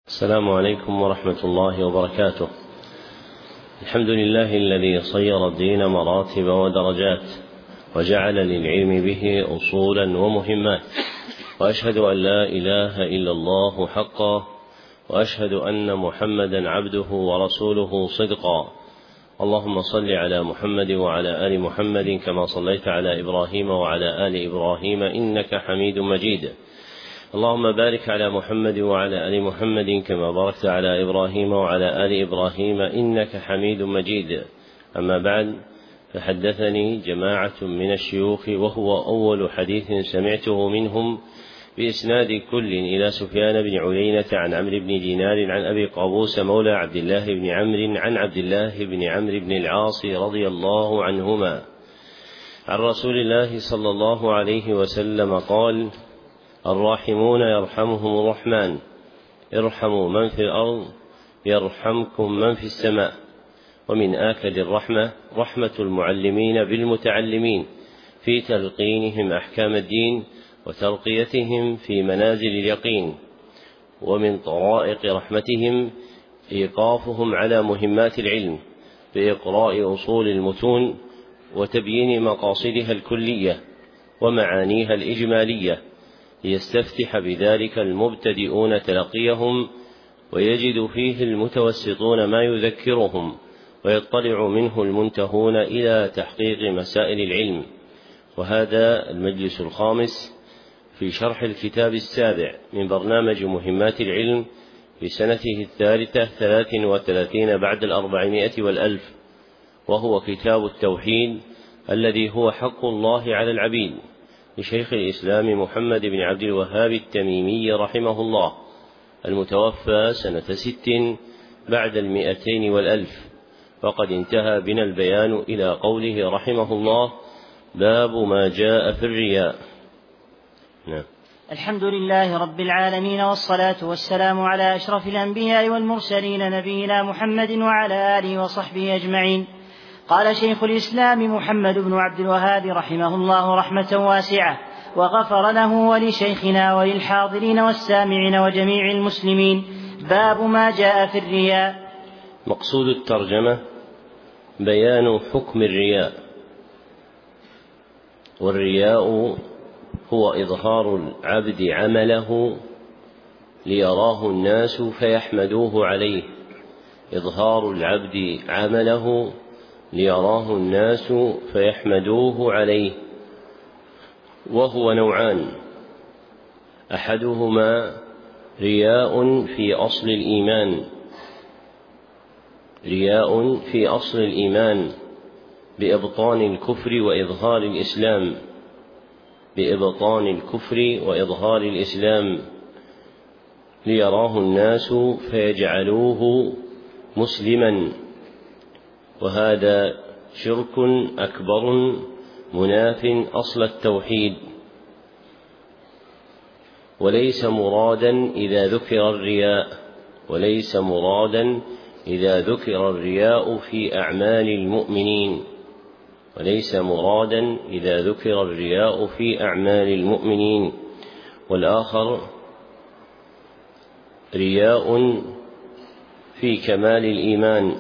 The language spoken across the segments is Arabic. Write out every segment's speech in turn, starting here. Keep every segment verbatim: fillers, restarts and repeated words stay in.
السلام عليكم ورحمة الله وبركاته. الحمد لله الذي صير الدين مراتب ودرجات وجعل للعلم به أصولا ومهمات، وأشهد أن لا إله إلا الله حقا، وأشهد أن محمدا عبده ورسوله صدقا. اللهم صل على محمد وعلى آل محمد كما صليت على إبراهيم وعلى آل إبراهيم إنك حميد مجيد. اللهم بارك على محمد وعلى آل محمد كما باركت على إبراهيم وعلى آل إبراهيم إنك حميد مجيد. أما بعد، فحدثني جماعة من الشيوخ وهو أول حديث سمعته منهم بإسناد كل إلى سفيان بن عيينة عن عمرو بن دينار عن أبي قابوس مولى عبد الله بن عمرو عن عبد الله بن عمرو بن العاص رضي الله عنهما عن رسول الله صلى الله عليه وسلم قال: الراحمون يرحمهم الرحمن، ارحموا من في الأرض يرحمكم من في السماء. ومن آكد الرحمة رحمة المعلمين بالمتعلمين في تلقينهم أحكام الدين وترقيتهم في منازل اليقين. ومن طرائق رحمتهم إيقافهم على مهمات العلم بإقراء أصول المتون وتبيين مقاصدها الكلية ومعانيها الإجمالية، ليستفتح بذلك المبتدئون تلقيهم ويجد فيه المتوسطون ما يذكرهم، ويطلع منه المنتهون إلى تحقيق مسائل العلم. وهذا المجلس الخامس في شرح الكتاب السابع من برنامج مهمات العلم في سنته الثالثة ثلاث وثلاثين بعد الأربعمائة والألف، وهو كتاب التوحيد الذي هو حق الله على العبيد لشيخ الإسلام محمد بن عبد الوهاب التميمي رحمه الله، المتوفى سنة ست بعد المئتين والألف. وقد انتهى بنا البيان إلى قوله رحمه الله: باب ما جاء في الرياء. نعم. الحمد لله رب العالمين، والصلاة والسلام على أشرف الأنبياء والمرسلين نبينا محمد وعلى آله وصحبه أجمعين. قال شيخ الإسلام محمد بن عبد الوهاب رحمه الله رحمة واسعة، وغفر له ولشيخنا وللحاضرين والسامعين وجميع المسلمين. باب ما جاء في الرياء. مقصود الترجمة بيان حكم الرياء. والرياء هو إظهار العبد عمله ليراه الناس فيحمدوه عليه. إظهار العبد عمله ليراه الناس فيحمدوه عليه، وهو نوعان: أحدهما رياء في أصل الإيمان، رياء في أصل الإيمان بإبطان الكفر وإظهار الإسلام، بإبطان الكفر وإظهار الإسلام ليراه الناس فيجعلوه مسلما. وهذا شرك أكبر مناف أصل التوحيد، وليس مرادا إذا ذكر الرياء وليس مرادا إذا ذكر الرياء في أعمال المؤمنين وليس مرادا إذا ذكر الرياء في أعمال المؤمنين. والآخر رياء في كمال الإيمان،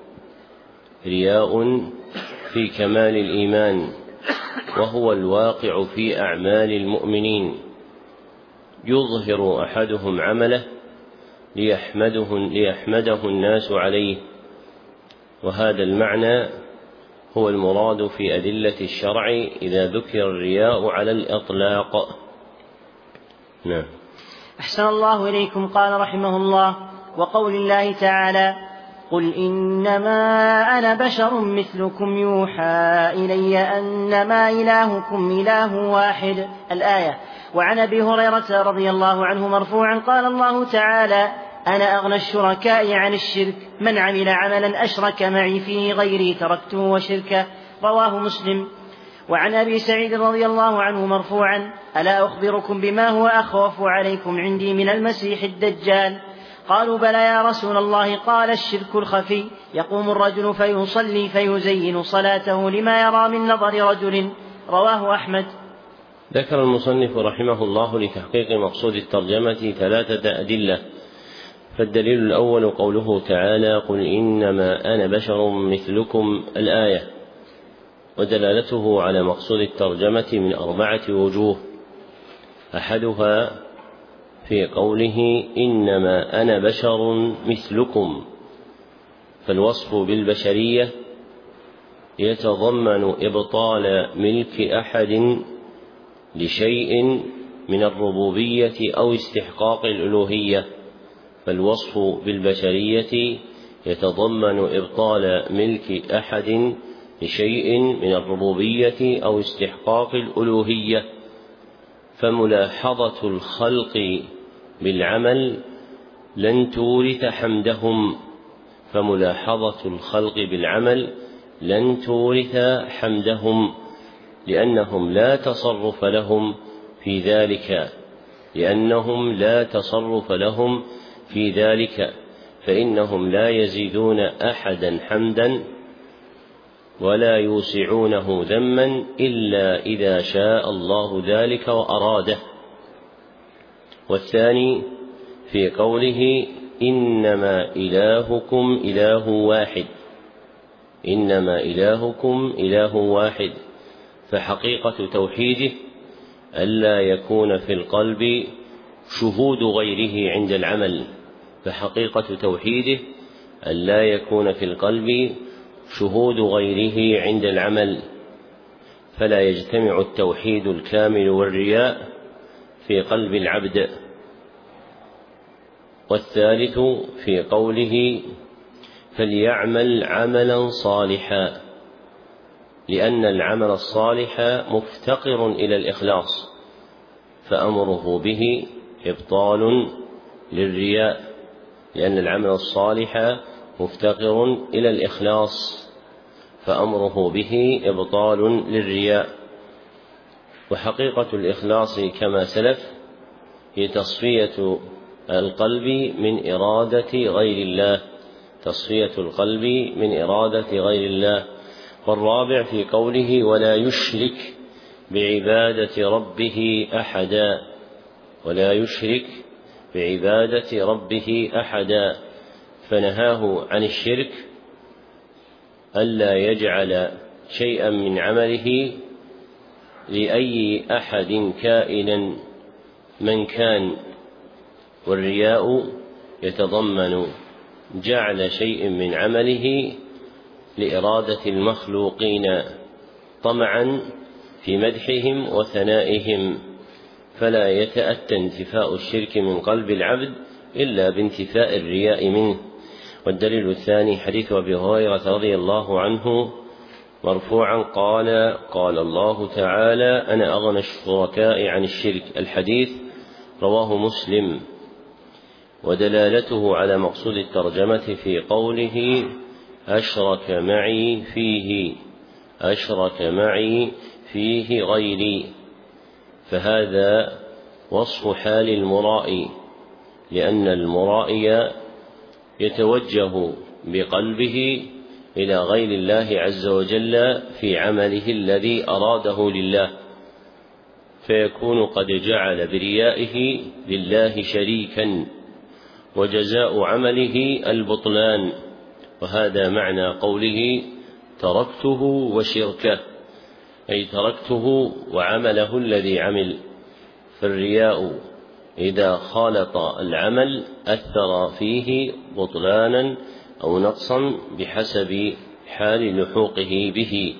رياء في كمال الإيمان وهو الواقع في أعمال المؤمنين. يظهر أحدهم عمله ليحمده, ليحمده الناس عليه، وهذا المعنى هو المراد في أدلة الشرع إذا ذكر الرياء على الإطلاق. نعم. أحسن الله إليكم. قال رحمه الله: وقول الله تعالى: قل إنما أنا بشر مثلكم يوحى إلي أنما إلهكم إله واحد. الآية. وعن أبي هريرة رضي الله عنه مرفوعا قال الله تعالى: أنا أغنى الشركاء عن الشرك، من عمل عملا أشرك معي فيه غيري تركته وشركه. رواه مسلم. وعن أبي سعيد رضي الله عنه مرفوعا: ألا أخبركم بما هو أخوف عليكم عندي من المسيح الدجال؟ قالوا: بلى يا رسول الله. قال: الشرك الخفي، يقوم الرجل فيصلي فيزين صلاته لما يرى من نظر رجل. رواه أحمد. ذكر المصنف رحمه الله لتحقيق مقصود الترجمة ثلاثة أدلة، فالدليل الأول قوله تعالى: قل إنما أنا بشر مثلكم، الآية، ودلالته على مقصود الترجمة من أربعة وجوه. أحدها في قوله إنما أنا بشر مثلكم، فالوصف بالبشرية يتضمن إبطال ملك أحد لشيء من الربوبية أو استحقاق الألوهية، فالوصف بالبشرية يتضمن إبطال ملك أحد لشيء من الربوبية أو استحقاق الألوهية، فملاحظة الخلق بالعمل لن تورث حمدهم فملاحظة الخلق بالعمل لن تورث حمدهم لأنهم لا تصرف لهم في ذلك لأنهم لا تصرف لهم في ذلك فإنهم لا يزيدون أحدا حمدا ولا يوسعونه ذما إلا إذا شاء الله ذلك وأراده. والثاني في قوله إنما إلهكم إله واحد إنما إلهكم إله واحد فحقيقة توحيده ألا يكون في القلب شهود غيره عند العمل فحقيقة توحيده ألا يكون في القلب شهود غيره عند العمل فلا يجتمع التوحيد الكامل والرياء في قلب العبد. والثالث في قوله فليعمل عملا صالحا لأن العمل الصالح مفتقر إلى الإخلاص فأمره به إبطال للرياء لأن العمل الصالح مفتقر إلى الإخلاص فأمره به إبطال للرياء. وحقيقة الإخلاص كما سلف هي تصفية القلب من إرادة غير الله تصفية القلب من إرادة غير الله. والرابع في قوله ولا يشرك بعبادة ربه أحدا ولا يشرك بعبادة ربه أحدا فنهاه عن الشرك ألا يجعل شيئا من عمله لأي أحد كائنا من كان. والرياء يتضمن جعل شيء من عمله لإرادة المخلوقين طمعا في مدحهم وثنائهم فلا يتأتى انتفاء الشرك من قلب العبد إلا بانتفاء الرياء منه. والدليل الثاني حديث أبي هريرة رضي الله عنه مرفوعا قال قال الله تعالى أنا أغنى الشركاء عن الشرك الحديث رواه مسلم. ودلالته على مقصود الترجمة في قوله أشرك معي فيه أشرك معي فيه غيري فهذا وصف حال المرائي لأن المرائي يتوجه بقلبه إلى غير الله عز وجل في عمله الذي أراده لله فيكون قد جعل بريائه لله شريكا وجزاء عمله البطلان. وهذا معنى قوله تركته وشركه أي تركته وعمله الذي عمل. فالرياء إذا خالط العمل أثر فيه بطلانا أو نقصا بحسب حال لحوقه به.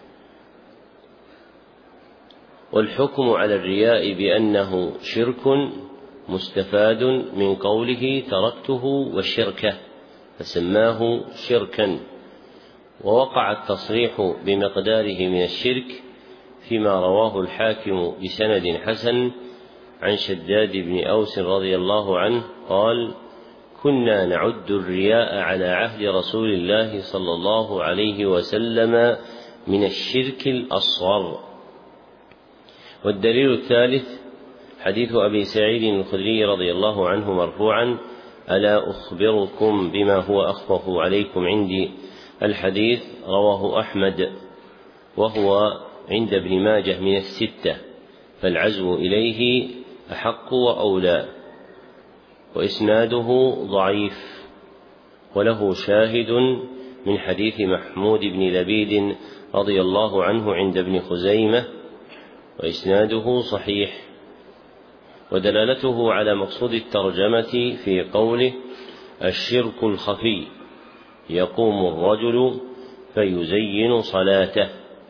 والحكم على الرياء بأنه شرك مستفاد من قوله تركته والشركة فسماه شركا. ووقع التصريح بمقداره من الشرك فيما رواه الحاكم بسند حسن عن شداد بن أوس رضي الله عنه قال كنا نعد الرياء على عهد رسول الله صلى الله عليه وسلم من الشرك الأصغر. والدليل الثالث حديث أبي سعيد الخدري رضي الله عنه مرفوعا ألا أخبركم بما هو أخفف عليكم عندي الحديث رواه أحمد وهو عند ابن ماجه من الستة فالعزو إليه أحق وأولى. وإسناده ضعيف، وله شاهد من حديث محمود بن لبيد رضي الله عنه عند ابن خزيمة، وإسناده صحيح. ودلالته على مقصود الترجمة في قوله الشرك الخفي، يقوم الرجل فيزين صلاته،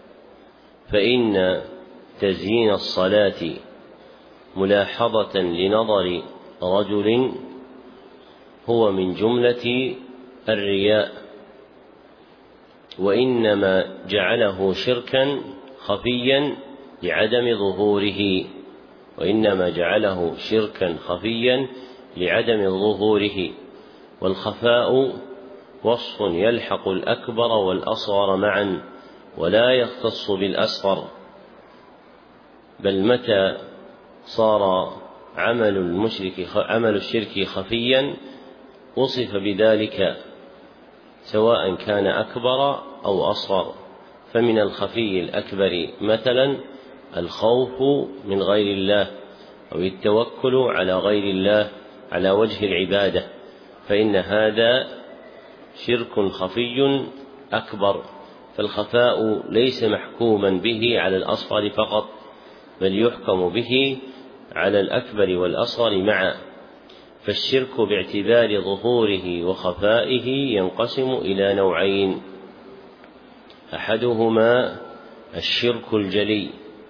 فإن تزيين الصلاة ملاحظة لنظر رجل هو من جملة الرياء، وإنما جعله شركا خفيا لعدم ظهوره وإنما جعله شركا خفيا لعدم ظهوره والخفاء وصف يلحق الأكبر والأصغر معا، ولا يختص بالأصغر، بل متى صار عمل المشرك عمل الشرك خفيا وصف بذلك سواء كان أكبر أو أصغر. فمن الخفي الأكبر مثلا الخوف من غير الله أو التوكل على غير الله على وجه العبادة، فإن هذا شرك خفي أكبر، فالخفاء ليس محكوما به على الأصغر فقط، بل يحكم به على الأكبر والأصغر معا. فالشرك باعتبار ظهوره وخفائه ينقسم إلى نوعين: أحدهما الشرك الجلي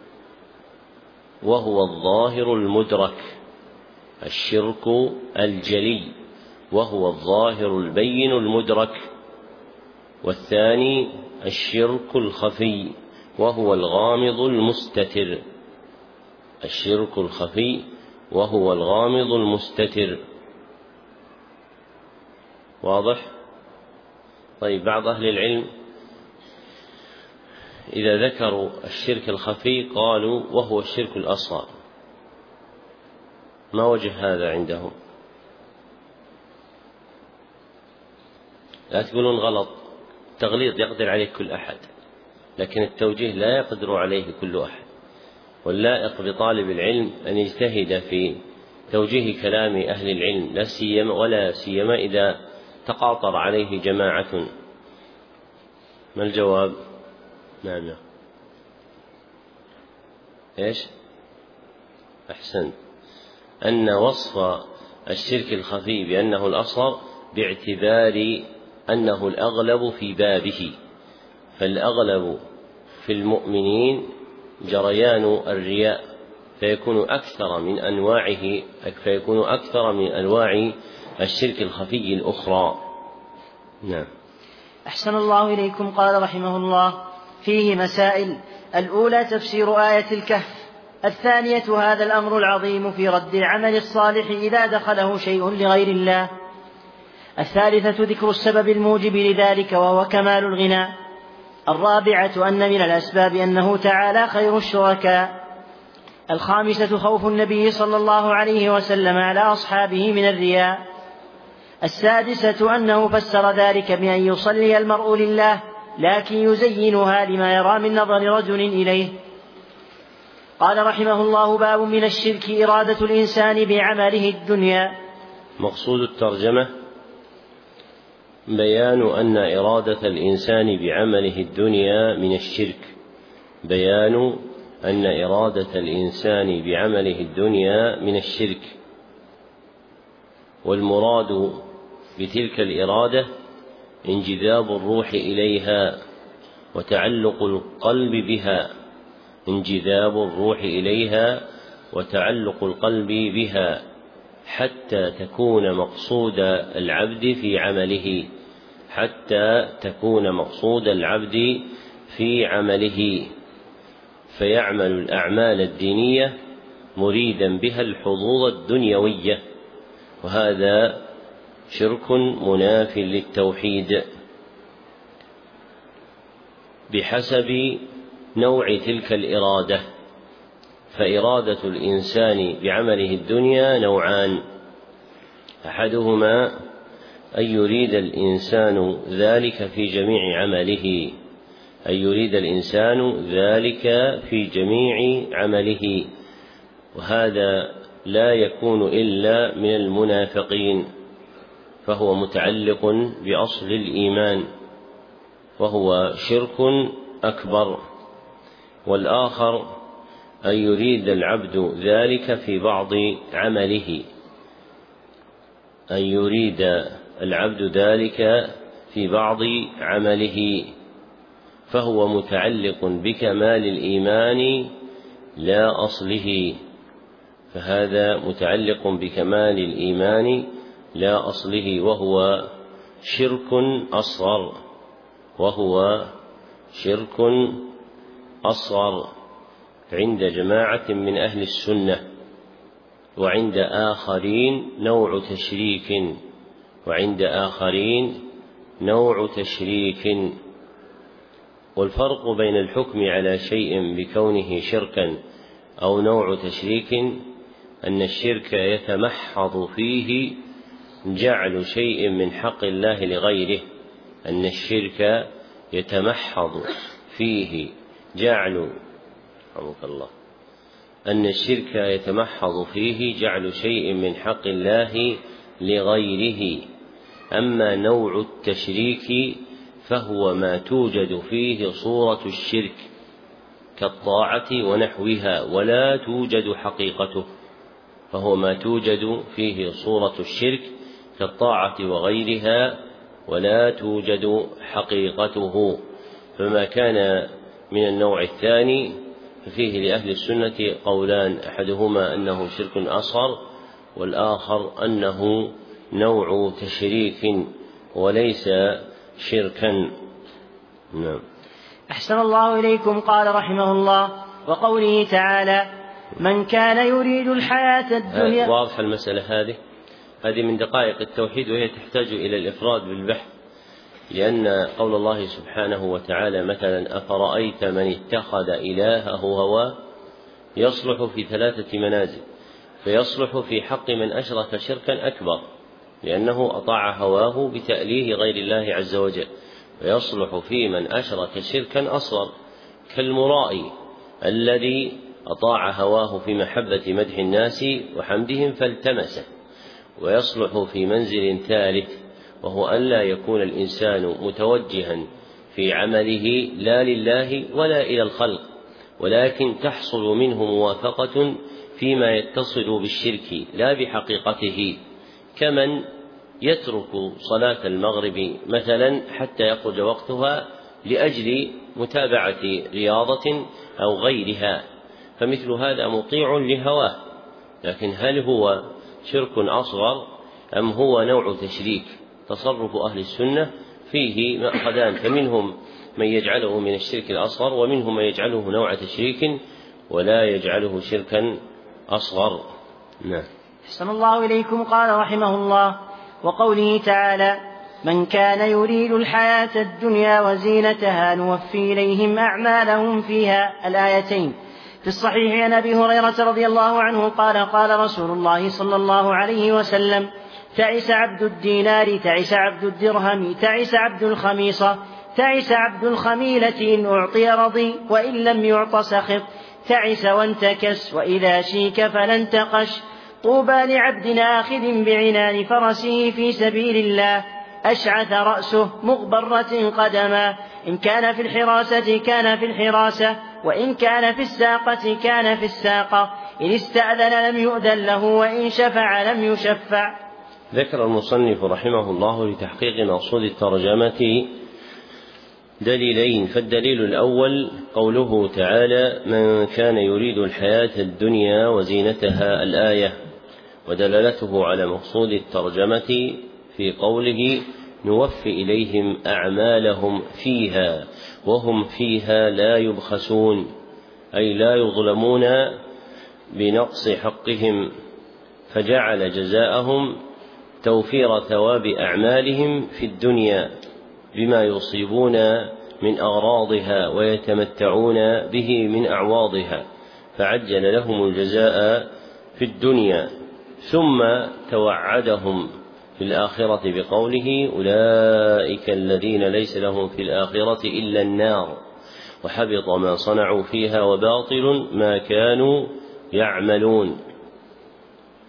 وهو الظاهر المدرك، الشرك الجلي وهو الظاهر البين المدرك. والثاني الشرك الخفي وهو الغامض المستتر، الشرك الخفي وهو الغامض المستتر. واضح؟ طيب، بعض أهل العلم إذا ذكروا الشرك الخفي قالوا وهو الشرك الأصغر. ما وجه هذا عندهم؟ لا تقولون غلط، التغليظ يقدر عليه كل أحد، لكن التوجيه لا يقدر عليه كل أحد، واللائق بطالب العلم أن يجتهد في توجيه كلام أهل العلم، لا سيما ولا سيما إذا تقاطر عليه جماعة. ما الجواب؟ نعم. إيش؟ أحسنت. أن وصف الشرك الخفي بأنه الأصغر باعتبار أنه الأغلب في بابه، فالأغلب في المؤمنين جريان الرياء، فيكون أكثر من أنواعه فيكون أكثر من أنواع الشرك الخفي الأخرى. نعم. أحسن الله إليكم. قال رحمه الله: فيه مسائل. الأولى تفسير آية الكهف. الثانية هذا الأمر العظيم في رد العمل الصالح إذا دخله شيء لغير الله. الثالثة ذكر السبب الموجب لذلك وهو كمال الغنى. الرابعة أن من الأسباب أنه تعالى خير الشركاء. الخامسة خوف النبي صلى الله عليه وسلم على أصحابه من الرياء. السادسة أنه فسر ذلك بأن يصلي المرء لله لكن يزينها لما يرى من نظر رجل إليه. قال رحمه الله: باب من الشرك إرادة الإنسان بعمله الدنيا. مقصود الترجمة بيان أن إرادة الإنسان بعمله الدنيا من الشرك، بيان أن إرادة الإنسان بعمله الدنيا من الشرك، والمراد بتلك الإرادة انجذاب الروح إليها وتعلق القلب بها، انجذاب الروح إليها وتعلق القلب بها حتى تكون مقصود العبد في عمله حتى تكون مقصود العبد في عمله فيعمل الأعمال الدينية مريدا بها الحظوظ الدنيوية، وهذا شرك مناف للتوحيد بحسب نوع تلك الإرادة. فإرادة الإنسان بعمله الدنيا نوعان: أحدهما أن يريد الإنسان ذلك في جميع عمله أن يريد الإنسان ذلك في جميع عمله وهذا لا يكون إلا من المنافقين، فهو متعلق بأصل الإيمان وهو شرك أكبر. والآخر أن يريد العبد ذلك في بعض عمله، أن يريد العبد ذلك في بعض عمله فهو متعلق بكمال الإيمان لا أصله، فهذا متعلق بكمال الإيمان لا أصله وهو شرك أصغر، وهو شرك أصغر عند جماعة من أهل السنة، وعند آخرين نوع تشريك، وعند آخرين نوع تشريك. والفرق بين الحكم على شيء بكونه شركا أو نوع تشريك أن الشرك يتمحض فيه جعل شيء من حق الله لغيره، أن الشرك يتمحض فيه جعل رحمك الله أن الشرك يتمحض فيه جعل شيء من حق الله لغيره. أما نوع التشريك فهو ما توجد فيه صورة الشرك كالطاعة ونحوها ولا توجد حقيقته، فهو ما توجد فيه صورة الشرك كالطاعة وغيرها ولا توجد حقيقته. فما كان من النوع الثاني ففيه لأهل السنة قولان، أحدهما أنه شرك أصغر، والآخر أنه نوع تشريك وليس شركا. نعم. أحسن الله إليكم. قال رحمه الله: وقوله تعالى: من كان يريد الحياة الدنيا. واضح المسألة هذه هذه من دقائق التوحيد، وهي تحتاج إلى الإفراد بالبحث، لأن قول الله سبحانه وتعالى مثلا: أفرأيت من اتخذ إلهه هواه، يصلح في ثلاثة منازل، فيصلح في حق من أشرك شركا أكبر لأنه أطاع هواه بتأليه غير الله عز وجل، ويصلح في من أشرك شركا أصغر كالمرائي الذي أطاع هواه في محبة مدح الناس وحمدهم فالتمسه. ويصلح في منزل ثالث، وهو أن لا يكون الإنسان متوجها في عمله لا لله ولا إلى الخلق، ولكن تحصل منه موافقة فيما يتصل بالشرك لا بحقيقته، كمن يترك صلاة المغرب مثلا حتى يخرج وقتها لأجل متابعة رياضة أو غيرها، فمثل هذا مطيع لهواه، لكن هل هو شرك أصغر أم هو نوع تشريك؟ تصرف أهل السنة فيه مأخذان، فمنهم من يجعله من الشرك الأصغر، ومنهم من يجعله نوع تشريك ولا يجعله شركا أصغر. نعم. أحسن الله إليكم. قال رحمه الله: وقوله تعالى: من كان يريد الحياة الدنيا وزينتها نوفي إليهم أعمالهم فيها. الآيتين. في الصحيح عن أبي هريرة رضي الله عنه قال: قال رسول الله صلى الله عليه وسلم: تعس عبد الدينار، تعس عبد الدرهم، تعس عبد الخميصة، تعس عبد الخميلة، إن أعطي رضي وإن لم يعط سخط، تعس وانتكس، وإذا شيك فلا انتقش. طوبى لعبد آخذ بعنان فرسه في سبيل الله، أشعث رأسه مغبرة قدما، إن كان في الحراسة كان في الحراسة، وإن كان في الساقة كان في الساقة، إن استأذن لم يؤذن له، وإن شفع لم يشفع. ذكر المصنف رحمه الله لتحقيق مقصود الترجمة دليلين. فالدليل الأول قوله تعالى: من كان يريد الحياة الدنيا وزينتها، الآية، ودلالته على مقصود الترجمة في قوله: نوفي إليهم أعمالهم فيها وهم فيها لا يبخسون، أي لا يظلمون بنقص حقهم، فجعل جزاءهم توفير ثواب أعمالهم في الدنيا بما يصيبون من أغراضها ويتمتعون به من أعواضها، فعجل لهم الجزاء في الدنيا، ثم توعدهم في الآخرة بقوله: أولئك الذين ليس لهم في الآخرة إلا النار، وحبط ما صنعوا فيها وباطل ما كانوا يعملون.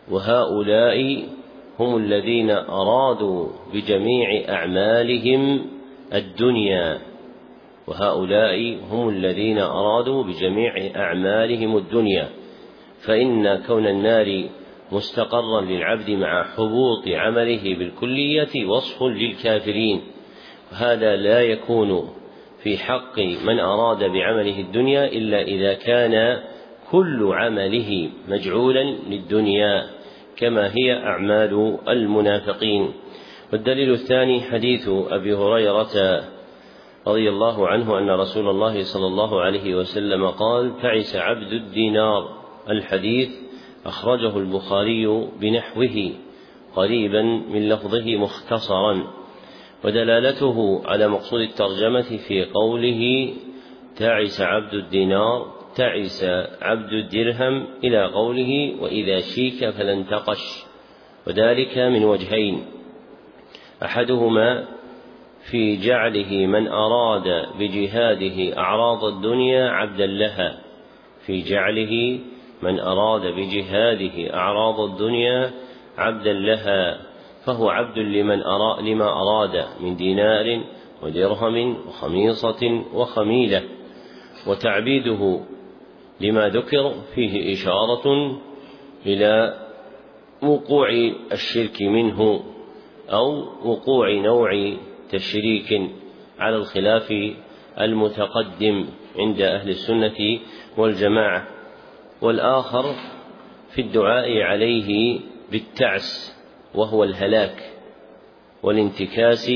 وهؤلاء هم الذين أرادوا بجميع أعمالهم الدنيا وهؤلاء هم الذين أرادوا بجميع أعمالهم الدنيا فإن كون النار مستقرا للعبد مع حبوط عمله بالكلية وصف للكافرين، هذا لا يكون في حق من أراد بعمله الدنيا إلا إذا كان كل عمله مجعولا للدنيا كما هي أعمال المنافقين. والدليل الثاني حديث أبي هريرة رضي الله عنه أن رسول الله صلى الله عليه وسلم قال: تعس عبد الدينار. الحديث أخرجه البخاري بنحوه قريبا من لفظه مختصرا، ودلالته على مقصود الترجمة في قوله تعس عبد الدينار تعس عبد الدرهم إلى قوله وإذا شيك فلن تقش، وذلك من وجهين: أحدهما في جعله من أراد بجهاده أعراض الدنيا عبدا لها، في جعله من أراد بجهاده أعراض الدنيا عبدا لها، فهو عبد لمن أراد لما أراد من دينار ودرهم وخميصة وخميلة. وتعبيده لما ذكر فيه إشارة إلى وقوع الشرك منه أو وقوع نوع تشريك على الخلاف المتقدم عند أهل السنة والجماعة. والآخر في الدعاء عليه بالتعس وهو الهلاك، والانتكاس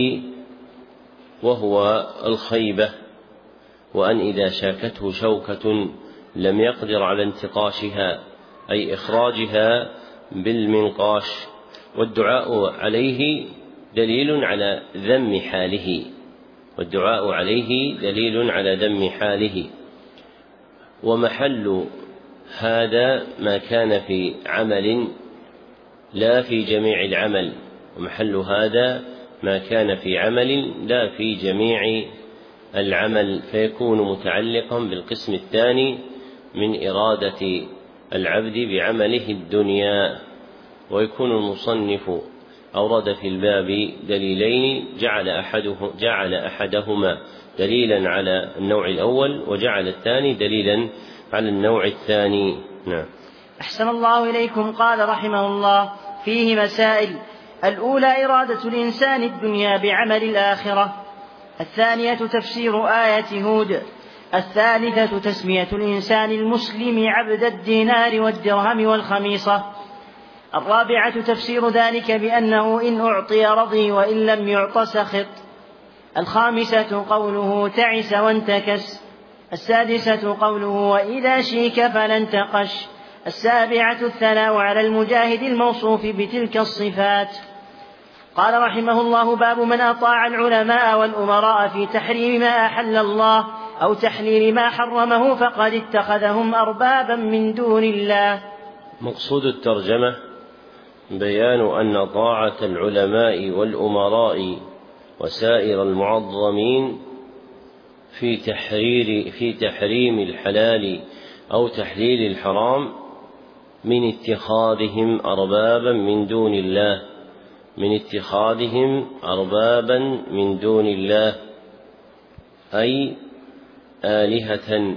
وهو الخيبة، وأن إذا شاكته شوكة لم يقدر على انتقاشها أي إخراجها بالمنقاش. والدعاء عليه دليل على ذم حاله والدعاء عليه دليل على ذم حاله ومحل هذا ما كان في عمل لا في جميع العمل ومحل هذا ما كان في عمل لا في جميع العمل، فيكون متعلقا بالقسم الثاني من إرادة العبد بعمله الدنيا. ويكون المصنف أورد في الباب دليلين جعل, أحده جعل أحدهما دليلا على النوع الأول وجعل الثاني دليلا على النوع الثاني. نعم. أحسن الله إليكم. قال رحمه الله: فيه مسائل: الأولى إرادة الإنسان الدنيا بعمل الآخرة، الثانية تفسير آية هود، الثالثة تسمية الإنسان المسلم عبد الدينار والدرهم والخميصة، الرابعة تفسير ذلك بأنه إن أعطي رضي وإن لم يعط سخط، الخامسة قوله تعس وانتكس، السادسة قوله وإذا شيك فلن تقش، السابعة الثناء على المجاهد الموصوف بتلك الصفات. قال رحمه الله: باب من أطاع العلماء والأمراء في تحريم ما أحل الله أو تحليل ما حرمه فقد اتخذهم أربابا من دون الله. مقصود الترجمة بيان أن طاعة العلماء والأمراء وسائر المعظمين في تحرير في تحريم الحلال أو تحليل الحرام من اتخاذهم أربابا من دون الله من اتخاذهم أربابا من دون الله أي آلهة،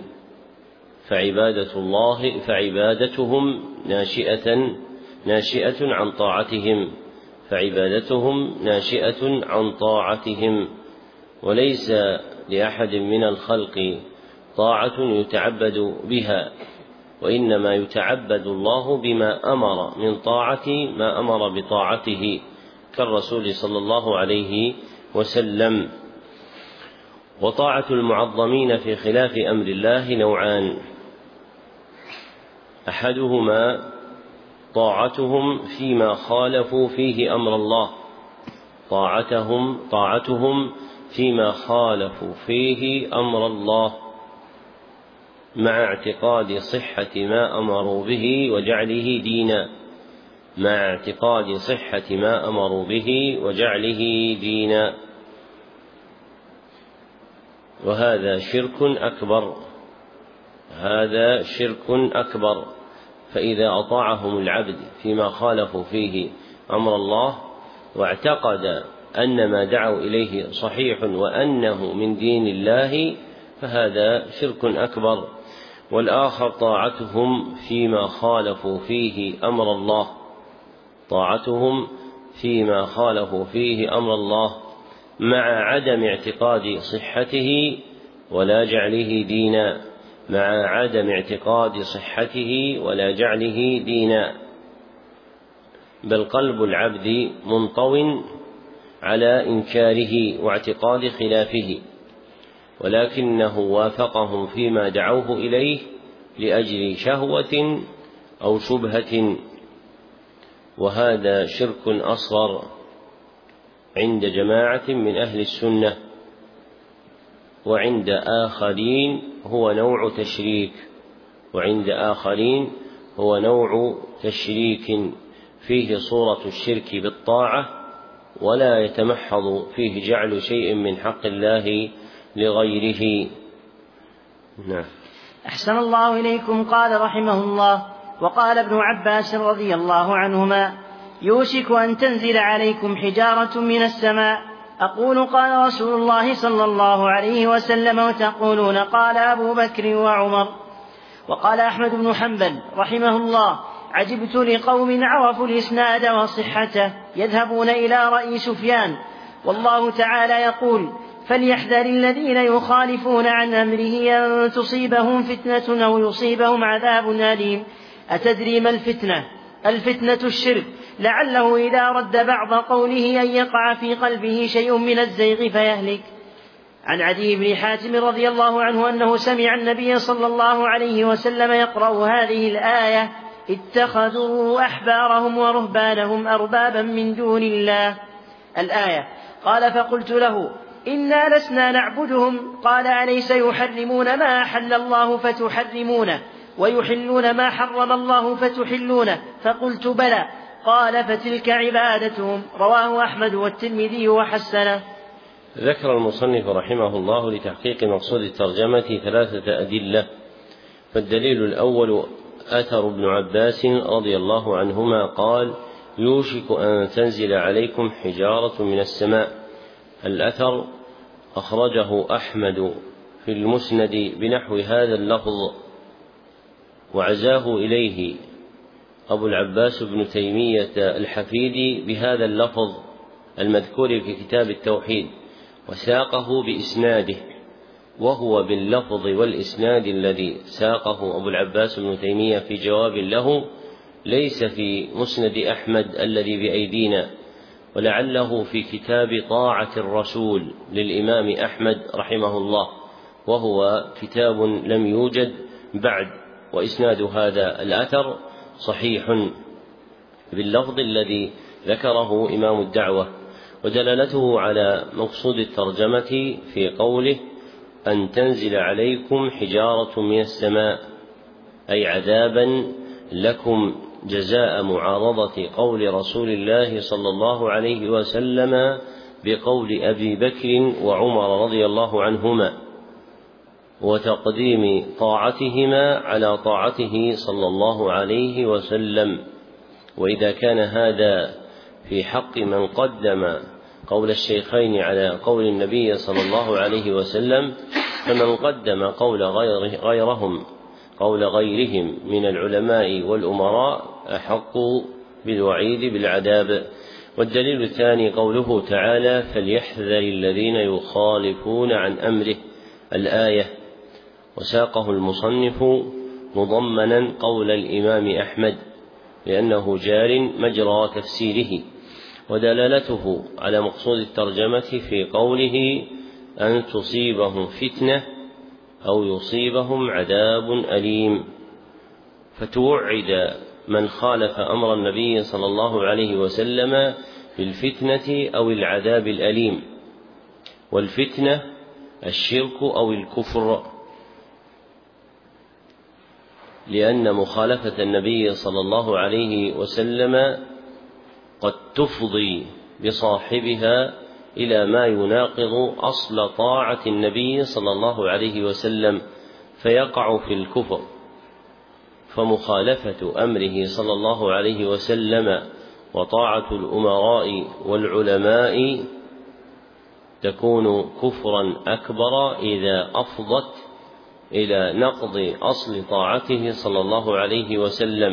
فعبادة الله فعبادتهم ناشئة ناشئة عن طاعتهم فعبادتهم ناشئة عن طاعتهم وليس لأحد من الخلق طاعة يتعبد بها، وإنما يتعبد الله بما أمر من طاعة ما أمر بطاعته كالرسول صلى الله عليه وسلم. وطاعة المعظمين في خلاف أمر الله نوعان: أحدهما طاعتهم فيما خالفوا فيه أمر الله طاعتهم طاعتهم فيما خالفوا فيه أمر الله مع اعتقاد صحة ما أمروا به وجعله دينا مع اعتقاد صحة ما أمروا به وجعله دينا وهذا شرك أكبر هذا شرك أكبر فإذا أطاعهم العبد فيما خالفوا فيه أمر الله واعتقد أن ما دعوا إليه صحيح وأنه من دين الله فهذا شرك أكبر. والآخر طاعتهم فيما خالفوا فيه أمر الله طاعتهم فيما خالفوا فيه أمر الله مع عدم اعتقاد صحته ولا جعله دينا مع عدم اعتقاد صحته ولا جعله دينا، بل قلب العبد منطو على إنكاره واعتقاد خلافه، ولكنه وافقهم فيما دعوه إليه لأجل شهوة أو شبهة، وهذا شرك أصغر عند جماعة من أهل السنة، وعند آخرين هو نوع تشريك وعند آخرين هو نوع تشريك فيه صورة الشرك بالطاعة ولا يتمحض فيه جعل شيء من حق الله لغيره. نعم. أحسن الله إليكم. قال رحمه الله: وقال ابن عباس رضي الله عنهما: يوشك أن تنزل عليكم حجارة من السماء. أقول قال رسول الله صلى الله عليه وسلم وتقولون قال أبو بكر وعمر. وقال أحمد بن حنبل رحمه الله: عجبت لقوم عرفوا الإسناد وصحته يذهبون إلى رأي سفيان والله تعالى يقول: فليحذر الذين يخالفون عن أمره أن تصيبهم فتنة أو يصيبهم عذاب أليم. أتدري ما الفتنة؟ الفتنة الشرك، لعله إذا رد بعض قوله أن يقع في قلبه شيء من الزيغ فيهلك. عن عدي بن حاتم رضي الله عنه أنه سمع النبي صلى الله عليه وسلم يقرأ هذه الآية: اتخذوا أحبارهم ورهبانهم أربابا من دون الله، الآية. قال: فقلت له: إنا لسنا نعبدهم. قال: أليس يحرمون ما أحل الله فتحرمونه ويحلون ما حرم الله فتحلونه؟ فقلت: بلى. قال: فتلك عبادتهم. رواه أحمد والترمذي وحسنه. ذكر المصنف رحمه الله لتحقيق مقصود الترجمة ثلاثة أدلة. فالدليل الأول أثر ابن عباس رضي الله عنهما قال: يوشك أن تنزل عليكم حجارة من السماء. الأثر أخرجه أحمد في المسند بنحو هذا اللفظ، وعزاه إليه أبو العباس بن تيمية الحفيدي بهذا اللفظ المذكور في كتاب التوحيد، وساقه بإسناده، وهو باللفظ والإسناد الذي ساقه أبو العباس بن تيمية في جواب له ليس في مسند أحمد الذي بأيدينا، ولعله في كتاب طاعة الرسول للإمام أحمد رحمه الله، وهو كتاب لم يوجد بعد، وإسناد هذا الأثر صحيح باللفظ الذي ذكره إمام الدعوة. ودلالته على مقصود الترجمة في قوله: أن تنزل عليكم حجارة من السماء، أي عذابا لكم جزاء معارضة قول رسول الله صلى الله عليه وسلم بقول أبي بكر وعمر رضي الله عنهما، وتقديم طاعتهما على طاعته صلى الله عليه وسلم. وإذا كان هذا في حق من قدم قول الشيخين على قول النبي صلى الله عليه وسلم، فمن قدم قول غيره غيرهم قول غيرهم من العلماء والأمراء أحق بالوعيد بالعذاب. والدليل الثاني قوله تعالى: فليحذر الذين يخالفون عن أمره، الآية. وساقه المصنف مضمنا قول الإمام أحمد لأنه جار مجرى تفسيره. ودلالته على مقصود الترجمة في قوله: أن تصيبهم فتنة أو يصيبهم عذاب أليم، فتوعد من خالف أمر النبي صلى الله عليه وسلم بالفتنة أو العذاب الأليم. والفتنة الشرك أو الكفر، لأن مخالفة النبي صلى الله عليه وسلم قد تفضي بصاحبها إلى ما يناقض أصل طاعة النبي صلى الله عليه وسلم فيقع في الكفر. فمخالفة أمره صلى الله عليه وسلم وطاعة الأمراء والعلماء تكون كفرا أكبر إذا أفضت إلى نقض أصل طاعته صلى الله عليه وسلم،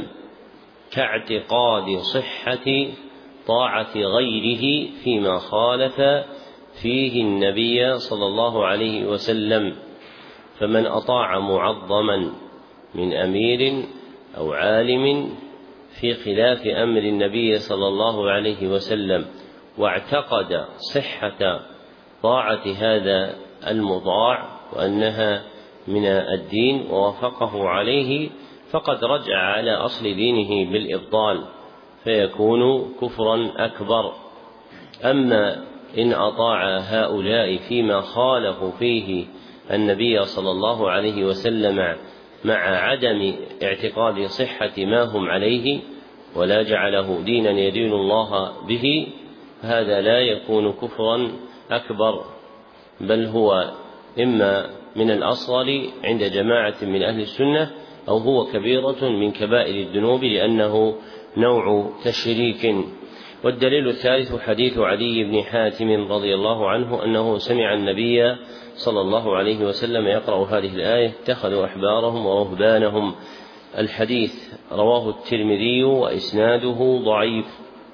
كاعتقاد صحة طاعة غيره فيما خالف فيه النبي صلى الله عليه وسلم. فمن أطاع معظما من أمير أو عالم في خلاف أمر النبي صلى الله عليه وسلم واعتقد صحة طاعة هذا المطاع وأنها من الدين ووافقه عليه، فقد رجع على أصل دينه بالإبطال فيكون كفرا أكبر. أما إن أطاع هؤلاء فيما خالفوا فيه النبي صلى الله عليه وسلم مع عدم اعتقاد صحة ما هم عليه ولا جعله دينا يدين الله به، هذا لا يكون كفرا أكبر، بل هو إما من الأصغر عند جماعة من أهل السنة أو هو كبيرة من كبائر الذنوب لأنه نوع تشريك. والدليل الثالث حديث عدي بن حاتم رضي الله عنه أنه سمع النبي صلى الله عليه وسلم يقرأ هذه الآية: اتخذوا أحبارهم ورهبانهم. الحديث رواه الترمذي وإسناده ضعيف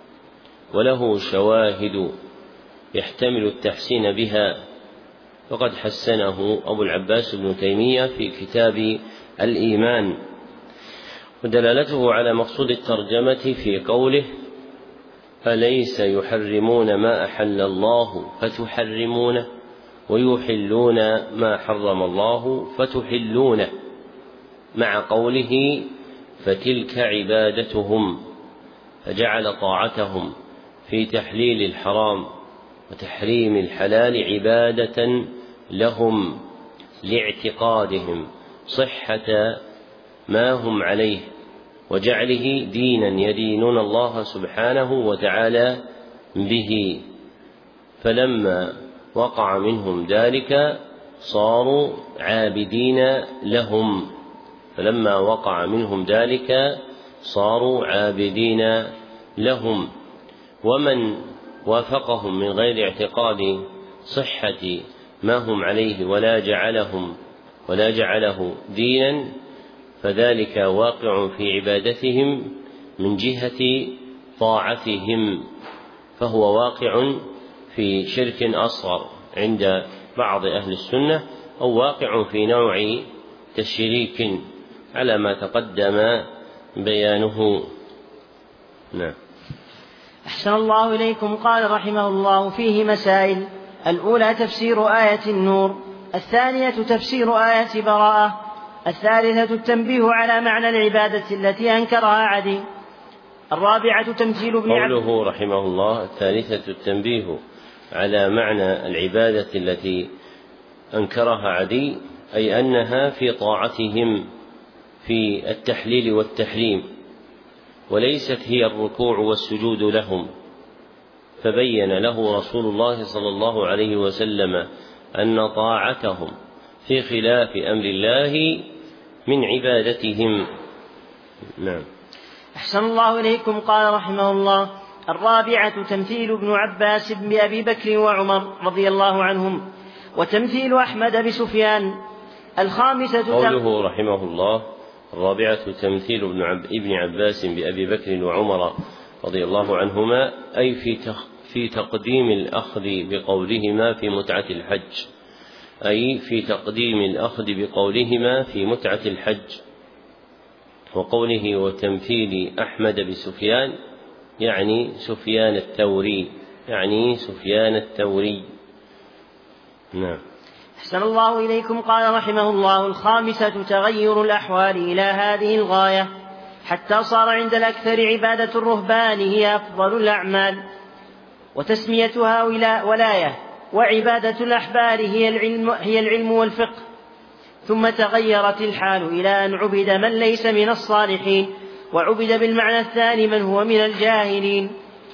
وله شواهد يحتمل التحسين بها، وقد حسنه أبو العباس بن تيمية في كتاب الإيمان. ودلالته على مقصود الترجمة في قوله: أليس يحرمون ما أحل الله فتحرمونه ويحلون ما حرم الله فتحلونه، مع قوله: فتلك عبادتهم، فجعل طاعتهم في تحليل الحرام وتحريم الحلال عبادة لهم لاعتقادهم صحة ما هم عليه وجعله دينا يدينون الله سبحانه وتعالى به. فلما وقع منهم ذلك صاروا عابدين لهم فلما وقع منهم ذلك صاروا عابدين لهم ومن وافقهم من غير اعتقاد صحة ما هم عليه ولا جعلهم ولا جعله دينا فذلك واقع في عبادتهم من جهة طاعتهم، فهو واقع في شرك أصغر عند بعض أهل السنة أو واقع في نوع تشريك على ما تقدم بيانه. نعم. أحسن الله إليكم. قال رحمه الله: فيه مسائل: الأولى تفسير آية النور، الثانية تفسير آية براءة، الثالثة التنبيه على معنى العبادة التي أنكرها عدي، الرابعة تمثيل ابن عبد قوله رحمه الله: الثالثة التنبيه على معنى العبادة التي أنكرها عدي، أي أنها في طاعتهم في التحليل والتحريم، وليست هي الركوع والسجود لهم. فبين له رسول الله صلى الله عليه وسلم أن طاعتهم في خلاف أمر الله من عبادتهم. نعم. أحسن الله إليكم. قال رحمه الله: الرابعة تمثيل ابن عباس بأبي بكر وعمر رضي الله عنهم، وتمثيل أحمد بسفيان. الخامسة قوله رحمه الله: الرابعة تمثيل ابن عباس بأبي بكر وعمر رضي الله عنهما، أي في في تقديم الأخذ بقولهما في متعة الحج أي في تقديم الأخذ بقولهما في متعة الحج. وقوله وتمثيل أحمد بسفيان يعني سفيان الثوري يعني سفيان الثوري. نعم. أحسن الله إليكم. قال رحمه الله: الخامسة تغير الأحوال إلى هذه الغاية حتى صار عند الأكثر عبادة الرهبان هي أفضل الأعمال، وتسميتها ولاية، وعبادة الأحبار هي العلم, هي العلم والفقه. ثم تغيرت الحال إلى أن عبد من ليس من الصالحين، وعبد بالمعنى الثاني من هو من الجاهلين.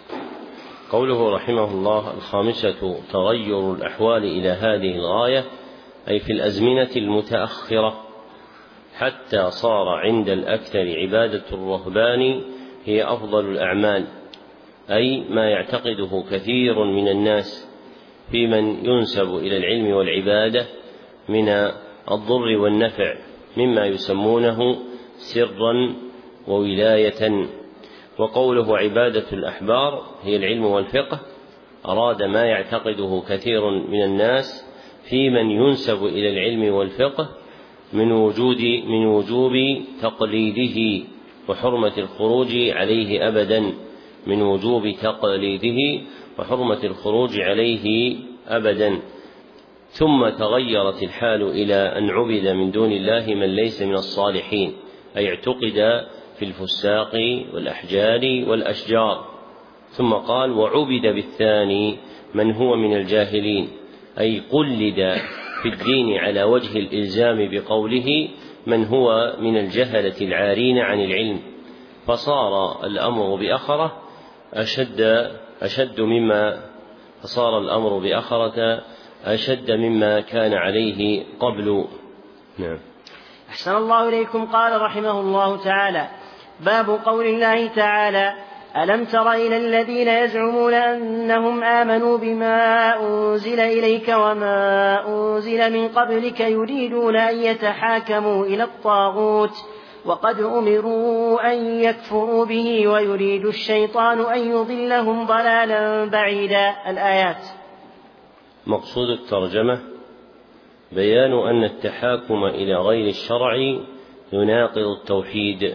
قوله رحمه الله: الخامسة تغير الأحوال إلى هذه الغاية، أي في الأزمنة المتأخرة حتى صار عند الأكثر عبادة الرهبان هي أفضل الأعمال، أي ما يعتقده كثير من الناس في من ينسب إلى العلم والعبادة من الضر والنفع، مما يسمونه سرا وولاية. وقوله عبادة الأحبار هي العلم والفقه أراد ما يعتقده كثير من الناس في من ينسب إلى العلم والفقه من وجود من وجوب تقليده وحرمة الخروج عليه أبدا من وجوب تقليده وحرمة الخروج عليه أبدا ثم تغيرت الحال إلى أن عبد من دون الله من ليس من الصالحين، أي اعتقد في الفساق والأحجار والأشجار. ثم قال وعبد بالثاني من هو من الجاهلين، أي قلد في الدين على وجه الإلزام بقوله من هو من الجهلة العارين عن العلم، فصار الأمر بأخرة أشد أشد مما فصار الأمر بأخرة أشد مما كان عليه قبل. نعم. أحسن الله إليكم. قال رحمه الله تعالى: باب قول الله تعالى: ألم تر إلى الذين يزعمون أنهم آمنوا بما أنزل إليك وما أنزل من قبلك يريدون أن يتحاكموا إلى الطاغوت وقد أمروا أن يكفروا به ويريد الشيطان أن يضلهم ضلالا بعيدا. الآيات. مقصود الترجمة بيان أن التحاكم إلى غير الشرع يناقض التوحيد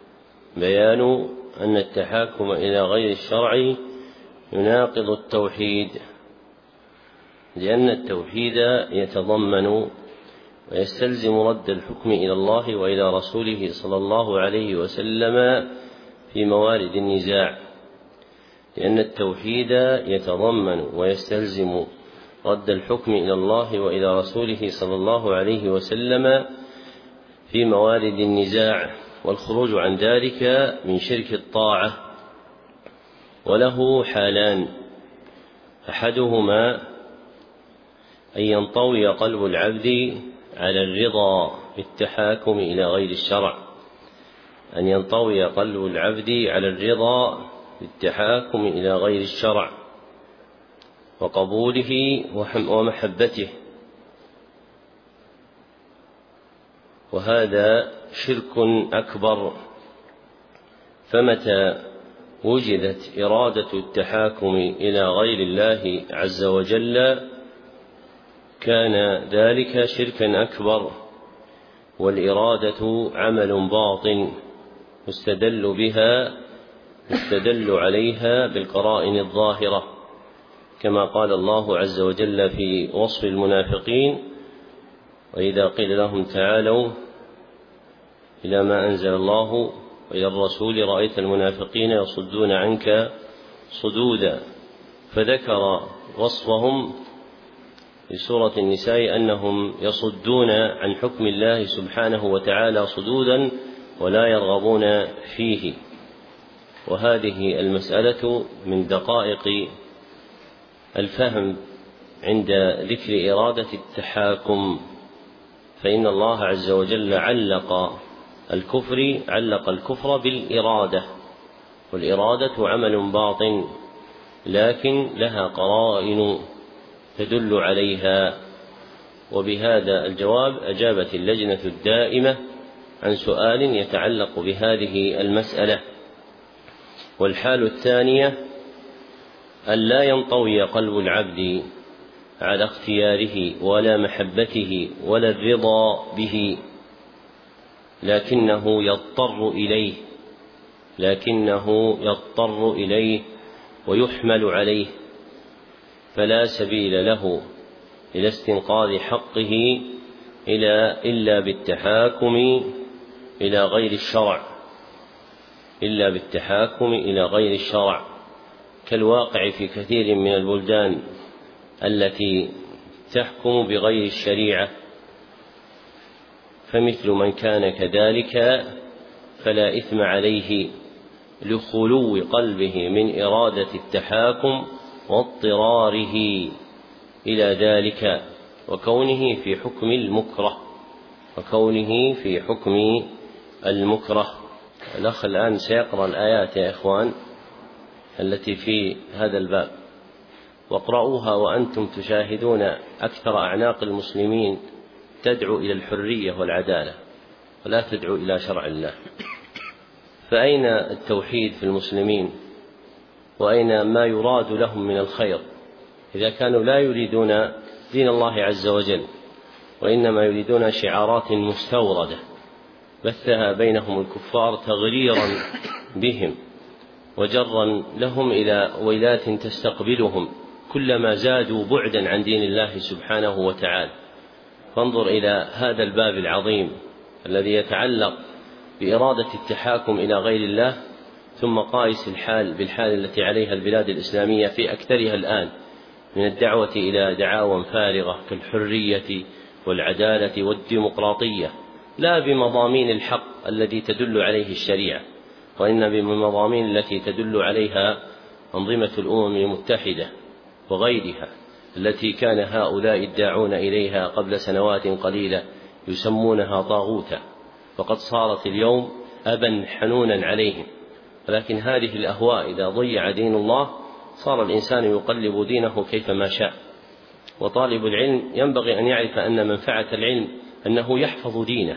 بيان أن التحاكم إلى غير الشرع يناقض التوحيد لأن التوحيد يتضمن ويستلزم رد الحكم إلى الله وإلى رسوله صلى الله عليه وسلم في موارد النزاع، لأن التوحيد يتضمن ويستلزم رد الحكم إلى الله وإلى رسوله صلى الله عليه وسلم في موارد النزاع، والخروج عن ذلك من شرك الطاعة. وله حالان: أحدهما أن ينطوي قلب العبد على الرضا بالتحاكم إلى غير الشرع أن ينطوي قلب العبد على الرضا بالتحاكم إلى غير الشرع وقبوله ومحبته، وهذا شرك أكبر. فمتى وجدت إرادة التحاكم إلى غير الله عز وجل كان ذلك شركا أكبر، والإرادة عمل باطن يستدل بها يستدل عليها بالقرائن الظاهرة، كما قال الله عز وجل في وصف المنافقين: وإذا قيل لهم تعالوا إلى ما أنزل الله وإلى الرسول رأيت المنافقين يصدون عنك صدودا. فذكر وصفهم في سورة النساء أنهم يصدون عن حكم الله سبحانه وتعالى صدودا ولا يرغبون فيه. وهذه المسألة من دقائق الفهم عند ذكر إرادة التحاكم، فإن الله عز وجل علق الكفر علق الكفر بالإرادة، والإرادة عمل باطن لكن لها قرائن تدل عليها. وبهذا الجواب أجابت اللجنة الدائمة عن سؤال يتعلق بهذه المسألة. والحال الثانية أن لا ينطوي قلب العبد على اختياره ولا محبته ولا الرضا به، لكنه يضطر إليه لكنه يضطر إليه ويحمل عليه، فلا سبيل له إلى استنقاذ حقه إلا بالتحاكم إلى غير الشرع إلا بالتحاكم إلى غير الشرع كالواقع في كثير من البلدان التي تحكم بغير الشريعة. فمثل من كان كذلك فلا إثم عليه لخلو قلبه من إرادة التحاكم واضطراره إلى ذلك وكونه في حكم المكره. وكونه في حكم المكره. الأخ الآن سيقرأ الآيات يا إخوان التي في هذا الباب، واقرأوها وأنتم تشاهدون أكثر أعناق المسلمين تدعو إلى الحرية والعدالة ولا تدعو إلى شرع الله. فأين التوحيد في المسلمين؟ وأين ما يراد لهم من الخير إذا كانوا لا يريدون دين الله عز وجل، وإنما يريدون شعارات مستوردة بثها بينهم الكفار تغريرا بهم وجرا لهم إلى ويلات تستقبلهم كلما زادوا بعدا عن دين الله سبحانه وتعالى. فانظر إلى هذا الباب العظيم الذي يتعلق بإرادة التحاكم إلى غير الله، ثم قائس الحال بالحال التي عليها البلاد الإسلامية في أكثرها الآن من الدعوة إلى دعاوى فارغة كالحرية والعدالة والديمقراطية، لا بمضامين الحق الذي تدل عليه الشريعة، وإن بمضامين التي تدل عليها أنظمة الأمم المتحدة وغيرها التي كان هؤلاء الداعون إليها قبل سنوات قليلة يسمونها طاغوتا، وقد صارت اليوم أبا حنونا عليهم. ولكن هذه الأهواء إذا ضيع دين الله صار الإنسان يقلب دينه كيفما شاء. وطالب العلم ينبغي أن يعرف أن منفعة العلم أنه يحفظ دينه،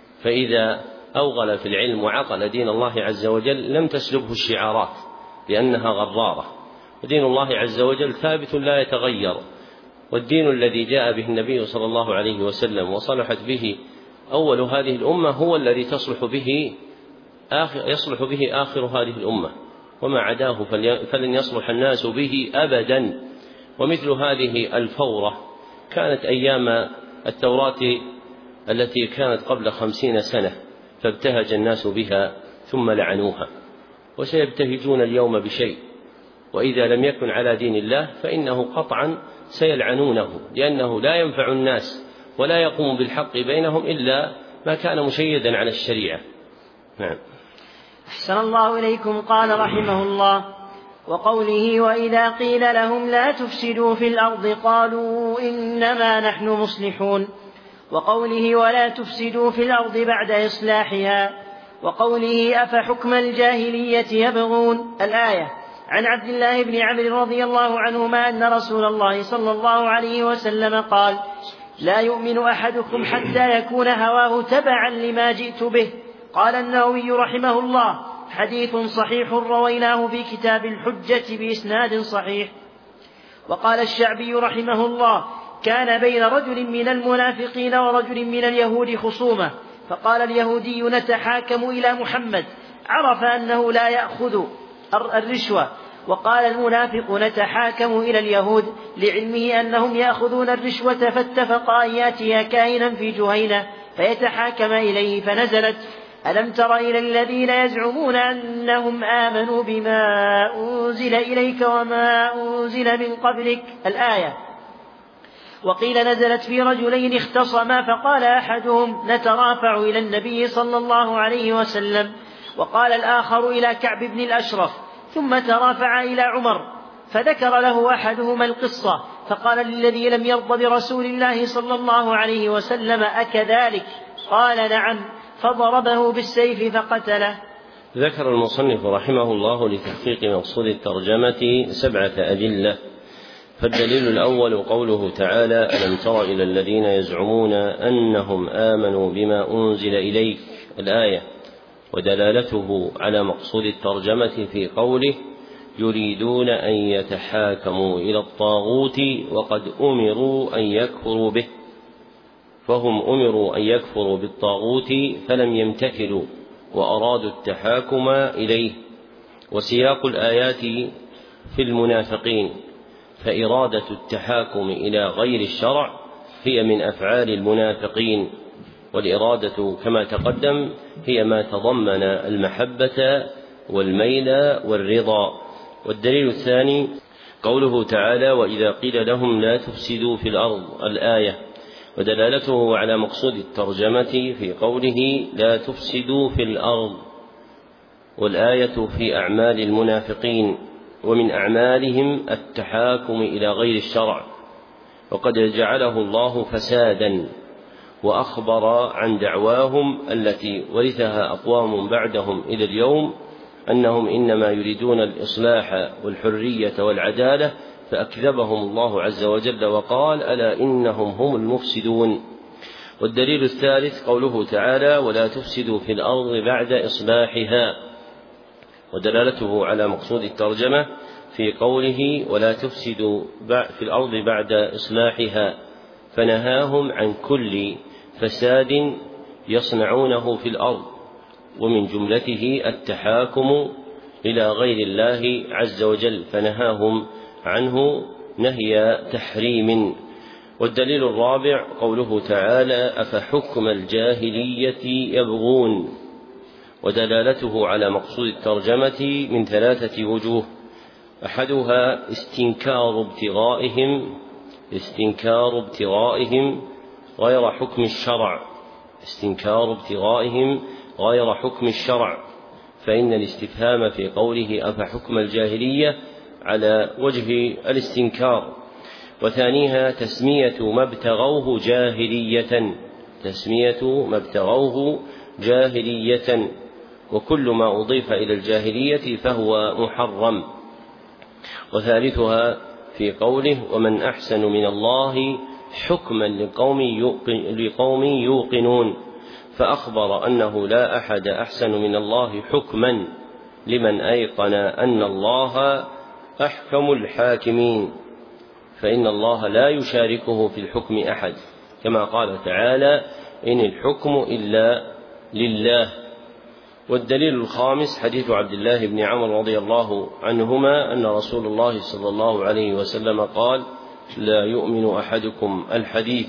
فإذا أوغل في العلم وعقل دين الله عز وجل لم تسلبه الشعارات لأنها غرارة، ودين الله عز وجل ثابت لا يتغير، والدين الذي جاء به النبي صلى الله عليه وسلم وصلحت به أول هذه الأمة هو الذي تصلح به آخر يصلح به آخر هذه الأمة، وما عداه فلن يصلح الناس به أبدا. ومثل هذه الفورة كانت أيام التوراة التي كانت قبل خمسين سنة فابتهج الناس بها ثم لعنوها، وسيبتهجون اليوم بشيء، وإذا لم يكن على دين الله فإنه قطعا سيلعنونه، لأنه لا ينفع الناس ولا يقوم بالحق بينهم إلا ما كان مشيدا على الشريعة. نعم. أحسن الله إليكم. قال رحمه الله: وقوله: وإذا قيل لهم لا تفسدوا في الأرض قالوا إنما نحن مصلحون. وقوله: ولا تفسدوا في الأرض بعد إصلاحها. وقوله: أفحكم الجاهلية يبغون. الآية. عن عبد الله بن عمرو رضي الله عنهما أن رسول الله صلى الله عليه وسلم قال: لا يؤمن أحدكم حتى يكون هواه تبعا لما جئت به. قال النووي رحمه الله: حديث صحيح رويناه في كتاب الحجة بإسناد صحيح. وقال الشعبي رحمه الله: كان بين رجل من المنافقين ورجل من اليهود خصومة، فقال اليهودي: نتحاكم إلى محمد، عرف أنه لا يأخذ الرشوة، وقال المنافق: نتحاكم إلى اليهود، لعلمه أنهم يأخذون الرشوة، فاتفق أن يأتي كائنا في جهينة فيتحاكم إليه، فنزلت: ألم تر إلى الذين يزعمون أنهم آمنوا بما أنزل إليك وما أنزل من قبلك. الآية. وقيل نزلت في رجلين اختصما، فقال أحدهم: نترافع إلى النبي صلى الله عليه وسلم، وقال الآخر إلى كعب بن الأشرف، ثم ترافع إلى عمر، فذكر له أحدهما القصة، فقال للذي لم يرض برسول الله صلى الله عليه وسلم: أكذلك؟ قال: نعم، فضربه بالسيف فقتله. ذكر المصنف رحمه الله لتحقيق مقصود الترجمة سبعة أدلة. فالدليل الأول قوله تعالى: ألم تر إلى الذين يزعمون أنهم آمنوا بما أنزل إليك. الآية. ودلالته على مقصود الترجمة في قوله: يريدون أن يتحاكموا إلى الطاغوت وقد أمروا أن يكفروا به، فهم أمروا أن يكفروا بالطاغوت فلم يمتثلوا وأرادوا التحاكم إليه. وسياق الآيات في المنافقين، فإرادة التحاكم إلى غير الشرع هي من أفعال المنافقين، والإرادة كما تقدم هي ما تضمن المحبة والميل والرضا. والدليل الثاني قوله تعالى: وإذا قيل لهم لا تفسدوا في الأرض. الآية. ودلالته على مقصود الترجمة في قوله: لا تفسدوا في الأرض. والآية في أعمال المنافقين، ومن أعمالهم التحاكم إلى غير الشرع، وقد جعله الله فسادا، وأخبر عن دعواهم التي ورثها أقوام بعدهم إلى اليوم أنهم إنما يريدون الإصلاح والحرية والعدالة، فأكذبهم الله عز وجل وقال: ألا إنهم هم المفسدون. والدليل الثالث قوله تعالى: ولا تفسدوا في الأرض بعد إصلاحها، ودلالته على مقصود الترجمة في قوله: ولا تفسدوا في الأرض بعد إصلاحها، فنهاهم عن كل فساد يصنعونه في الأرض، ومن جملته التحاكم إلى غير الله عز وجل، فنهاهم عنه نهي تحريم. والدليل الرابع قوله تعالى: أفحكم الجاهلية يبغون، ودلالته على مقصود الترجمة من ثلاثة وجوه: أحدها استنكار ابتغائهم استنكار ابتغائهم غير حكم الشرع استنكار ابتغائهم غير حكم الشرع فإن الاستفهام في قوله أفحكم الجاهلية على وجه الاستنكار. وثانيها تسمية ما ابتغوه جاهلية تسمية ما ابتغوه جاهلية وكل ما أضيف إلى الجاهلية فهو محرم. وثالثها في قوله: ومن أحسن من الله حكما لقوم يوقنون، فأخبر أنه لا أحد أحسن من الله حكما لمن أيقن أن الله أحكم الحاكمين، فإن الله لا يشاركه في الحكم أحد، كما قال تعالى: إن الحكم إلا لله. والدليل الخامس حديث عبد الله بن عمرو رضي الله عنهما أن رسول الله صلى الله عليه وسلم قال: لا يؤمن أحدكم الحديث.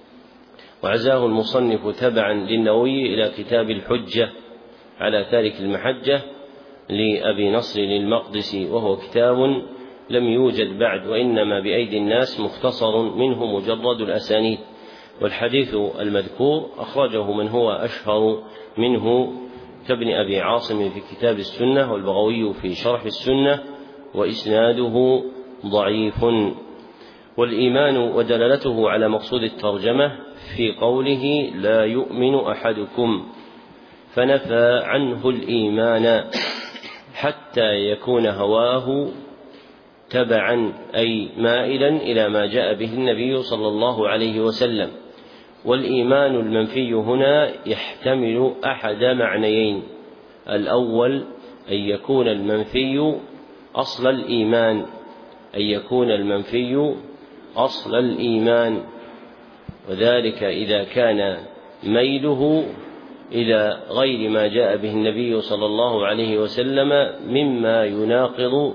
وعزاه المصنف تبعا للنووي إلى كتاب الحجة على تارك المحجة لأبي نصر المقدسي، وهو كتاب لم يوجد بعد، وإنما بأيدي الناس مختصر منه مجرد الأسانيد. والحديث المذكور أخرجه من هو أشهر منه كابن أبي عاصم في كتاب السنة، والبغوي في شرح السنة، وإسناده ضعيف. والإيمان ودلالته على مقصود الترجمة في قوله: لا يؤمن أحدكم، فنفى عنه الإيمان حتى يكون هواه تبعا أي مائلا إلى ما جاء به النبي صلى الله عليه وسلم. والإيمان المنفي هنا يحتمل أحد معنيين: الأول أن يكون المنفي أصل الإيمان أن يكون المنفي أصل الإيمان وذلك إذا كان ميله إلى غير ما جاء به النبي صلى الله عليه وسلم مما يناقض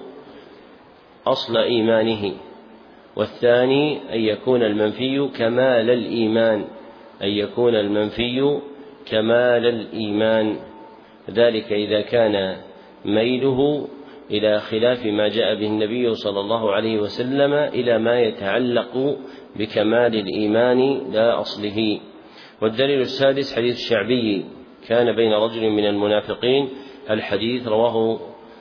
أصل إيمانه. والثاني أن يكون المنفي كمال الإيمان أن يكون المنفي كمال الإيمان ذلك إذا كان ميله إلى خلاف ما جاء به النبي صلى الله عليه وسلم إلى ما يتعلق بكمال الإيمان لا أصله. والدليل السادس حديث الشعبي: كان بين رجل من المنافقين. الحديث رواه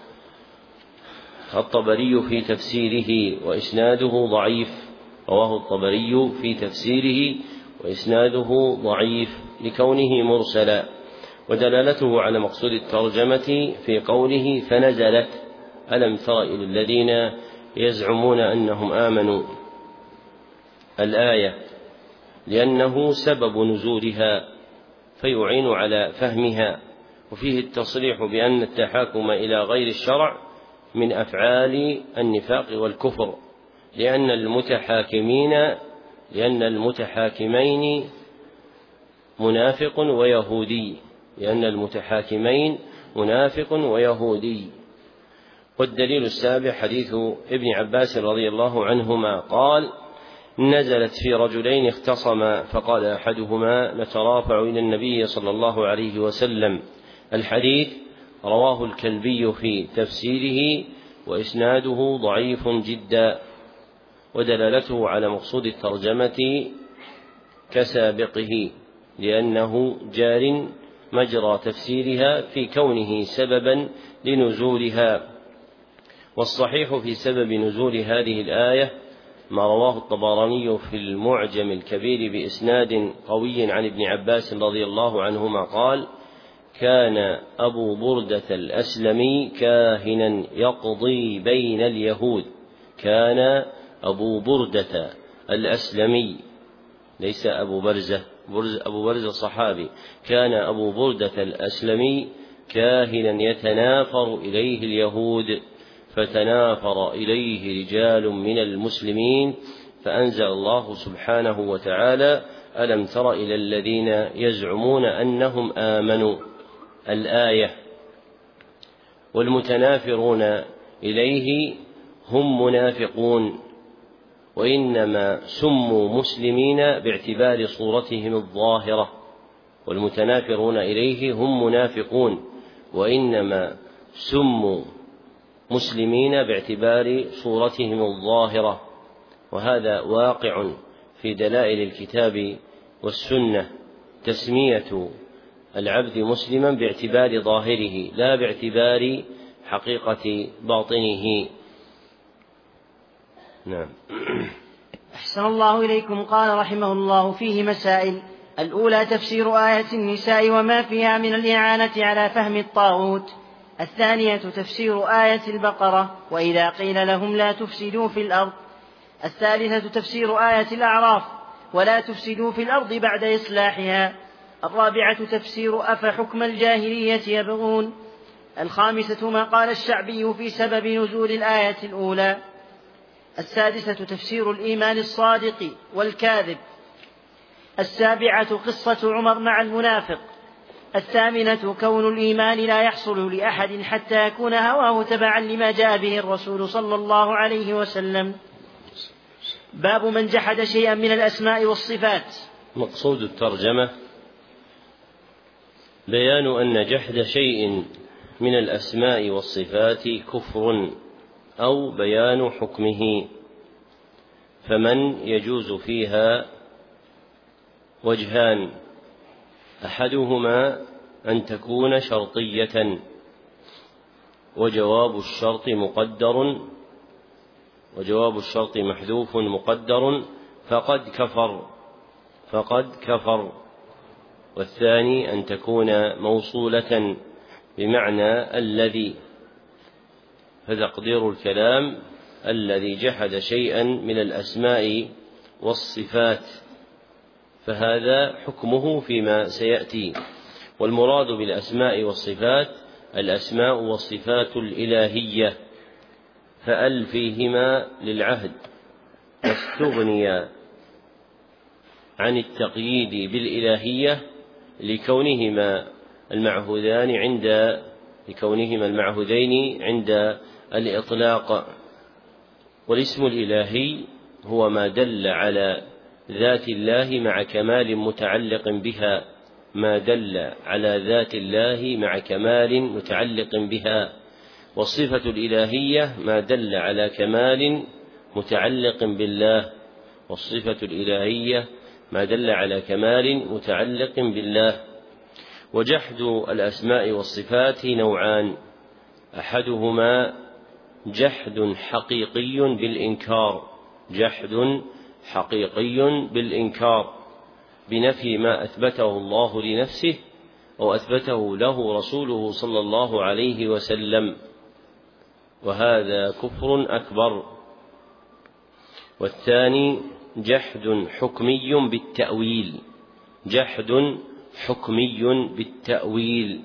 الطبري في تفسيره وإسناده ضعيف رواه الطبري في تفسيره وإسناده ضعيف لكونه مرسلا. ودلالته على مقصود الترجمة في قوله: فنزلت ألم تر إلى الذين يزعمون أنهم آمنوا، الآية، لأنه سبب نزولها فيعين على فهمها. وفيه التصريح بأن التحاكم إلى غير الشرع من أفعال النفاق والكفر، لأن المتحاكمين لأن المتحاكمين منافق ويهودي لأن المتحاكمين منافق ويهودي. والدليل السابع حديث ابن عباس رضي الله عنهما قال: نزلت في رجلين اختصما فقال أحدهما: نترافع إلى النبي صلى الله عليه وسلم. الحديث رواه الكلبي في تفسيره وإسناده ضعيف جدا. ودلالته على مقصود الترجمة كسابقه، لأنه جار مجرى تفسيرها في كونه سببا لنزولها. والصحيح في سبب نزول هذه الآية ما رواه الطبراني في المعجم الكبير بإسناد قوي عن ابن عباس رضي الله عنهما قال: كان أبو بردة الأسلمي كاهنا يقضي بين اليهود. كان أبو بردة الأسلمي، ليس أبو برزة، أبو برزة صحابي. كان أبو بردة الأسلمي كاهنا يتنافر إليه اليهود، فتنافر إليه رجال من المسلمين، فأنزل الله سبحانه وتعالى: ألم تر إلى الذين يزعمون أنهم آمنوا، الآية. والمتنافرون إليه هم منافقون، وإنما سموا مسلمين باعتبار صورتهم الظاهرة. والمتنافرون إليه هم منافقون، وإنما سموا مسلمين باعتبار صورتهم الظاهرة. وهذا واقع في دلائل الكتاب والسنة، تسمية العبد مسلما باعتبار ظاهره لا باعتبار حقيقة باطنه. نعم. أحسن الله إليكم. قال رحمه الله: فيه مسائل. الأولى تفسير آية النساء وما فيها من الإعانة على فهم الطاغوت. الثانية تفسير آية البقرة: وإذا قيل لهم لا تفسدوا في الأرض. الثالثة تفسير آية الأعراف: ولا تفسدوا في الأرض بعد إصلاحها. الرابعة تفسير أفحكم الجاهلية يبغون. الخامسة ما قال الشعبي في سبب نزول الآية الأولى. السادسة تفسير الإيمان الصادق والكاذب. السابعة قصة عمر مع المنافق. الثامنة كون الإيمان لا يحصل لأحد حتى يكون هواه تبعا لما جاء به الرسول صلى الله عليه وسلم. باب من جحد شيئا من الأسماء والصفات. مقصود الترجمة بيان أن جحد شيء من الأسماء والصفات كفر، أو بيان حكمه. فمن يجوز فيها وجهان: أحدهما أن تكون شرطية، وجواب الشرط مقدر وجواب الشرط محذوف مقدر فقد كفر فقد كفر والثاني أن تكون موصولة بمعنى الذي، فتقدير الكلام: الذي جحد شيئا من الأسماء والصفات، فهذا حكمه فيما سيأتي. والمراد بالأسماء والصفات الأسماء والصفات الإلهية، فأل فيهما للعهد، واستغني عن التقييد بالإلهية لكونهما المعهودان عند لكونهما المعهودين عند الإطلاق. والاسم الإلهي هو ما دل على ذات الله مع كمال متعلق بها ما دل على ذات الله مع كمال متعلق بها. والصفة الإلهية ما دل على كمال متعلق بالله والصفة الإلهية ما دل على كمال متعلق بالله. وجحد الأسماء والصفات نوعان: أحدهما جحد حقيقي بالإنكار جحد حقيقي بالإنكار بنفي ما أثبته الله لنفسه أو أثبته له رسوله صلى الله عليه وسلم، وهذا كفر أكبر. والثاني جحد حكمي بالتأويل جحد حكمي بالتأويل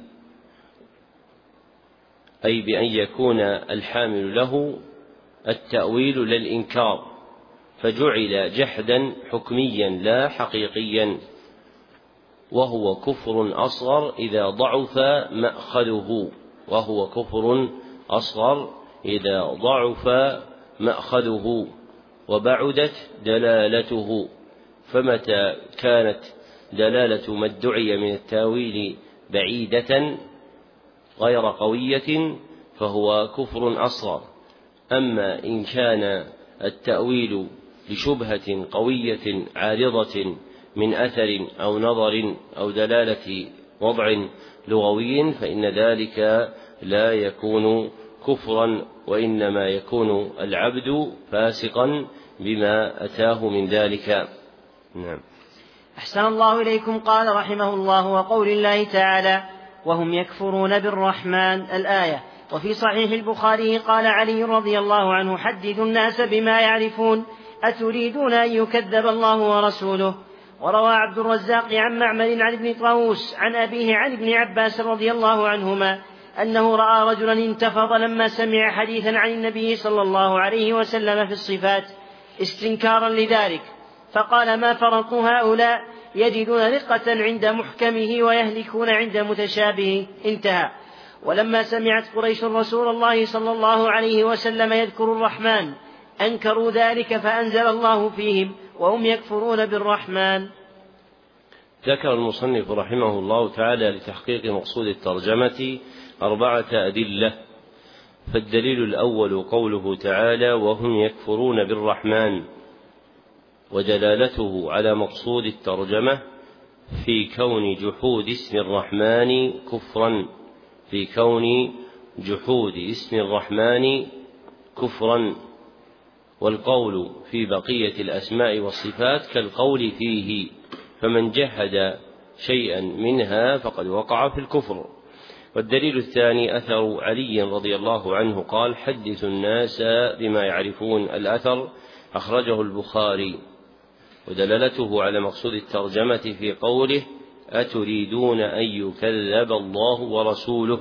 أي بأن يكون الحامل له التأويل للإنكار، فجعل جحدا حكميا لا حقيقيا، وهو كفر أصغر إذا ضعف مأخذه وهو كفر أصغر إذا ضعف مأخذه وبعدت دلالته. فمتى كانت دلالة ما ادعي من التاويل بعيدة غير قوية فهو كفر أصغر. أما إن كان التأويل لشبهة قوية عارضة من أثر أو نظر أو دلالة وضع لغوي فإن ذلك لا يكون كفرا، وإنما يكون العبد فاسقا بما أتاه من ذلك. نعم. أحسن الله إليكم. قال رحمه الله: وقول الله تعالى: وهم يكفرون بالرحمن، الآية. وفي صحيح البخاري قال علي رضي الله عنه: حدثوا الناس بما يعرفون، أتريدون أن يكذب الله ورسوله. وروى عبد الرزاق عن معمر عن ابن طاووس عن أبيه عن ابن عباس رضي الله عنهما أنه رأى رجلا انتفض لما سمع حديثا عن النبي صلى الله عليه وسلم في الصفات استنكارا لذلك، فقال: ما فرقوا هؤلاء، يجدون رقة عند محكمه ويهلكون عند متشابهه. انتهى. ولما سمعت قريش رسول الله صلى الله عليه وسلم يذكر الرحمن أنكروا ذلك، فأنزل الله فيهم: وهم يكفرون بالرحمن. ذكر المصنف رحمه الله تعالى لتحقيق مقصود الترجمة أربعة أدلة. فالدليل الأول قوله تعالى: وهم يكفرون بالرحمن، ودلالته على مقصود الترجمة في كون جحود اسم الرحمن كفرا في كون جحود اسم الرحمن كفرا والقول في بقية الأسماء والصفات كالقول فيه، فمن جحد شيئا منها فقد وقع في الكفر. والدليل الثاني أثر علي رضي الله عنه قال: حدثوا الناس بما يعرفون، الأثر أخرجه البخاري. ودلالته على مقصود الترجمة في قوله: أتريدون أن يكذب الله ورسوله،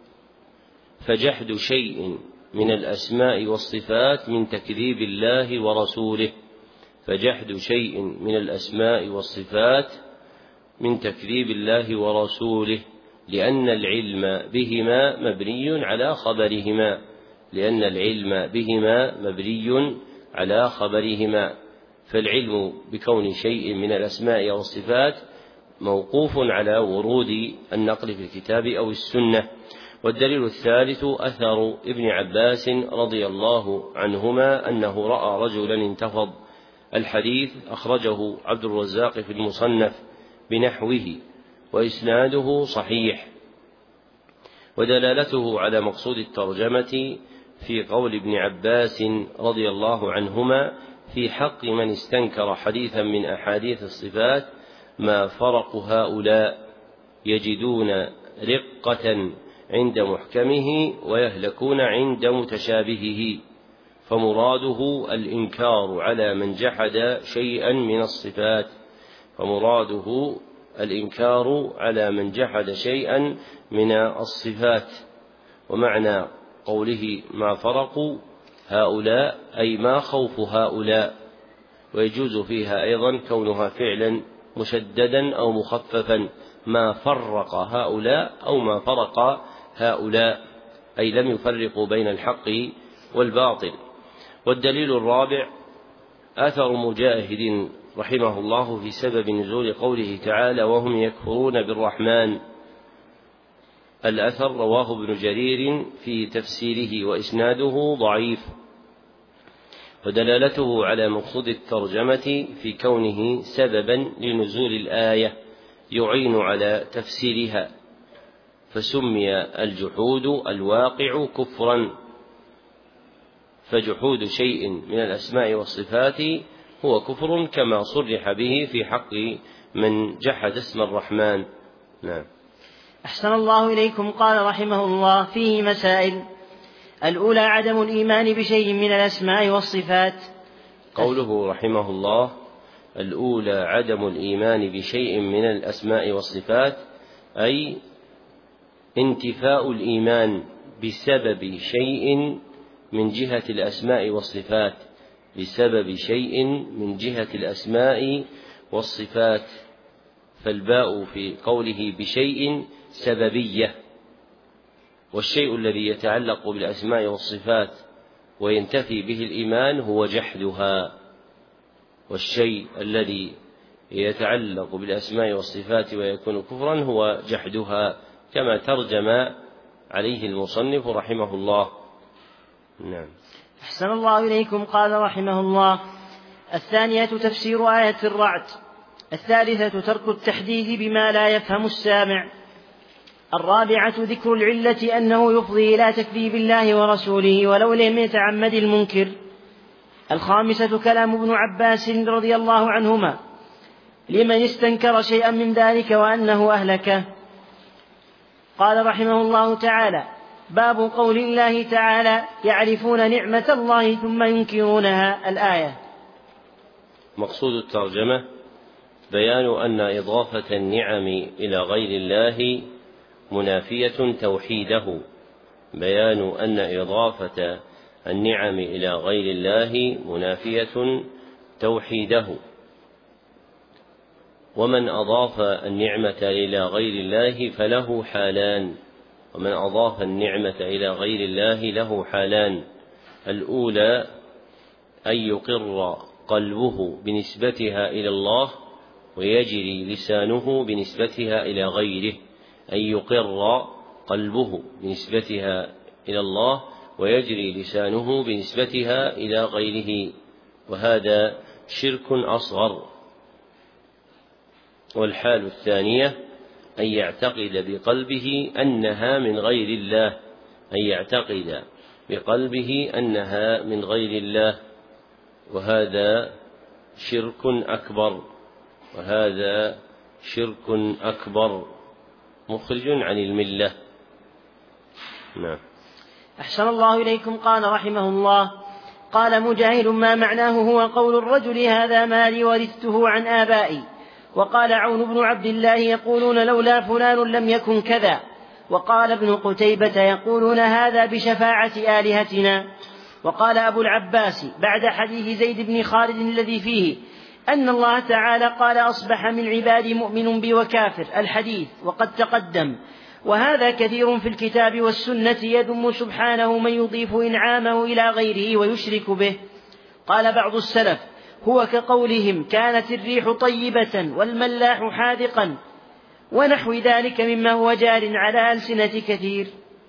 فجحد شيء من الأسماء والصفات من تكذيب الله ورسوله فجحد شيء من الأسماء والصفات من تكذيب الله ورسوله لأن العلم بهما مبني على خبرهما لأن العلم بهما مبني على خبرهما فالعلم بكون شيء من الأسماء والصفات موقوف على ورود النقل في الكتاب أو السنة. والدليل الثالث أثر ابن عباس رضي الله عنهما أنه رأى رجلا انتفض، الحديث أخرجه عبد الرزاق في المصنف بنحوه وإسناده صحيح. ودلالته على مقصود الترجمة في قول ابن عباس رضي الله عنهما في حق من استنكر حديثا من أحاديث الصفات: ما فرق هؤلاء، يجدون رقة عند محكمه ويهلكون عند متشابهه. فمراده الإنكار على من جحد شيئا من الصفات فمراده الإنكار على من جحد شيئا من الصفات. ومعنى قوله ما فرقوا هؤلاء أي ما خوف هؤلاء، ويجوز فيها أيضا كونها فعلا مشددا أو مخففا: ما فرق هؤلاء أو ما فرق هؤلاء، أي لم يفرقوا بين الحق والباطل. والدليل الرابع أثر مجاهد رحمه الله في سبب نزول قوله تعالى: وهم يكفرون بالرحمن، الأثر رواه ابن جرير في تفسيره وإسناده ضعيف. ودلالته على مقصود الترجمة في كونه سببا لنزول الآية يعين على تفسيرها، فسمي الجحود الواقع كفرا، فجحود شيء من الأسماء والصفات هو كفر كما صرح به في حق من جحد اسم الرحمن. نعم. أحسن الله إليكم. قال رحمه الله: فيه مسائل. الأولى عدم الإيمان بشيء من الأسماء والصفات. قوله رحمه الله: الأولى عدم الإيمان بشيء من الأسماء والصفات، أي انتفاء الإيمان بسبب شيء من جهة الأسماء والصفات بسبب شيء من جهة الأسماء والصفات. فالباء في قوله بشيء سببية، والشيء الذي يتعلق بالأسماء والصفات وينتفي به الإيمان هو جحدها، والشيء الذي يتعلق بالأسماء والصفات ويكون كفرا هو جحدها، كما ترجم عليه المصنف رحمه الله. نعم. أحسن الله إليكم. قال رحمه الله: الثانية تفسير آية الرعد. الثالثة ترك التحديد بما لا يفهم السامع. الرابعة ذكر العلة أنه يفضي إلى تكذيب الله ورسوله ولو لم يتعمد المنكر. الخامسة كلام ابن عباس رضي الله عنهما لمن استنكر شيئا من ذلك وأنه أهلكه. قال رحمه الله تعالى: باب قول الله تعالى: يعرفون نعمة الله ثم ينكرونها. الآية. مقصود الترجمة بيان أن إضافة النعم إلى غير الله منافية توحيده، بيان أن إضافة النعم إلى غير الله منافية توحيده. ومن أضاف النعمة إلى غير الله فله حالان، ومن أضاف النعمة إلى غير الله له حالان: الأولى أن يقر قلبه بنسبتها إلى الله ويجري لسانه بنسبتها إلى غيره، أن يقر قلبه بنسبتها إلى الله ويجري لسانه بنسبتها إلى غيره، وهذا شرك أصغر. والحال الثانية أن يعتقد بقلبه أنها من غير الله، أن يعتقد بقلبه أنها من غير الله، وهذا شرك أكبر، وهذا شرك أكبر مخرج عن الملة. نعم. أحسن الله إليكم. قال رحمه الله: قال مجاهد: ما معناه هو قول الرجل: هذا مالي ورثته عن آبائي. وقال عون بن عبد الله: يقولون لولا فلان لم يكن كذا. وقال ابن قتيبة: يقولون هذا بشفاعة آلهتنا. وقال أبو العباس بعد حديث زيد بن خالد الذي فيه أن الله تعالى قال: أصبح من عبادي مؤمن بي وكافر، الحديث، وقد تقدم. وهذا كثير في الكتاب والسنة يذم سبحانه من يضيف إنعامه إلى غيره ويشرك به. قال بعض السلف: هو كقولهم: كانت الريح طيبة والملاح حاذقا، ونحو ذلك مما هو جار على ألسنة كثير.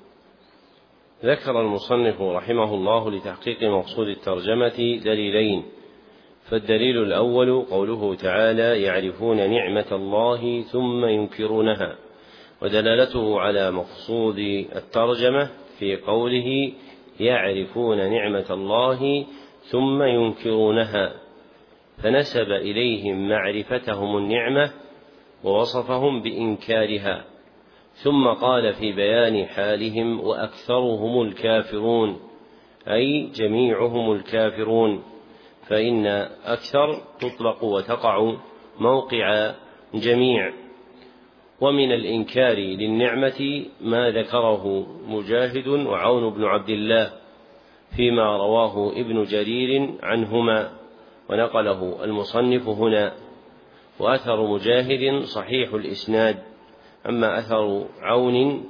ذكر المصنف رحمه الله لتحقيق مقصود الترجمة دليلين: فالدليل الأول قوله تعالى: يعرفون نعمة الله ثم ينكرونها، ودلالته على مقصود الترجمة في قوله: يعرفون نعمة الله ثم ينكرونها، فنسب إليهم معرفتهم النعمة ووصفهم بإنكارها، ثم قال في بيان حالهم: وأكثرهم الكافرون، أي جميعهم الكافرون، فإن أكثر تطلق وتقع موقع جميع. ومن الإنكار للنعمة ما ذكره مجاهد وعون بن عبد الله فيما رواه ابن جرير عنهما ونقله المصنف هنا. وأثر مجاهد صحيح الإسناد، أما أثر عون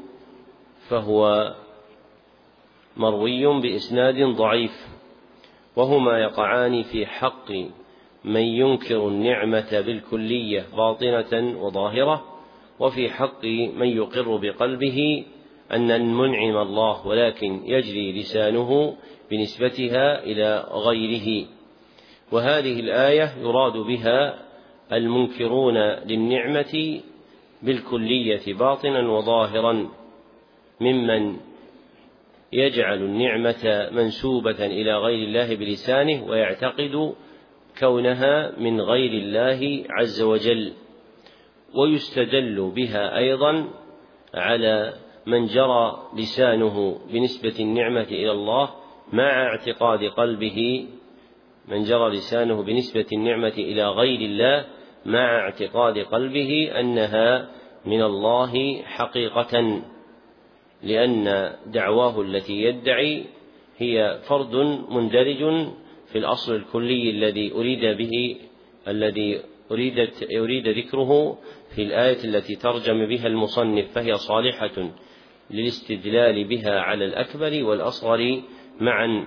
فهو مروي بإسناد ضعيف، وهما يقعان في حق من ينكر النعمة بالكلية باطنة وظاهرة، وفي حق من يقر بقلبه أن المنعم الله ولكن يجري لسانه بنسبتها إلى غيره. وهذه الآية يراد بها المنكرون للنعمة بالكلية باطنا وظاهرا، ممن يجعل النعمة منسوبة إلى غير الله بلسانه ويعتقد كونها من غير الله عز وجل. ويستدل بها أيضا على من جرى لسانه بنسبة النعمة إلى الله مع اعتقاد قلبه من جرى لسانه بنسبة النعمة إلى غير الله مع اعتقاد قلبه أنها من الله حقيقة، لأن دعواه التي يدعي هي فرد مندرج في الأصل الكلي الذي أريد به الذي أريدت أريد ذكره في الآية التي ترجم بها المصنف، فهي صالحة للاستدلال بها على الأكبر والأصغر معا.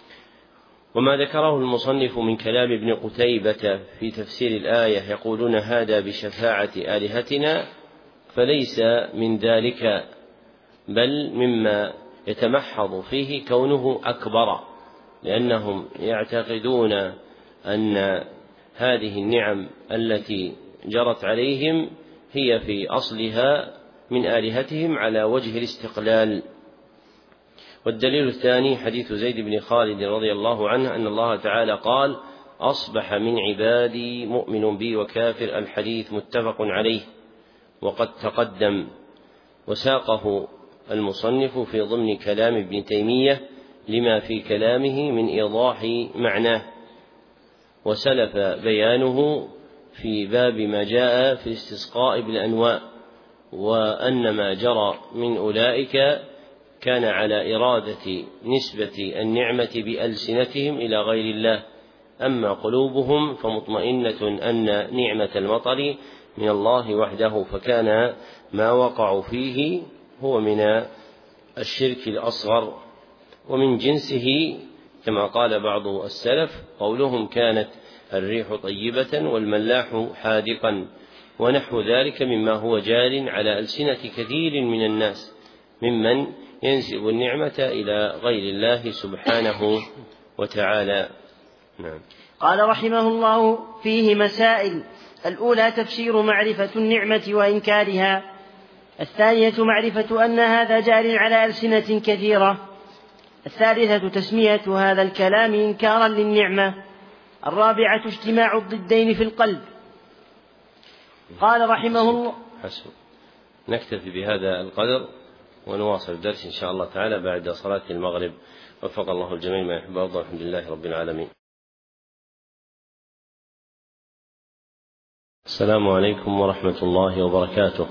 وما ذكره المصنف من كلام ابن قتيبة في تفسير الآية: يقولون هذا بشفاعة آلهتنا، فليس من ذلك، بل مما يتمحض فيه كونه أكبر، لأنهم يعتقدون أن هذه النعم التي جرت عليهم هي في أصلها من آلهتهم على وجه الاستقلال. والدليل الثاني حديث زيد بن خالد رضي الله عنه أن الله تعالى قال: أصبح من عبادي مؤمن بي وكافر. الحديث متفق عليه وقد تقدم، وساقه المصنف في ضمن كلام ابن تيمية لما في كلامه من إيضاح معناه، وسلف بيانه في باب ما جاء في الاستسقاء بالأنواء، وأن ما جرى من أولئك كان على إرادة نسبة النعمة بألسنتهم إلى غير الله، أما قلوبهم فمطمئنة أن نعمة المطر من الله وحده، فكان ما وقعوا فيه هو من الشرك الأصغر. ومن جنسه كما قال بعض السلف قولهم: كانت الريح طيبة والملاح حادقا، ونحو ذلك مما هو جار على ألسنة كثير من الناس ممن ينسب النعمة إلى غير الله سبحانه وتعالى. نعم. قال رحمه الله: فيه مسائل. الأولى تفسير معرفة النعمة وإنكارها. الثانية معرفة أن هذا جار على ألسنة كثيرة. الثالثة تسمية هذا الكلام إنكارا للنعمة. الرابعة اجتماع الضدين في القلب. قال رحمه الله: حسن. نكتفي بهذا القدر ونواصل الدرس إن شاء الله تعالى بعد صلاة المغرب. وفق الله الجميع ما يحب ويرضى. الحمد لله رب العالمين. السلام عليكم ورحمة الله وبركاته.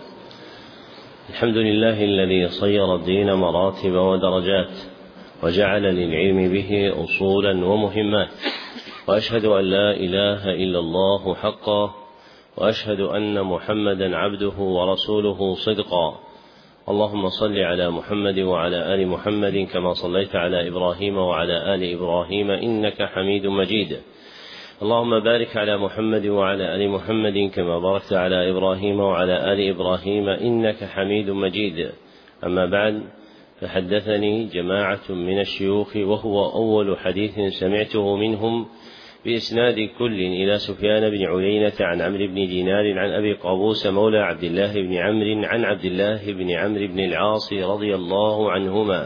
الحمد لله الذي صير الدين مراتب ودرجات، وجعل للعلم به أصولا ومهمات، وأشهد أن لا إله إلا الله حقا، وأشهد أن محمدا عبده ورسوله صدقا. اللهم صل على محمد وعلى آل محمد كما صليت على إبراهيم وعلى آل إبراهيم إنك حميد مجيد. اللهم بارك على محمد وعلى آل محمد كما باركت على إبراهيم وعلى آل إبراهيم إنك حميد مجيد. أما بعد، فحدثني جماعة من الشيوخ، وهو أول حديث سمعته منهم بإسناد كل إلى سفيان بن عيينة عن عمرو بن دينار عن أبي قابوس مولى عبد الله بن عمرو عن عبد الله بن عمرو بن العاص رضي الله عنهما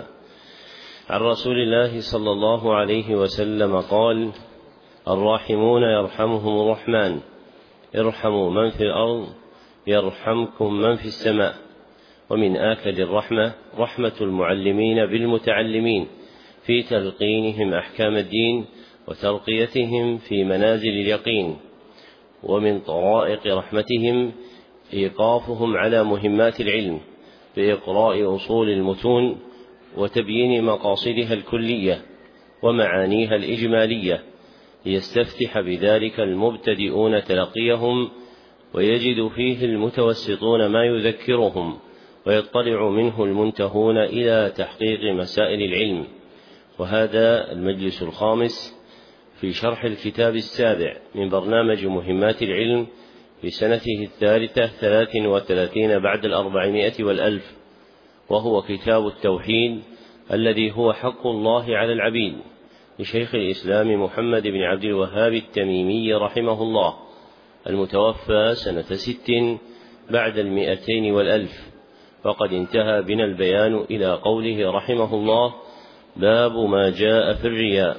عن رسول الله صلى الله عليه وسلم قال: الراحمون يرحمهم الرحمن، ارحموا من في الأرض يرحمكم من في السماء. ومن آكد الرحمة رحمة المعلمين بالمتعلمين في تلقينهم أحكام الدين وترقيتهم في منازل اليقين. ومن طرائق رحمتهم إيقافهم على مهمات العلم بإقراء أصول المتون وتبيين مقاصدها الكلية ومعانيها الإجمالية، ليستفتح بذلك المبتدئون تلقيهم، ويجد فيه المتوسطون ما يذكرهم، ويطلع منه المنتهون إلى تحقيق مسائل العلم. وهذا المجلس الخامس في شرح الكتاب السابع من برنامج مهمات العلم في سنته الثالثة ثلاث وثلاثين بعد الأربعمائة والألف، وهو كتاب التوحيد الذي هو حق الله على العبيد لشيخ الإسلام محمد بن عبد الوهاب التميمي رحمه الله، المتوفى سنة ست بعد المئتين والألف. وقد انتهى بنا البيان إلى قوله رحمه الله: باب ما جاء في الرياء.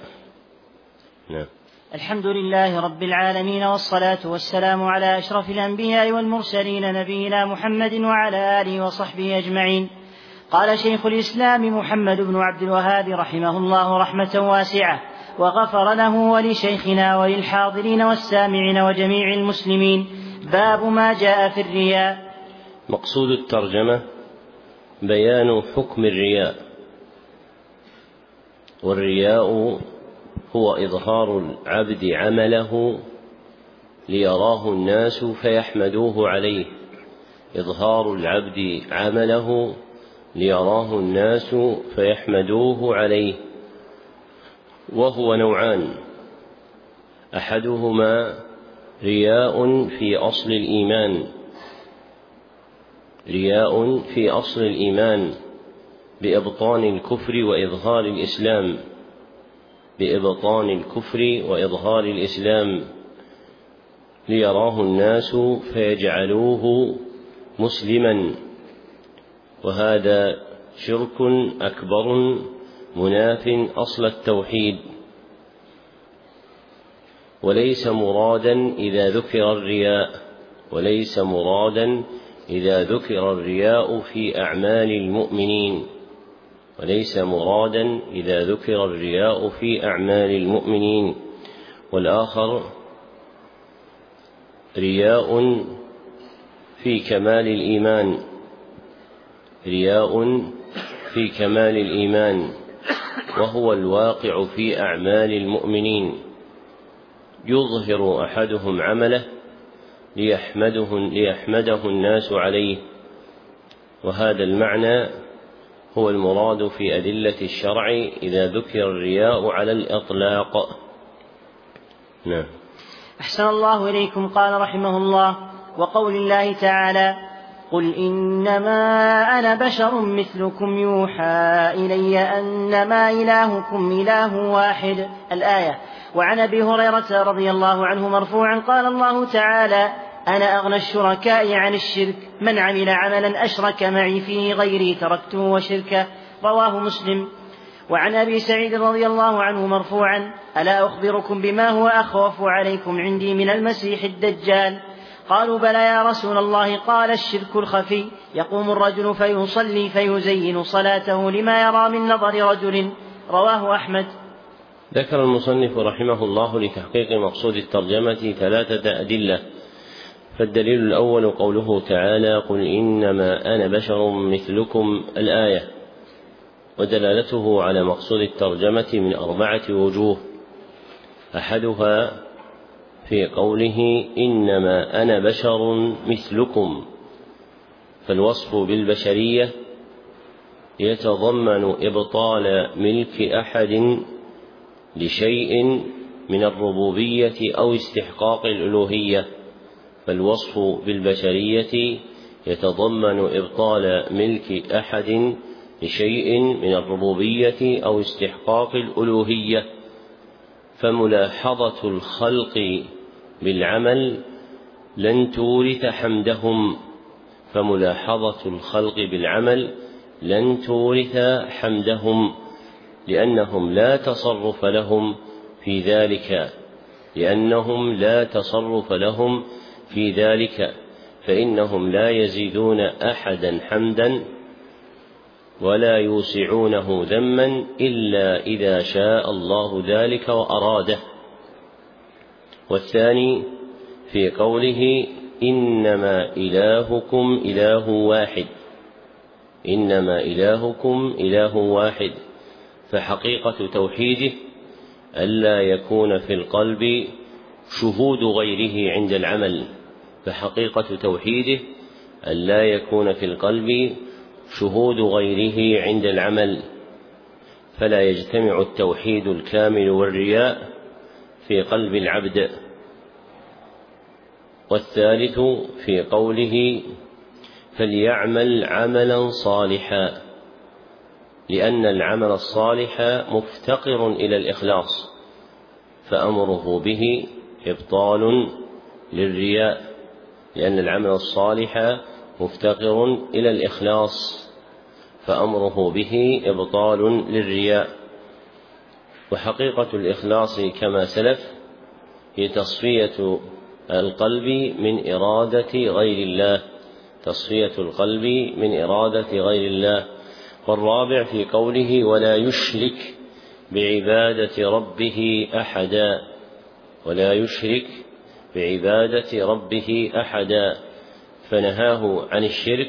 نعم. الحمد لله رب العالمين، والصلاة والسلام على أشرف الأنبياء والمرسلين نبينا محمد وعلى آله وصحبه أجمعين. قال شيخ الإسلام محمد بن عبد الوهاب رحمه الله رحمة واسعة، وغفر له ولشيخنا وللحاضرين والسامعين وجميع المسلمين. باب ما جاء في الرياء. مقصود الترجمة بيان حكم الرياء. والرياء هو إظهار العبد عمله ليراه الناس فيحمدوه عليه. إظهار العبد عمله ليراه الناس فيحمدوه عليه، وهو نوعان: أحدهما رياء في أصل الإيمان، رياء في أصل الإيمان بإبطان الكفر وإظهار الإسلام، بإبطان الكفر وإظهار الإسلام ليراه الناس فيجعلوه مسلما، وهذا شرك أكبر مناف أصل التوحيد، وليس مرادا إذا ذكر الرياء وليس مرادا إذا ذكر الرياء في أعمال المؤمنين وليس مرادا إذا ذكر الرياء في أعمال المؤمنين والآخر رياء في كمال الإيمان رياء في كمال الإيمان وهو الواقع في أعمال المؤمنين، يظهر أحدهم عمله ليحمده, ليحمده الناس عليه، وهذا المعنى هو المراد في أدلة الشرع إذا ذكر الرياء على الإطلاق. نعم. أحسن الله إليكم. قال رحمه الله: وقول الله تعالى: قل إنما أنا بشر مثلكم يوحى إلي أنما إلهكم إله واحد، الآية. وعن أبي هريرة رضي الله عنه مرفوعا قال الله تعالى: أنا أغنى الشركاء عن الشرك، من عمل عملا أشرك معي فيه غيري تركته وشركه، رواه مسلم. وعن أبي سعيد رضي الله عنه مرفوعا: ألا أخبركم بما هو أخوف عليكم عندي من المسيح الدجال؟ قالوا: بلى يا رسول الله. قال: الشرك الخفي، يقوم الرجل فيصلي فيزين صلاته لما يرى من نظر رجل، رواه أحمد. ذكر المصنف رحمه الله لتحقيق مقصود الترجمة ثلاثة أدلة. فالدليل الأول قوله تعالى: قل إنما أنا بشر مثلكم، الآية، ودلالته على مقصود الترجمة من أربعة وجوه. أحدها في قوله إنما أنا بشر مثلكم، فالوصف بالبشرية يتضمن إبطال ملك أحد لشيء من الربوبية أو استحقاق الألوهية فالوصف بالبشرية يتضمن إبطال ملك أحد لشيء من الربوبية أو استحقاق الألوهية، فملاحظة الخلق بالعمل لن تورث حمدهم فملاحظة الخلق بالعمل لن تورث حمدهم لأنهم لا تصرف لهم في ذلك لأنهم لا تصرف لهم في ذلك فإنهم لا يزيدون أحدا حمدا ولا يوسعونه ذما إلا إذا شاء الله ذلك وأراده. والثاني في قوله إنما إلهكم إله واحد إنما إلهكم إله واحد فحقيقة توحيده ألا يكون في القلب شهود غيره عند العمل فحقيقة توحيده ألا يكون في القلب شهود غيره عند العمل، فلا يجتمع التوحيد الكامل والرياء في قلب العبد. والثالث في قوله فليعمل عملا صالحا لأن العمل الصالح مفتقر إلى الإخلاص فأمره به إبطال للرياء لأن العمل الصالح مفتقر إلى الإخلاص فأمره به إبطال للرياء. وحقيقة الإخلاص كما سلف هي تصفية القلب من إرادة غير الله تصفية القلب من إرادة غير الله. والرابع في قوله ولا يشرك بعبادة ربه أحدا ولا يشرك بعبادة ربه أحدا فنهاه عن الشرك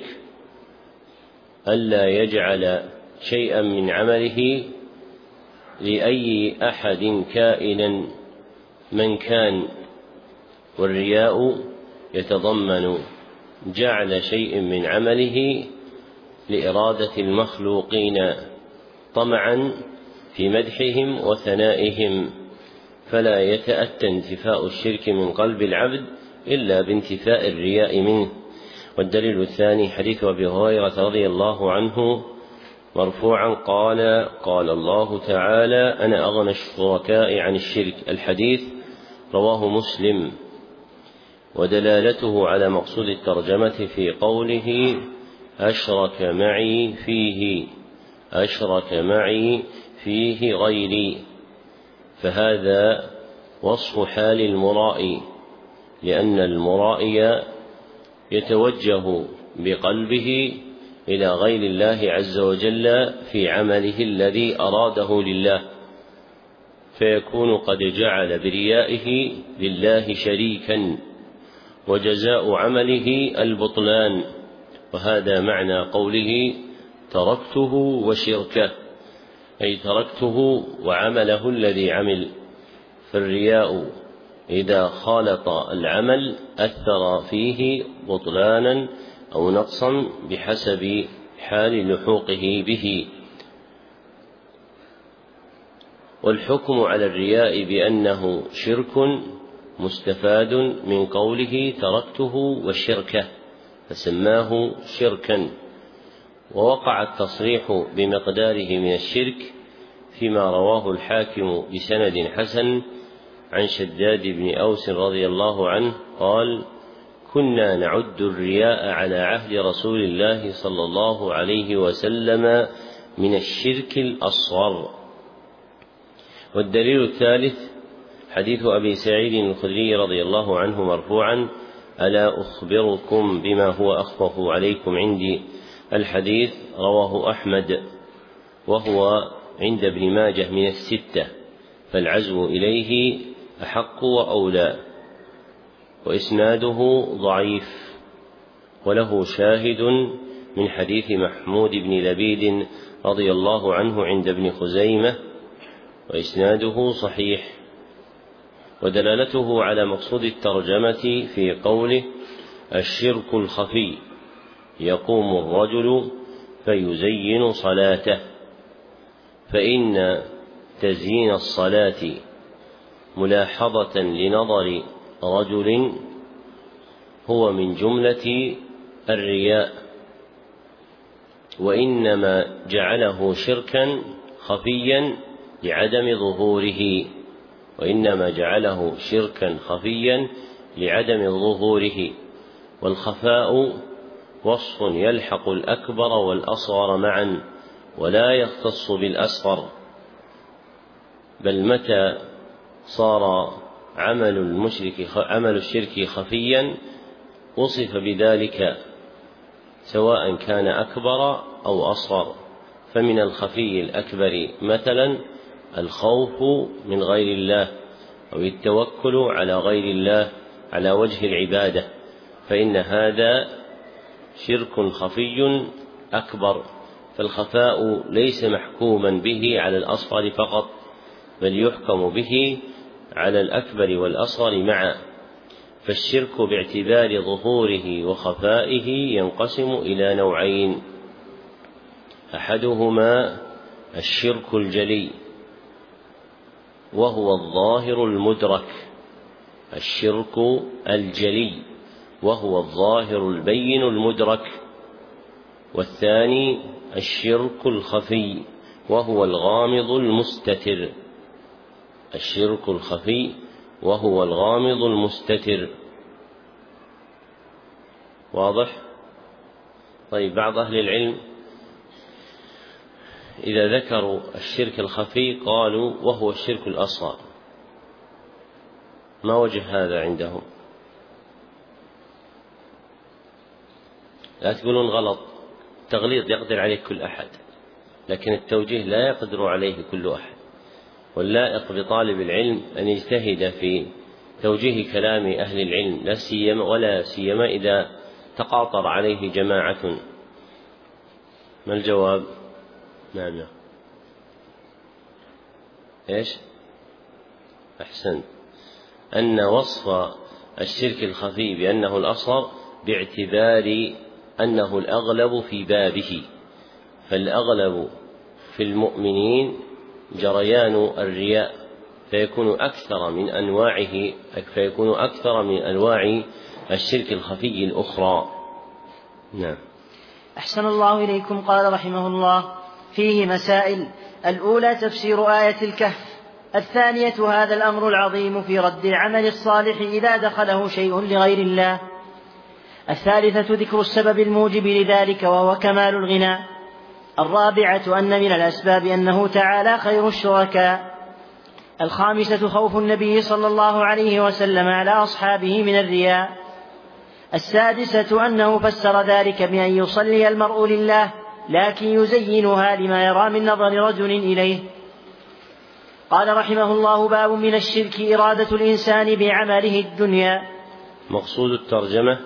ألا يجعل شيئا من عمله لأي أحد كائنا من كان. والرياء يتضمن جعل شيء من عمله لإرادة المخلوقين طمعا في مدحهم وثنائهم فلا يتأتى انتفاء الشرك من قلب العبد إلا بانتفاء الرياء منه. والدليل الثاني حديث أبي هريرة رضي الله عنه مرفوعا قال قال الله تعالى أنا أغنى الشركاء عن الشرك، الحديث رواه مسلم. ودلالته على مقصود الترجمة في قوله أشرك معي فيه أشرك معي فيه غيري، فهذا وصف حال المرائي، لأن المرائي يتوجه بقلبه إلى غير الله عز وجل في عمله الذي أراده لله، فيكون قد جعل بريائه لله شريكا، وجزاء عمله البطلان. وهذا معنى قوله تركته وشركه، أي تركته وعمله الذي عمل. فالرياء إذا خالط العمل أثر فيه بطلانا أو نقصا بحسب حال لحوقه به. والحكم على الرياء بأنه شرك مستفاد من قوله تركته والشركة، فسماه شركا. ووقع التصريح بمقداره من الشرك فيما رواه الحاكم بسند حسن عن شداد بن أوس رضي الله عنه قال: كنا نعد الرياء على عهد رسول الله صلى الله عليه وسلم من الشرك الأصغر. والدليل الثالث حديث أبي سعيد الخدري رضي الله عنه مرفوعا: ألا أخبركم بما هو أخفف عليكم عندي؟ الحديث رواه أحمد وهو عند ابن ماجه من الستة، فالعزو إليه أحق وأولى، وإسناده ضعيف، وله شاهد من حديث محمود بن لبيد رضي الله عنه عند ابن خزيمة، وإسناده صحيح. ودلالته على مقصود الترجمة في قوله الشرك الخفي: يقوم الرجل فيزين صلاته، فإن تزيين الصلاة ملاحظة لنظر رجل هو من جملة الرياء، وإنما جعله شركا خفيا لعدم ظهوره وإنما جعله شركا خفيا لعدم ظهوره. والخفاء وصف يلحق الأكبر والأصغر معا، ولا يختص بالأصغر، بل متى صار عمل المشرك عمل الشرك خفيا وصف بذلك سواء كان أكبر أو أصغر. فمن الخفي الأكبر مثلا الخوف من غير الله أو التوكل على غير الله على وجه العبادة، فإن هذا شرك خفي أكبر. فالخفاء ليس محكوما به على الأصغر فقط، بل يحكم به على الأكبر والأصغر معا. فالشرك باعتبار ظهوره وخفائه ينقسم إلى نوعين: أحدهما الشرك الجلي وهو الظاهر المدرك، الشرك الجلي وهو الظاهر البين المدرك. والثاني الشرك الخفي وهو الغامض المستتر، الشرك الخفي وهو الغامض المستتر. واضح؟ طيب، بعض أهل العلم إذا ذكروا الشرك الخفي قالوا وهو الشرك الأصغر. ما وجه هذا عندهم؟ لا تقولون غلط، التغليط يقدر عليه كل أحد، لكن التوجيه لا يقدر عليه كل أحد. واللائق بطالب العلم أن يجتهد في توجيه كلام أهل العلم، لا سيما ولا سيما إذا تقاطر عليه جماعة. ما الجواب؟ نعم. إيش؟ أحسن. أن وصف الشرك الخفي بأنه الأصغر باعتبار أنه الأغلب في بابه، فالأغلب في المؤمنين جريان الرياء، فيكون أكثر من أنواعه فيكون أكثر من أنواع الشرك الخفي الأخرى. نعم. أحسن الله إليكم. قال رحمه الله: فيه مسائل. الأولى تفسير آية الكهف. الثانية هذا الأمر العظيم في رد العمل الصالح إذا دخله شيء لغير الله. الثالثة ذكر السبب الموجب لذلك وهو كمال الغنى. الرابعة أن من الأسباب أنه تعالى خير الشركاء. الخامسة خوف النبي صلى الله عليه وسلم على أصحابه من الرياء. السادسة أنه فسر ذلك بأن يصلي المرء لله لكن يزينها لما يرى من نظر رجل إليه. قال رحمه الله: باب من الشرك إرادة الإنسان بعمله الدنيا. مقصود الترجمة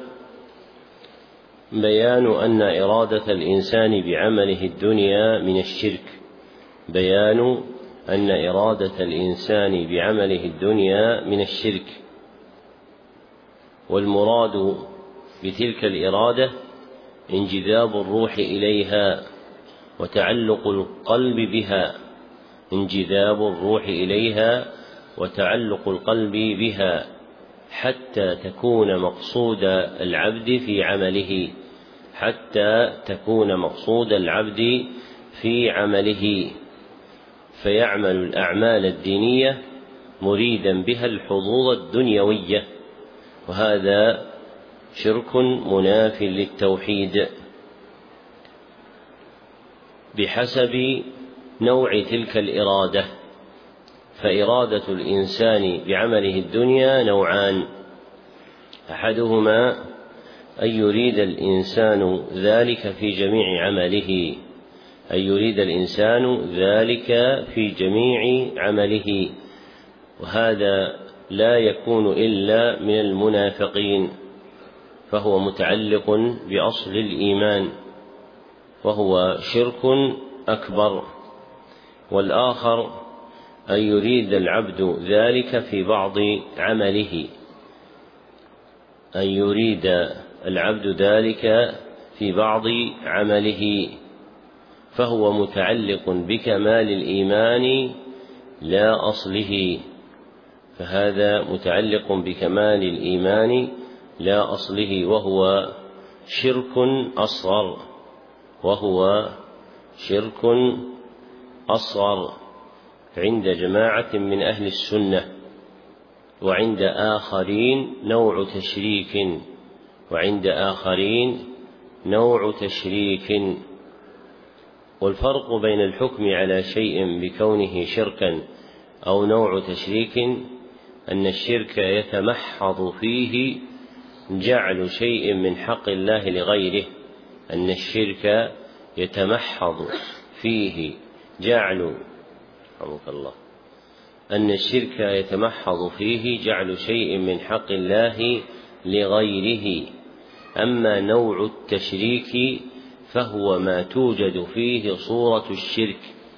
بيان أن إرادة الإنسان بعمله الدنيا من الشرك، بيان أن إرادة الإنسان بعمله الدنيا من الشرك، والمراد بتلك الإرادة انجذاب الروح إليها وتعلق القلب بها، انجذاب الروح إليها وتعلق القلب بها حتى تكون مقصود العبد في عمله، حتى تكون مقصود العبد في عمله، فيعمل الأعمال الدينية مريدا بها الحظوظ الدنيوية، وهذا شرك مناف للتوحيد بحسب نوع تلك الإرادة. فإرادة الإنسان بعمله الدنيا نوعان: أحدهما أن يريد الإنسان ذلك في جميع عمله، أن يريد الإنسان ذلك في جميع عمله، وهذا لا يكون إلا من المنافقين، فهو متعلق بأصل الإيمان وهو شرك أكبر. والآخر أن يريد العبد ذلك في بعض عمله، أن يريد العبد ذلك في بعض عمله، فهو متعلق بكمال الإيمان لا أصله، فهذا متعلق بكمال الإيمان لا أصله، وهو شرك أصغر، وهو شرك أصغر عند جماعة من أهل السنة، وعند آخرين نوع تشريك، وعند آخرين نوع تشريك. والفرق بين الحكم على شيء بكونه شركا أو نوع تشريك أن الشرك يتمحض فيه جعل شيء من حق الله لغيره، أن الشرك يتمحض فيه جعل رحمك الله أن الشرك يتمحض فيه جعل شيء من حق الله لغيره. أما نوع التشريك فهو ما توجد فيه صورة الشرك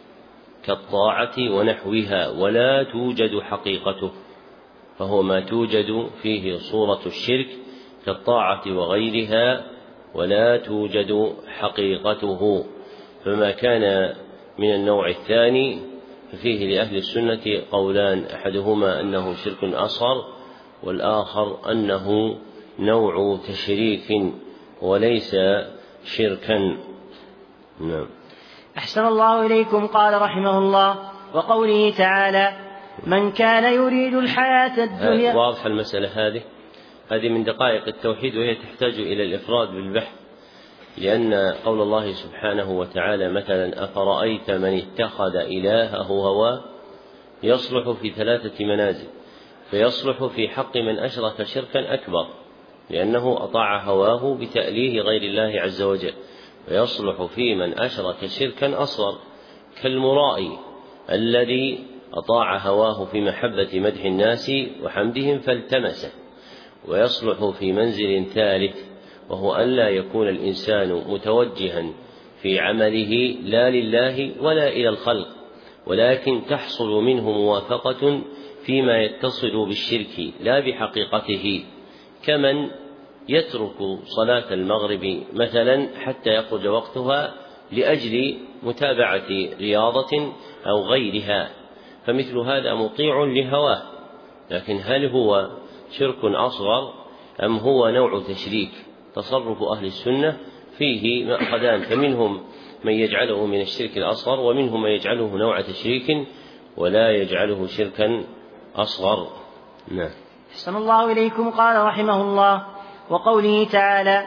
كالطاعة ونحوها ولا توجد حقيقته، فهو ما توجد فيه صورة الشرك كالطاعة وغيرها ولا توجد حقيقته. فما كان من النوع الثاني ففيه لأهل السنة قولان: أحدهما أنه شرك أصغر، والآخر أنه نوع تشريك وليس شركا. نعم. أحسن الله إليكم. قال رحمه الله: وقوله تعالى: من كان يريد الحياة الدنيا. واضح المسألة هذه هذه من دقائق التوحيد، وهي تحتاج إلى الإفراد بالبحث، لأن قول الله سبحانه وتعالى مثلا: أفرأيت من اتخذ إلهه هواه، يصلح في ثلاثة منازل، فيصلح في حق من أشرك شركا أكبر لأنه أطاع هواه بتأليه غير الله عز وجل، ويصلح في من أشرك شركا أصغر كالمرائي الذي أطاع هواه في محبة مدح الناس وحمدهم فالتمسه، ويصلح في منزل ثالث وهو أن لا يكون الإنسان متوجها في عمله لا لله ولا إلى الخلق، ولكن تحصل منه موافقة فيما يتصل بالشرك لا بحقيقته، كمن يترك صلاة المغرب مثلا حتى يخرج وقتها لأجل متابعة رياضة أو غيرها، فمثل هذا مطيع لهواه. لكن هل هو شرك أصغر أم هو نوع تشريك؟ تصرف أهل السنة فيه مأخذان، فمنهم من يجعله من الشرك الأصغر، ومنهم من يجعله نوع تشريك ولا يجعله شركا أصغر. نعم. أحسن الله إليكم. قال رحمه الله: وقوله تعالى: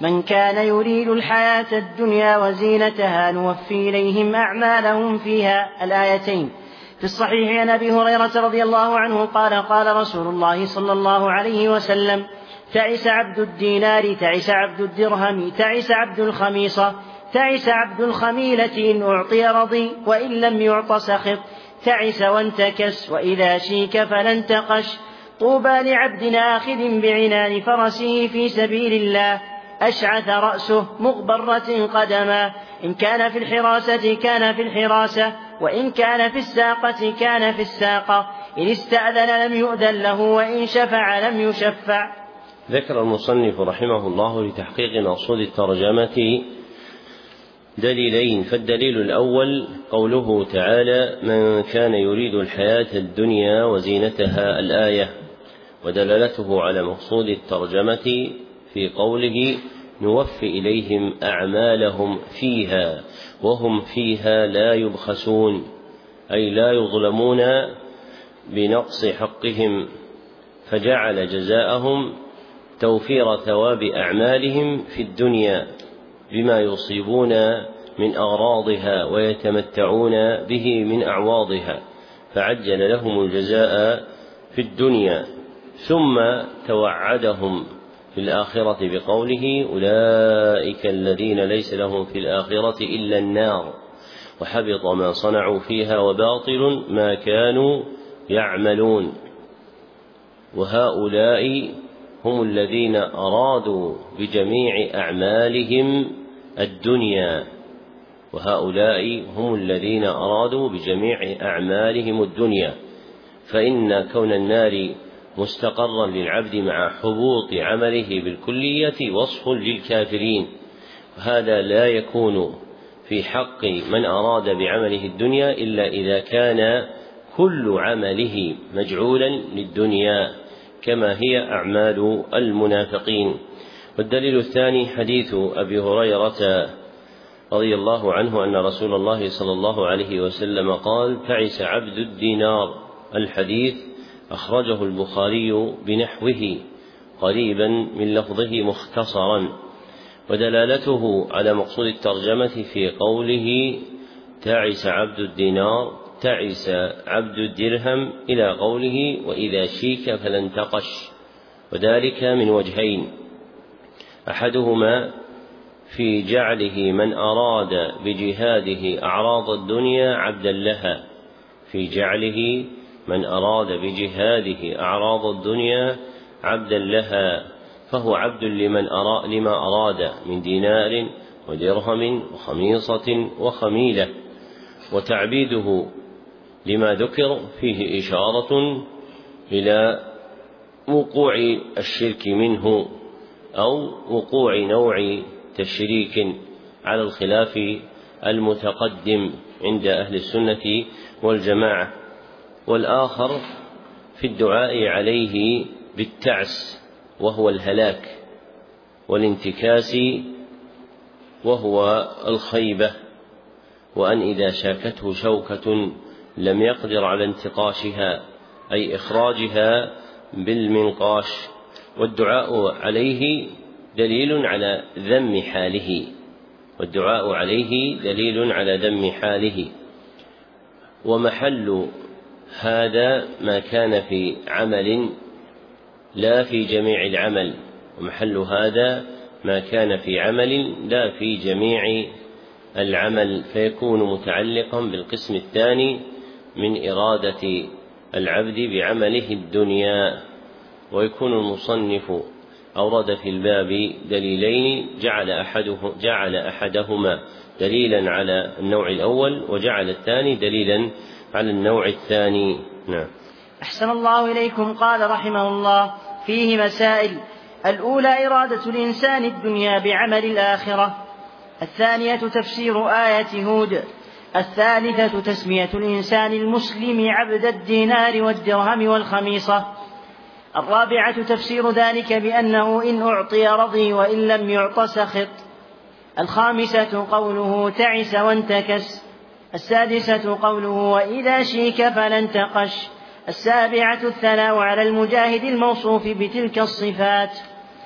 من كان يريد الحياة الدنيا وزينتها نوفي إليهم أعمالهم فيها. الآيتين. في الصحيح عن أبي هريرة رضي الله عنه قال قال رسول الله صلى الله عليه وسلم: تعس عبد الدينار، تعس عبد الدرهم، تعس عبد الخميصة، تعس عبد الخميلة، إن أعطي رضي وإن لم يعط سخط، تعس وانتكس، وإذا شيك فلا انتقش. طوبى لعبد آخذ بعنان فرسه في سبيل الله، أشعث رأسه مغبرة قدما، إن كان في الحراسة كان في الحراسة، وإن كان في الساقة كان في الساقة، إن استأذن لم يؤذن له، وإن شفع لم يشفع. ذكر المصنف رحمه الله لتحقيق مقصود الترجمة دليلين. فالدليل الأول قوله تعالى: من كان يريد الحياة الدنيا وزينتها، الآية، ودلالته على مقصود الترجمة في قوله: نوفي إليهم أعمالهم فيها وهم فيها لا يبخسون، أي لا يظلمون بنقص حقهم، فجعل جزاءهم توفير ثواب أعمالهم في الدنيا بما يصيبون من أغراضها ويتمتعون به من أعواضها، فعجل لهم الجزاء في الدنيا، ثم توعدهم في الآخرة بقوله: أولئك الذين ليس لهم في الآخرة إلا النار وحبط ما صنعوا فيها وباطل ما كانوا يعملون. وهؤلاء هم الذين أرادوا بجميع أعمالهم الدنيا وهؤلاء هم الذين أرادوا بجميع أعمالهم الدنيا فإن كون النار مستقرا للعبد مع حبوط عمله بالكلية وصف للكافرين، وهذا لا يكون في حق من أراد بعمله الدنيا إلا إذا كان كل عمله مجعولا للدنيا كما هي أعمال المنافقين. والدليل الثاني حديث أبي هريرة رضي الله عنه أن رسول الله صلى الله عليه وسلم قال: تعس عبد الدينار. الحديث أخرجه البخاري بنحوه قريبا من لفظه مختصرا، ودلالته على مقصود الترجمة في قوله: تعس عبد الدينار، تعس عبد الدرهم، إلى قوله: وإذا شيك فلا انتقش، وذلك من وجهين: أحدهما في جعله من أراد بجهاده أعراض الدنيا عبدا لها، في جعله من أراد بجهاده أعراض الدنيا عبدا لها، فهو عبد لمن أراد لما أراد من دينار ودرهم وخميصة وخميلة. وتعبيده لما ذكر فيه إشارة إلى وقوع الشرك منه أو وقوع نوع تشريك على الخلاف المتقدم عند أهل السنة والجماعة. والآخر في الدعاء عليه بالتعس وهو الهلاك، والانتكاس وهو الخيبة، وأن إذا شاكته شوكة لم يقدر على انتقاشها أي إخراجها بالمنقاش. والدعاء عليه دليل على ذم حاله والدعاء عليه دليل على ذم حاله ومحل هذا ما كان في عمل لا في جميع العمل ومحل هذا ما كان في عمل لا في جميع العمل، فيكون متعلقا بالقسم الثاني من إرادة العبد بعمله الدنيا. ويكون المصنف أورد في الباب دليلين جعل, أحده جعل أحدهما دليلا على النوع الأول وجعل الثاني دليلا على النوع الثاني. نعم. أحسن الله إليكم. قال رحمه الله: فيه مسائل: الأولى إرادة الإنسان الدنيا بعمل الآخرة، الثانية تفسير آية هود، الثالثة تسمية الإنسان المسلم عبد الدينار والدرهم والخميصة، الرابعة تفسير ذلك بأنه إن أعطي رضي وإن لم يعط سخط، الخامسة قوله تعس وانتكس، السادسة قوله وإذا شيك فلا انتقش، السابعة الثناء على المجاهد الموصوف بتلك الصفات.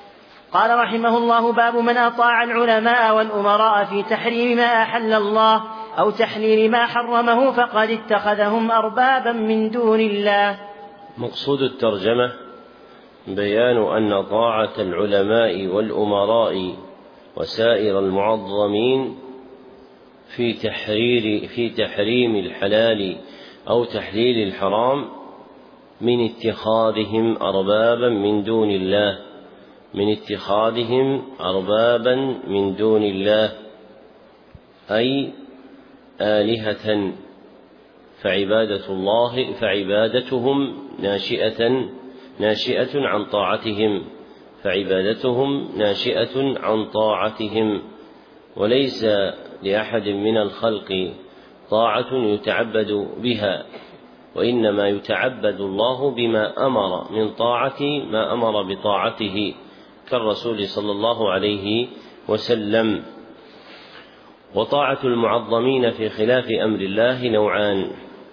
قال رحمه الله: باب من أطاع العلماء والأمراء في تحريم ما أحل الله أو تحليل ما حرمه فقد اتخذهم أربابا من دون الله. مقصود الترجمة بيان أن طاعة العلماء والأمراء وسائر المعظمين في تحرير في تحريم الحلال أو تحليل الحرام من اتخاذهم أربابا من دون الله من اتخاذهم أربابا من دون الله أي آلهة، فعبادة الله فعبادتهم ناشئة ناشئة عن طاعتهم فعبادتهم ناشئة عن طاعتهم وليس لأحد من الخلق طاعة يتعبد بها، وإنما يتعبد الله بما أمر من طاعة ما أمر بطاعته كالرسول صلى الله عليه وسلم. وطاعة المعظمين في خلاف أمر الله نوعان: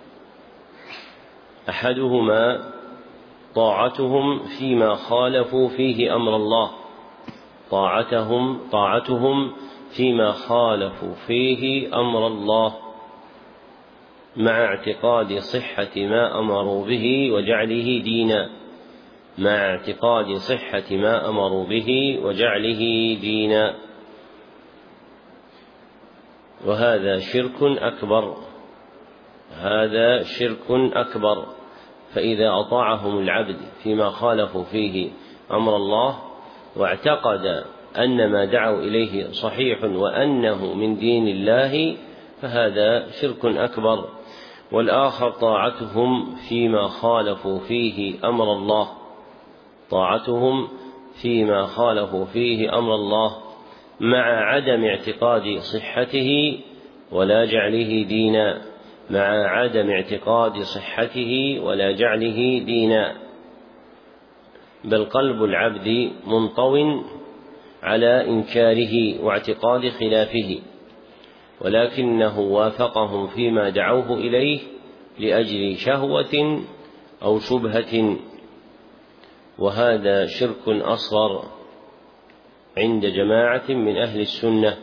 أحدهما طاعتهم فيما خالفوا فيه أمر الله طاعتهم طاعتهم فيما خالفوا فيه أمر الله مع اعتقاد صحة ما أمروا به وجعله دينا مع اعتقاد صحة ما أمروا به وجعله دينا وهذا شرك أكبر هذا شرك أكبر فإذا أطاعهم العبد فيما خالفوا فيه أمر الله واعتقد أن ما دعوا إليه صحيح وأنه من دين الله فهذا شرك أكبر. والآخر طاعتهم فيما خالفوا فيه أمر الله طاعتهم فيما خالفوا فيه أمر الله مع عدم اعتقاد صحته ولا جعله دينا مع عدم اعتقاد صحته ولا جعله دينا بل قلب العبد منطو على إنكاره واعتقاد خلافه، ولكنه وافقهم فيما دعوه إليه لأجل شهوة أو شبهة، وهذا شرك أصغر عند جماعة من أهل السنة،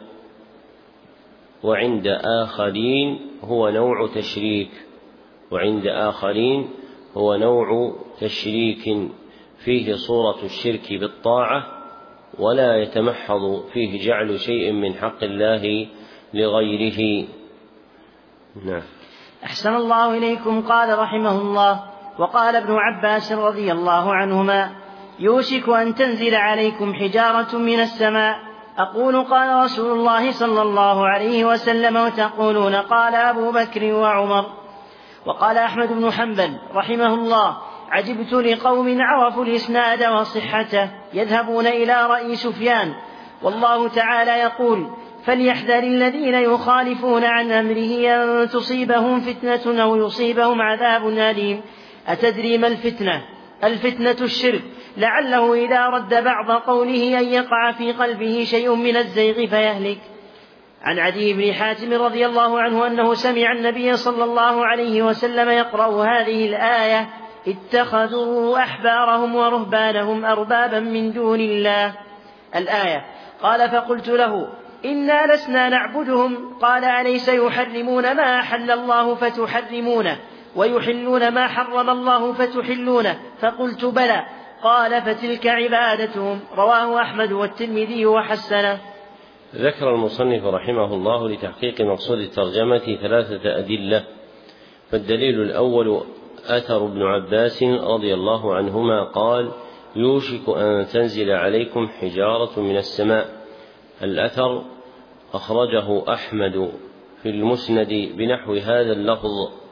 وعند آخرين هو نوع تشريك وعند آخرين هو نوع تشريك فيه صورة الشرك بالطاعة ولا يتمحض فيه جعل شيء من حق الله لغيره. نعم. أحسن الله إليكم. قال رحمه الله: وقال ابن عباس رضي الله عنهما: يوشك أن تنزل عليكم حجارة من السماء. أقول قال رسول الله صلى الله عليه وسلم وتقولون قال أبو بكر وعمر. وقال أحمد بن حنبل رحمه الله: عجبت لقوم عرفوا الإسناد وصحته يذهبون إلى رأي سفيان والله تعالى يقول: فليحذر الذين يخالفون عن أمره أن تصيبهم فتنة أو يصيبهم عذاب أليم. أتدري ما الفتنة؟ الفتنة الشرك، لعله إذا رد بعض قوله أن يقع في قلبه شيء من الزيغ فيهلك. عن عدي بن حاتم رضي الله عنه أنه سمع النبي صلى الله عليه وسلم يقرأ هذه الآية: اتخذوا أحبارهم ورهبانهم أربابا من دون الله الآية. قال: فقلت له: إنا لسنا نعبدهم. قال: أليس يحرمون ما أحل الله فتحرمونه ويحلون ما حرم الله فتحلونه؟ فقلت: بلى. قال: فتلك عبادتهم. رواه أحمد والترمذي وحسنه. ذكر المصنف رحمه الله لتحقيق مقصود الترجمة ثلاثة أدلة. فالدليل الأول أثر ابن عباس رضي الله عنهما قال: يوشك أن تنزل عليكم حجارة من السماء. الأثر أخرجه أحمد في المسند بنحو هذا اللفظ،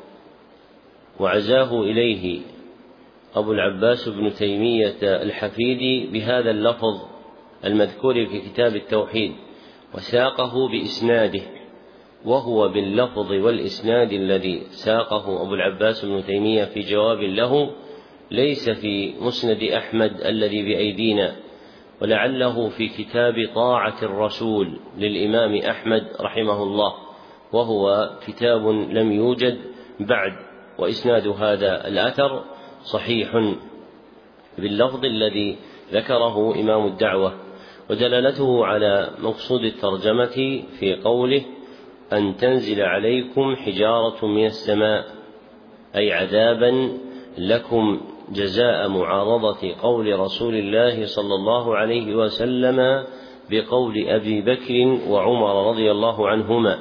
وعزاه إليه أبو العباس بن تيمية الحفيدي بهذا اللفظ المذكور في كتاب التوحيد، وساقه بإسناده، وهو باللفظ والإسناد الذي ساقه أبو العباس بن تيمية في جواب له ليس في مسند أحمد الذي بأيدينا، ولعله في كتاب طاعة الرسول للإمام أحمد رحمه الله، وهو كتاب لم يوجد بعد، وإسناد هذا الأثر صحيح باللفظ الذي ذكره إمام الدعوة ودلالته على مقصود الترجمة في قوله أن تنزل عليكم حجارة من السماء، أي عذابا لكم جزاء معارضة قول رسول الله صلى الله عليه وسلم بقول أبي بكر وعمر رضي الله عنهما،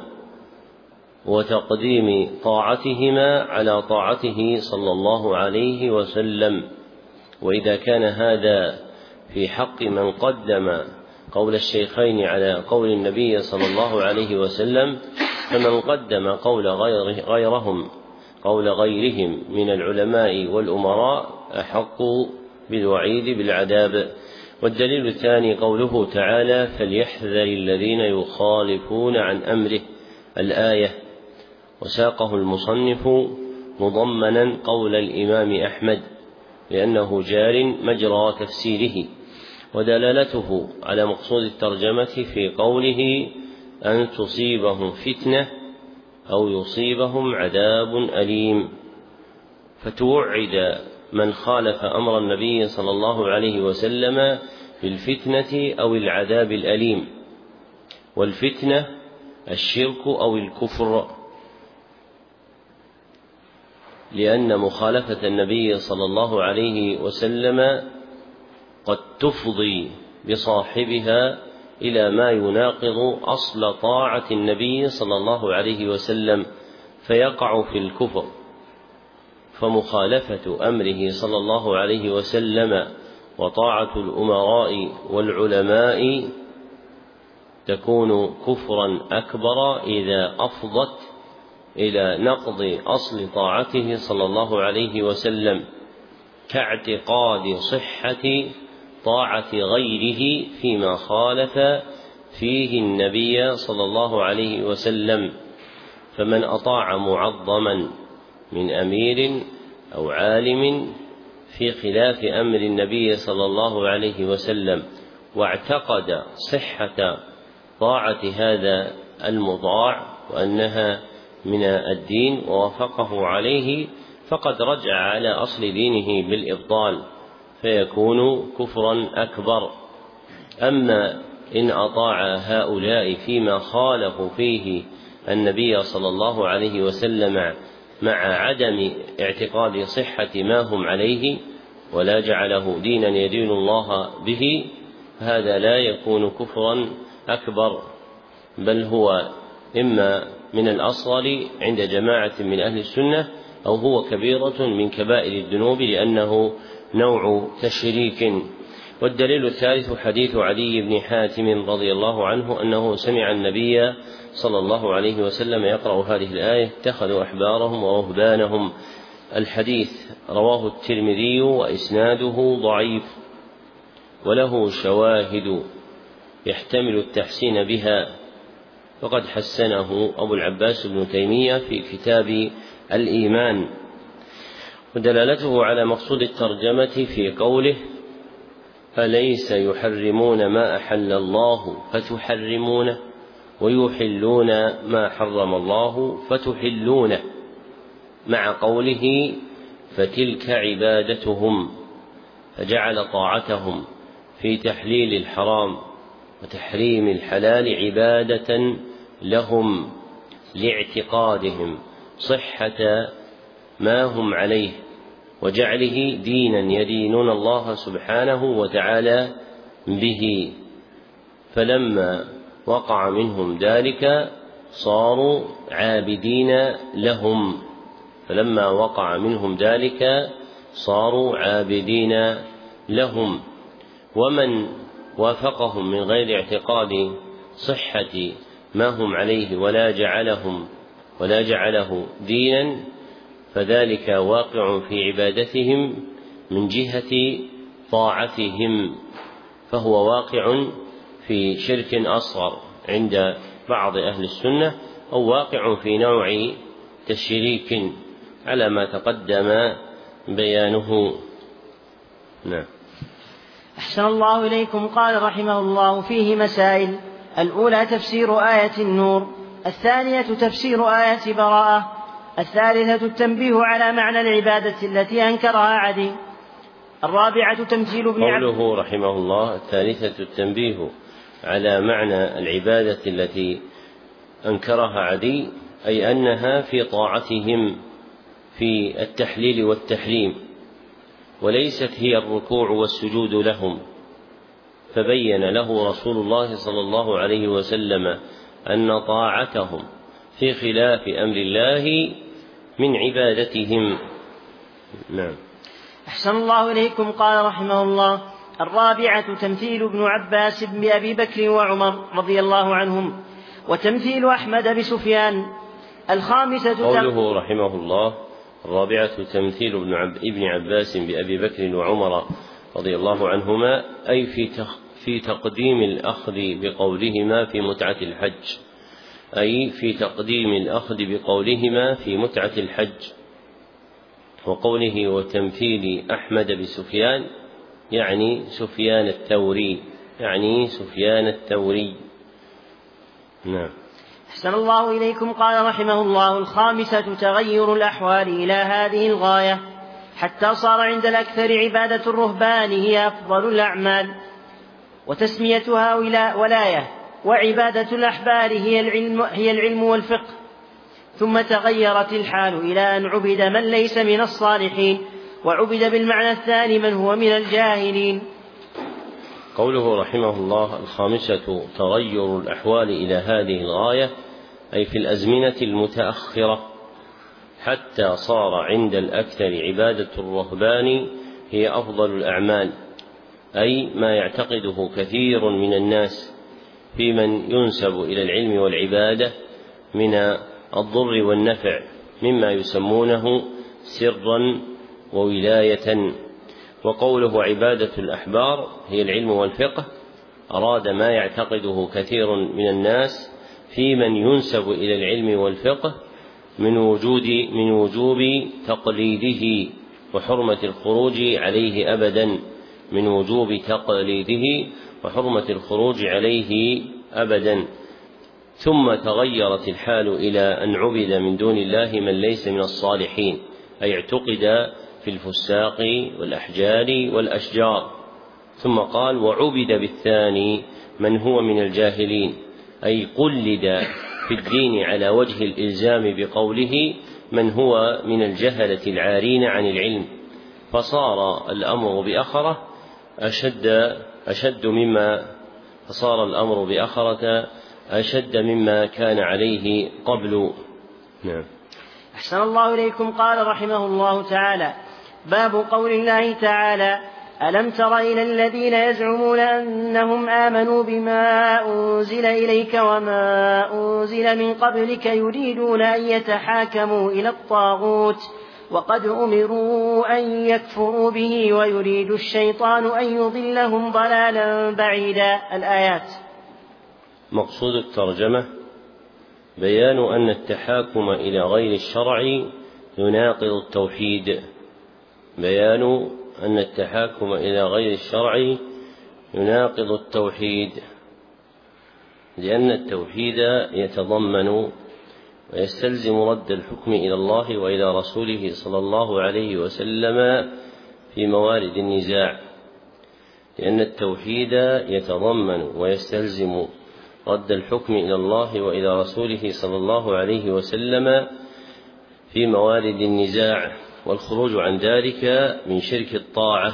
وتقديم طاعتهما على طاعته صلى الله عليه وسلم. وإذا كان هذا في حق من قدم قول الشيخين على قول النبي صلى الله عليه وسلم، فمن قدم قول غيرهم قول غيرهم من العلماء والأمراء أحق بالوعيد بالعذاب. والدليل الثاني قوله تعالى فليحذر الذين يخالفون عن أمره الآية، وساقه المصنف مضمنا قول الإمام أحمد لأنه جار مجرى تفسيره. ودلالته على مقصود الترجمة في قوله أن تصيبهم فتنة أو يصيبهم عذاب أليم، فتوعد من خالف أمر النبي صلى الله عليه وسلم بالفتنة أو العذاب الأليم. والفتنة الشرك أو الكفر، لأن مخالفة النبي صلى الله عليه وسلم قد تفضي بصاحبها إلى ما يناقض أصل طاعة النبي صلى الله عليه وسلم فيقع في الكفر. فمخالفة أمره صلى الله عليه وسلم وطاعة الأمراء والعلماء تكون كفرا أكبر إذا أفضت إلى نقض أصل طاعته صلى الله عليه وسلم، كاعتقاد صحة طاعة غيره فيما خالف فيه النبي صلى الله عليه وسلم. فمن أطاع معظما من أمير أو عالم في خلاف أمر النبي صلى الله عليه وسلم واعتقد صحة طاعة هذا المطاع وأنها من الدين ووافقه عليه، فقد رجع على أصل دينه بالإبطال فيكون كفرا أكبر. أما إن أطاع هؤلاء فيما خالفوا فيه النبي صلى الله عليه وسلم مع عدم اعتقاد صحة ما هم عليه ولا جعله دينا يدين الله به، هذا لا يكون كفرا أكبر، بل هو إما من الأصغر عند جماعة من أهل السنة أو هو كبيرة من كبائر الذنوب لأنه نوع تشريك. والدليل الثالث حديث عدي بن حاتم رضي الله عنه أنه سمع النبي صلى الله عليه وسلم يقرأ هذه الآية اتخذوا أحبارهم ورهبانهم. الحديث رواه الترمذي وإسناده ضعيف وله شواهد يحتمل التحسين بها، وقد حسنه أبو العباس بن تيمية في كتاب الإيمان. ودلالته على مقصود الترجمة في قوله أليس يحرمون ما أحل الله فتحرمونه ويحلون ما حرم الله فتحلونه، مع قوله فتلك عبادتهم، فجعل طاعتهم في تحليل الحرام وتحريم الحلال عبادة لهم لاعتقادهم صحة ما هم عليه وجعله دينا يدينون الله سبحانه وتعالى به. فلما وقع منهم ذلك صاروا عابدين لهم فلما وقع منهم ذلك صاروا عابدين لهم. ومن وافقهم من غير اعتقاد صحة ما هم عليه ولا جعلهم ولا جعله دينا فذلك واقع في عبادتهم من جهة طاعتهم، فهو واقع في شرك أصغر عند بعض أهل السنة أو واقع في نوع تشريك على ما تقدم بيانه. نعم. أحسن الله إليكم. قال رحمه الله فيه مسائل: الأولى تفسير آية النور، الثانية تفسير آية براءة، الثالثة التنبيه على معنى العبادة التي أنكرها عدي. الرابعة تمثيل ابن عباس. قوله رحمه الله: الثالثة التنبيه على معنى العبادة التي أنكرها عدي، أي أنها في طاعتهم في التحليل والتحريم، وليست هي الركوع والسجود لهم. فبين له رسول الله صلى الله عليه وسلم أن طاعتهم في خلاف أمر الله من عبادتهم. نعم. أحسن الله إليكم. قال رحمه الله: الرابعة تمثيل ابن عباس بأبي بكر وعمر رضي الله عنهم، وتمثيل أحمد بسفيان. الخامسة قوله رحمه الله: الرابعة تمثيل ابن, عب... ابن عباس بأبي بكر وعمر رضي الله عنهما، أي في, تخ... في تقديم الأخذ بقولهما في متعة الحج، أي في تقديم الأخذ بقولهما في متعة الحج. وقوله وتمثيل أحمد بسفيان يعني سفيان الثوري، يعني سفيان الثوري. نعم. أحسن الله إليكم. قال رحمه الله: الخامسة تغير الأحوال إلى هذه الغاية حتى صار عند الأكثر عبادة الرهبان هي أفضل الأعمال، وتسميتها ولاية، وعبادة الأحبار هي العلم, هي العلم والفقه. ثم تغيرت الحال إلى أن عبد من ليس من الصالحين، وعبد بالمعنى الثاني من هو من الجاهلين. قوله رحمه الله: الخامسة تغير الأحوال إلى هذه الغاية، أي في الأزمنة المتأخرة حتى صار عند الأكثر عبادة الرهبان هي أفضل الأعمال، أي ما يعتقده كثير من الناس في من ينسب إلى العلم والعبادة من الضر والنفع، مما يسمونه سرا وولاية. وقوله عبادة الأحبار هي العلم والفقه، أراد ما يعتقده كثير من الناس في من ينسب إلى العلم والفقه من وجود من وجوب تقليده وحرمة الخروج عليه أبدا، من وجوب تقليده وحرمة الخروج عليه أبدا. ثم تغيرت الحال إلى أن عبد من دون الله من ليس من الصالحين، أي اعتقد في الفساق والأحجار والأشجار. ثم قال: وعبد بالثاني من هو من الجاهلين، أي قلد في الدين على وجه الإلزام بقوله من هو من الجهلة العارين عن العلم، فصار الأمر بأخرة أشد أشد مما فصار الأمر بأخرة أشد مما كان عليه قبل. نعم. أحسن الله إليكم. قال رحمه الله تعالى: باب قول الله تعالى: ألم تر إلى الذين يزعمون أنهم آمنوا بما أنزل إليك وما أنزل من قبلك يريدون أن يتحاكموا إلى الطاغوت وقد أمروا أن يكفروا به ويريد الشيطان أن يضلهم ضلالا بعيدا. الآيات. مقصود الترجمة بيان أن التحاكم إلى غير الشرع يناقض التوحيد، بيان أن التحاكم إلى غير الشرع يناقض التوحيد، لأن التوحيد يتضمن ويستلزم رد الحكم إلى الله وإلى رسوله صلى الله عليه وسلم في موارد النزاع، لأن التوحيد يتضمن ويستلزم رد الحكم إلى الله وإلى رسوله صلى الله عليه وسلم في موارد النزاع، والخروج عن ذلك من شرك الطاعة.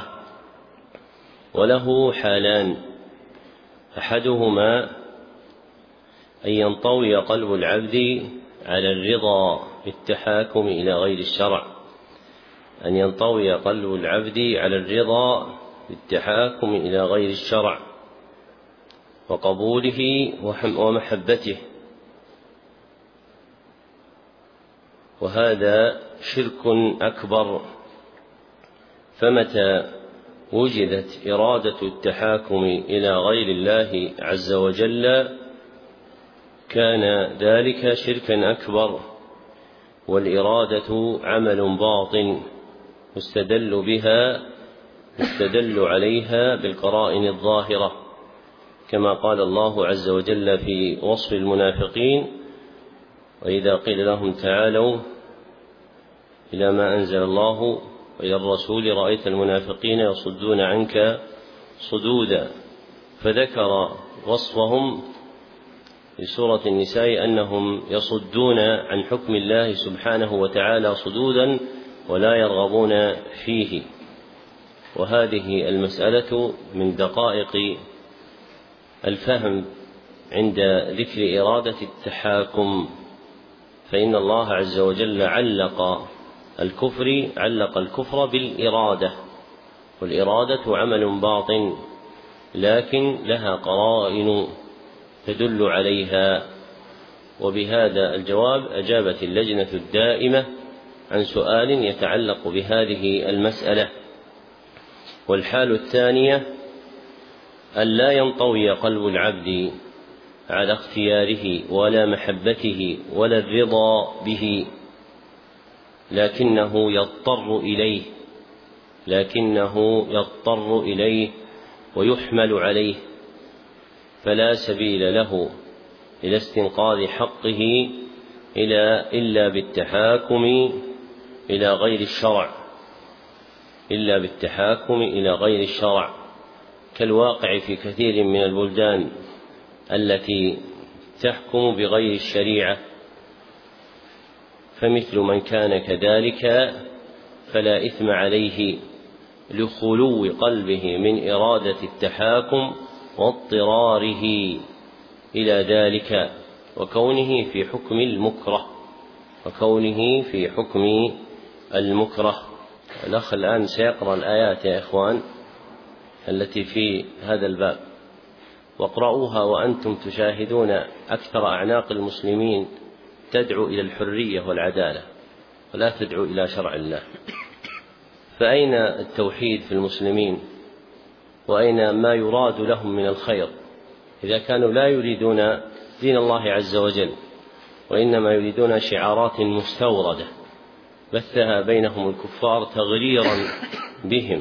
وله حالان: أحدهما أن ينطوي قلب العبد على الرضا بالتحاكم إلى غير الشرع، أن ينطوي قلب العبد على الرضا بالتحاكم إلى غير الشرع وقبوله ومحبته، وهذا شرك أكبر. فمتى وجدت إرادة التحاكم إلى غير الله عز وجل كان ذلك شركا أكبر، والإرادة عمل باطن يستدل بها يستدل عليها بالقرائن الظاهرة، كما قال الله عز وجل في وصف المنافقين: وإذا قيل لهم تعالوا إلى ما أنزل الله وإلى الرسول رأيت المنافقين يصدون عنك صدودا، فذكر وصفهم في سورة النساء أنهم يصدون عن حكم الله سبحانه وتعالى صدودا ولا يرغبون فيه. وهذه المسألة من دقائق الفهم عند ذكر إرادة التحاكم، فإن الله عز وجل علق الكفر علق الكفر بالإرادة، والإرادة عمل باطن لكن لها قرائن تدل عليها. وبهذا الجواب أجابت اللجنة الدائمة عن سؤال يتعلق بهذه المسألة. والحال الثانية أن لا ينطوي قلب العبد على اختياره ولا محبته ولا الرضا به، لكنه يضطر إليه لكنه يضطر إليه ويحمل عليه، فلا سبيل له إلى استنقاذ حقه إلا بالتحاكم إلى غير الشرع إلا بالتحاكم إلى غير الشرع كالواقع في كثير من البلدان التي تحكم بغير الشريعة. فمثل من كان كذلك فلا إثم عليه لخلو قلبه من إرادة التحاكم واضطراره إلى ذلك، وكونه في حكم المكره وكونه في حكم المكره. الأخ الآن سيقرأ الآيات يا إخوان التي في هذا الباب، واقرأوها وأنتم تشاهدون أكثر أعناق المسلمين تدعو إلى الحرية والعدالة ولا تدعو إلى شرع الله. فأين التوحيد في المسلمين؟ وأين ما يراد لهم من الخير إذا كانوا لا يريدون دين الله عز وجل، وإنما يريدون شعارات مستوردة بثها بينهم الكفار تغريرا بهم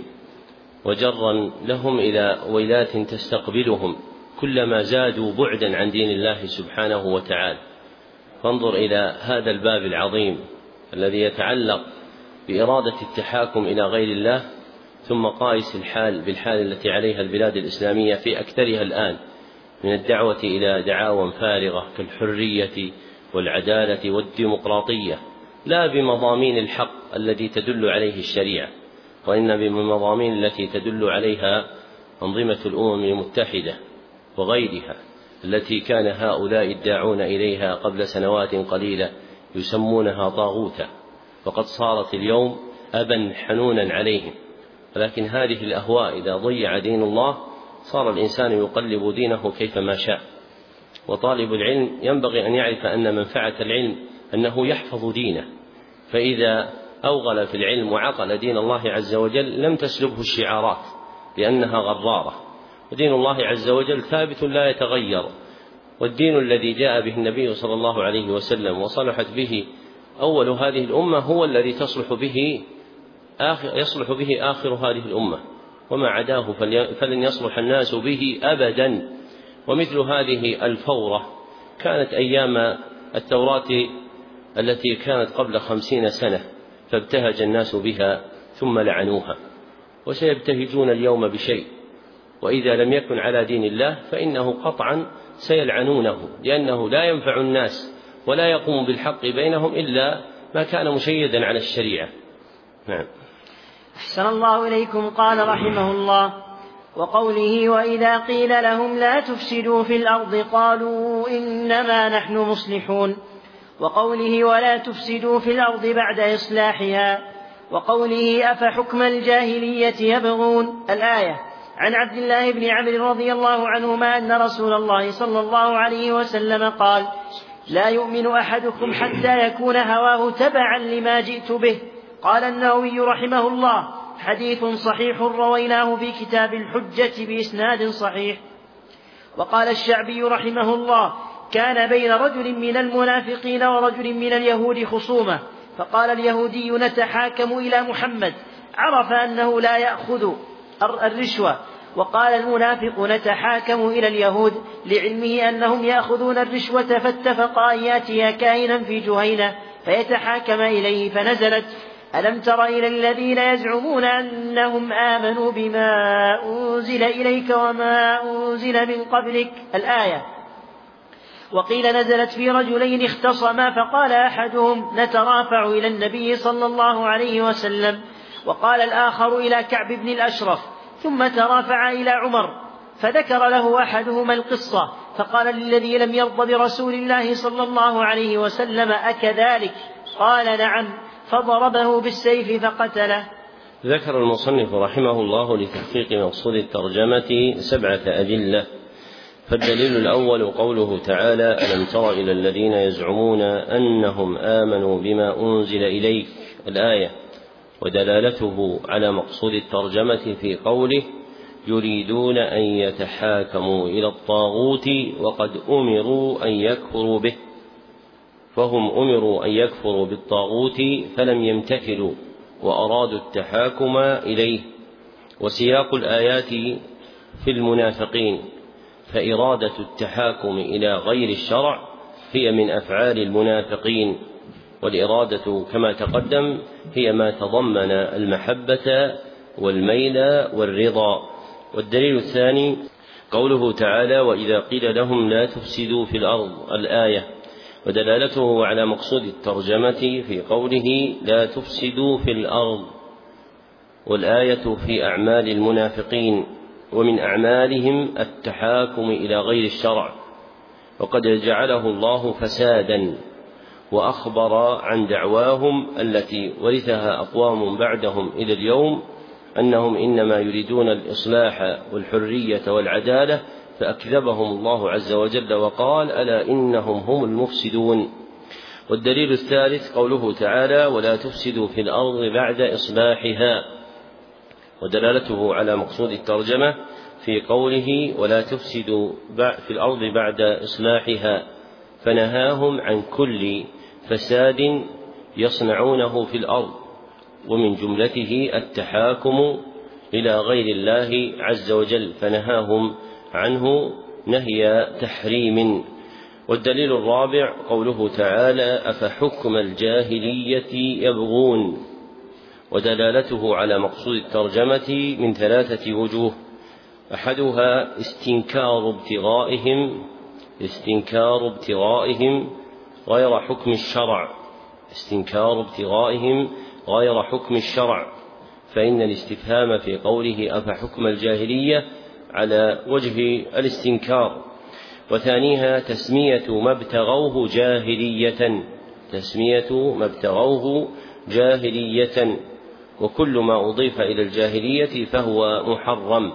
وجرا لهم إلى ويلات تستقبلهم كلما زادوا بعدا عن دين الله سبحانه وتعالى. فانظر إلى هذا الباب العظيم الذي يتعلق بإرادة التحاكم إلى غير الله، ثم قائس الحال بالحال التي عليها البلاد الإسلامية في أكثرها الآن من الدعوة إلى دعاوى فارغة كالحرية والعدالة والديمقراطية، لا بمضامين الحق الذي تدل عليه الشريعة، وإنما بمضامين التي تدل عليها أنظمة الأمم المتحدة وغيرها التي كان هؤلاء الداعون إليها قبل سنوات قليلة يسمونها طاغوتا، وقد صارت اليوم أبا حنونا عليهم. ولكن هذه الأهواء إذا ضيع دين الله صار الإنسان يقلب دينه كيفما شاء. وطالب العلم ينبغي أن يعرف أن منفعة العلم أنه يحفظ دينه، فإذا أوغل في العلم وعقل دين الله عز وجل لم تسلبه الشعارات لأنها غرارة، ودين الله عز وجل ثابت لا يتغير. والدين الذي جاء به النبي صلى الله عليه وسلم وصلحت به أول هذه الأمة هو الذي تصلح به آخر يصلح به آخر هذه الأمة، وما عداه فلن يصلح الناس به أبدا. ومثل هذه الفورة كانت أيام التوراة التي كانت قبل خمسين سنة فابتهج الناس بها ثم لعنوها، وسيبتهجون اليوم بشيء، وإذا لم يكن على دين الله فإنه قطعا سيلعنونه، لأنه لا ينفع الناس ولا يقوم بالحق بينهم إلا ما كان مشيدا على الشريعة. نعم. أحسن الله إليكم. قال رحمه الله: وقوله وإذا قيل لهم لا تفسدوا في الأرض قالوا إنما نحن مصلحون، وقوله ولا تفسدوا في الأرض بعد إصلاحها، وقوله أفحكم الجاهلية يبغون. الآية. عن عبد الله بن عمرو رضي الله عنهما أن رسول الله صلى الله عليه وسلم قال: لا يؤمن أحدكم حتى يكون هواه تبعا لما جئت به. قال النووي رحمه الله: حديث صحيح رويناه في كتاب الحجة بإسناد صحيح. وقال الشعبي رحمه الله: كان بين رجل من المنافقين ورجل من اليهود خصومة، فقال اليهودي: نتحاكم إلى محمد، عرف أنه لا يأخذ الرشوة، وقال المنافق: نتحاكم إلى اليهود، لعلمه أنهم يأخذون الرشوة، فاتفقا أن يأتي كاهنا في جهينة فيتحاكم إليه، فنزلت: ألم تر إلى الذين يزعمون أنهم آمنوا بما أنزل إليك وما أنزل من قبلك الآية. وقيل نزلت في رجلين اختصما فقال أحدهم نترافع إلى النبي صلى الله عليه وسلم، وقال الآخر إلى كعب بن الأشرف، ثم ترافع إلى عمر، فذكر له أحدهما القصة فقال للذي لم يرض برسول الله صلى الله عليه وسلم أكذلك؟ قال نعم، فضربه بالسيف فقتله. ذكر المصنف رحمه الله لتحقيق مقصود الترجمة سبعة أدلة. فالدليل الأول قوله تعالى ألم تر إلى الذين يزعمون أنهم آمنوا بما أنزل إليك الآية، ودلالته على مقصود الترجمة في قوله يريدون أن يتحاكموا إلى الطاغوت وقد أمروا أن يكفروا به، فهم أمروا أن يكفروا بالطاغوت فلم يمتثلوا وأرادوا التحاكم إليه. وسياق الآيات في المنافقين، فإرادة التحاكم إلى غير الشرع هي من أفعال المنافقين، والإرادة كما تقدم هي ما تضمن المحبة والميل والرضا. والدليل الثاني قوله تعالى وإذا قيل لهم لا تفسدوا في الأرض الآية، ودلالته على مقصود الترجمة في قوله لا تفسدوا في الأرض، والآية في أعمال المنافقين، ومن أعمالهم التحاكم إلى غير الشرع، وقد جعله الله فسادا، وأخبر عن دعواهم التي ورثها أقوام بعدهم إلى اليوم أنهم إنما يريدون الإصلاح والحرية والعدالة، فأكذبهم الله عز وجل وقال ألا إنهم هم المفسدون. والدليل الثالث قوله تعالى ولا تفسدوا في الأرض بعد إصلاحها، ودلالته على مقصود الترجمة في قوله ولا تفسدوا في الأرض بعد إصلاحها، فنهاهم عن كل فساد يصنعونه في الأرض، ومن جملته التحاكم إلى غير الله عز وجل، فنهاهم عنه نهي تحريم. والدليل الرابع قوله تعالى أفحكم الجاهلية يبغون، ودلالته على مقصود الترجمة من ثلاثة وجوه. أحدها استنكار ابتغائهم استنكار ابتغائهم غير حكم الشرع استنكار ابتغائهم غير حكم الشرع، فإن الاستفهام في قوله أفحكم الجاهلية على وجه الاستنكار. وثانيها تسمية ما ابتغوه جاهلية تسمية ما ابتغوه جاهلية وكل ما أضيف إلى الجاهلية فهو محرم.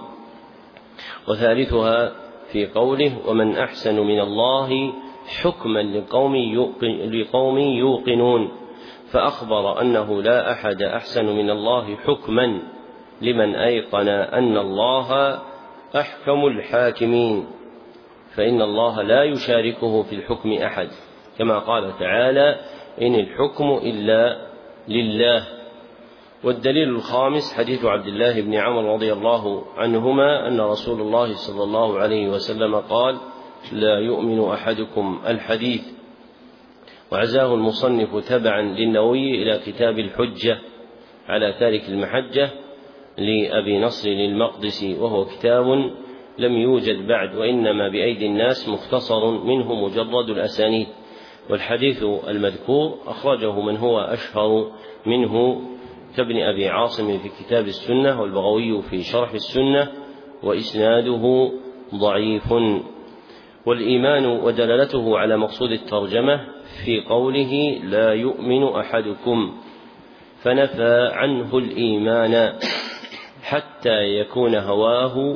وثالثها في قوله ومن أحسن من الله حكما لقوم لقوم يوقنون، فأخبر أنه لا أحد أحسن من الله حكما لمن أيقن أن الله أحكم الحاكمين، فإن الله لا يشاركه في الحكم أحد، كما قال تعالى إن الحكم إلا لله. والدليل الخامس حديث عبد الله بن عمرو رضي الله عنهما أن رسول الله صلى الله عليه وسلم قال لا يؤمن أحدكم الحديث. وعزاه المصنف تبعا للنووي إلى كتاب الحجة على تارك المحجة لأبي نصر المقدسي، وهو كتاب لم يوجد بعد، وإنما بأيدي الناس مختصر منه مجرد الأسانيد. والحديث المذكور أخرجه من هو أشهر منه كابن أبي عاصم في كتاب السنة، والبغوي في شرح السنة، وإسناده ضعيف. والإيمان ودلالته على مقصود الترجمة في قوله لا يؤمن أحدكم، فنفى عنه الإيمان حتى يكون هواه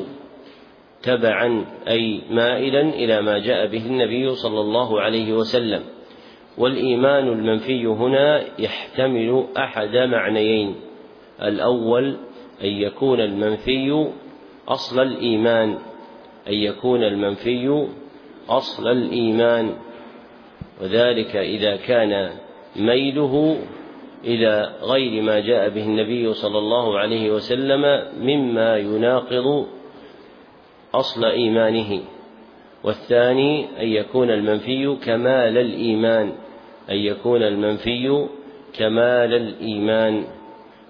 تبعا أي مائلا إلى ما جاء به النبي صلى الله عليه وسلم. والإيمان المنفي هنا يحتمل أحد معنيين: الأول أن يكون المنفي أصل الإيمان أن يكون المنفي أصل الإيمان وذلك إذا كان ميله إلى غير ما جاء به النبي صلى الله عليه وسلم مما يناقض أصل إيمانه. والثاني أن يكون المنفي كمال الإيمان أن يكون المنفي كمال الإيمان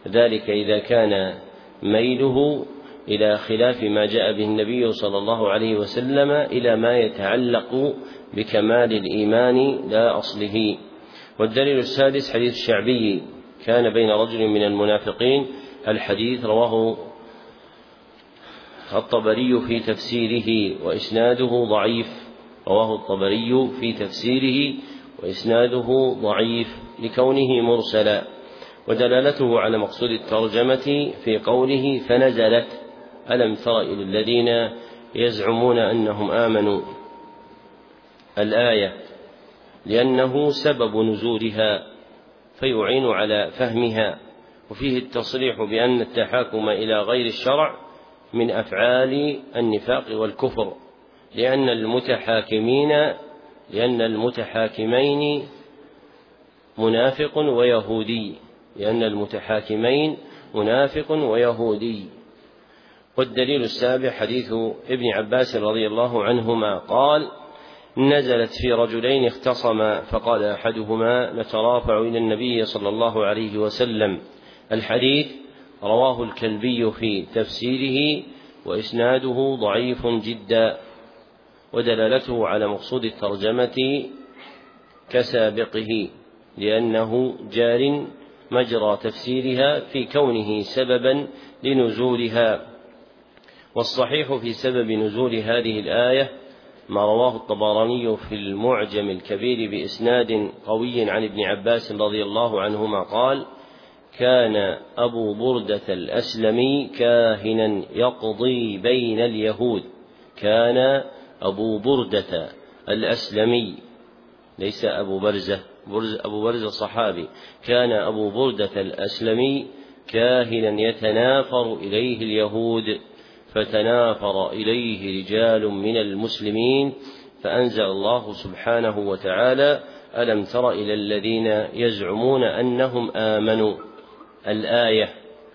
ذلك إذا كان ميله إلى خلاف ما جاء به النبي صلى الله عليه وسلم إلى ما يتعلق بكمال الإيمان لا أصله. والدليل السادس حديث الشعبي كان بين رجل من المنافقين، الحديث رواه الطبري في تفسيره وإسناده ضعيف، رواه الطبري في تفسيره وإسناده ضعيف لكونه مرسلا. ودلالته على مقصود الترجمة في قوله فنزلت ألم تر إلى الذين يزعمون أنهم آمنوا الآية، لأنه سبب نزولها فيعين على فهمها. وفيه التصريح بأن التحاكم إلى غير الشرع من أفعال النفاق والكفر، لأن المتحاكمين لأن المتحاكمين منافق ويهودي لأن المتحاكمين منافق ويهودي. والدليل السابع حديث ابن عباس رضي الله عنهما قال نزلت في رجلين اختصما فقال أحدهما نترافع إلى النبي صلى الله عليه وسلم. الحديث رواه الكلبي في تفسيره وإسناده ضعيف جدا. ودلالته على مقصود الترجمة كسابقه، لأنه جار مجرى تفسيرها في كونه سببا لنزولها. والصحيح في سبب نزول هذه الآية ما رواه الطبراني في المعجم الكبير بإسناد قوي عن ابن عباس رضي الله عنهما قال كان أبو بردة الأسلمي كاهنا يقضي بين اليهود. كان أبو بردة الأسلمي ليس أبو برزة، أبو برزة صحابي، كان أبو بردة الأسلمي كاهنا يتنافر إليه اليهود، فتنافر إليه رجال من المسلمين فأنزل الله سبحانه وتعالى ألم تر إلى الذين يزعمون أنهم آمنوا الآية.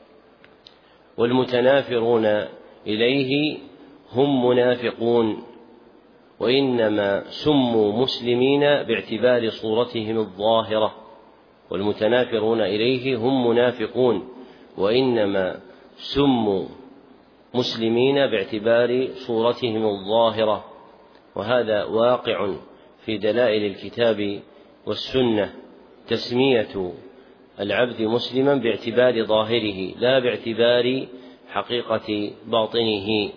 والمتنافرون إليه هم منافقون، وإنما سموا مسلمين باعتبار صورتهم الظاهرة. والمتنافرون إليه هم منافقون وإنما سموا مسلمين باعتبار صورتهم الظاهرة. وهذا واقع في دلائل الكتاب والسنة، تسمية العبد مسلما باعتبار ظاهره لا باعتبار حقيقة باطنه.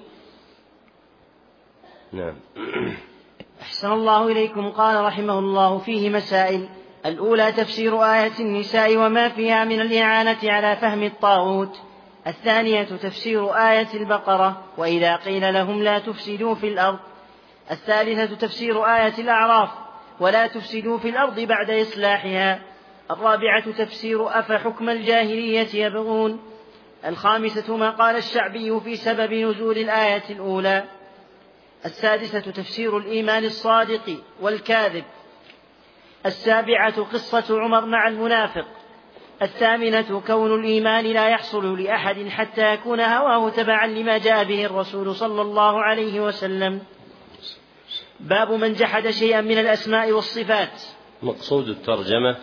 نعم. أحسن الله إليكم. قال رحمه الله فيه مسائل: الأولى تفسير آية النساء وما فيها من الإعانة على فهم الطاغوت. الثانية تفسير آية البقرة وإذا قيل لهم لا تفسدوا في الأرض. الثالثة تفسير آية الأعراف ولا تفسدوا في الأرض بعد إصلاحها. الرابعة تفسير أفحكم الجاهلية يبغون. الخامسة ما قال الشعبي في سبب نزول الآية الأولى. السادسة تفسير الإيمان الصادق والكاذب. السابعة قصة عمر مع المنافق. الثامنة كون الإيمان لا يحصل لأحد حتى يكون هواه تبعا لما جاء به الرسول صلى الله عليه وسلم. باب من جحد شيئا من الأسماء والصفات. مقصود الترجمة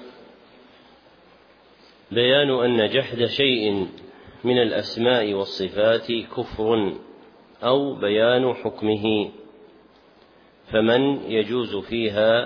بيان أن جحد شيء من الأسماء والصفات كفر، أو بيان حكمه. فمن يجوز فيها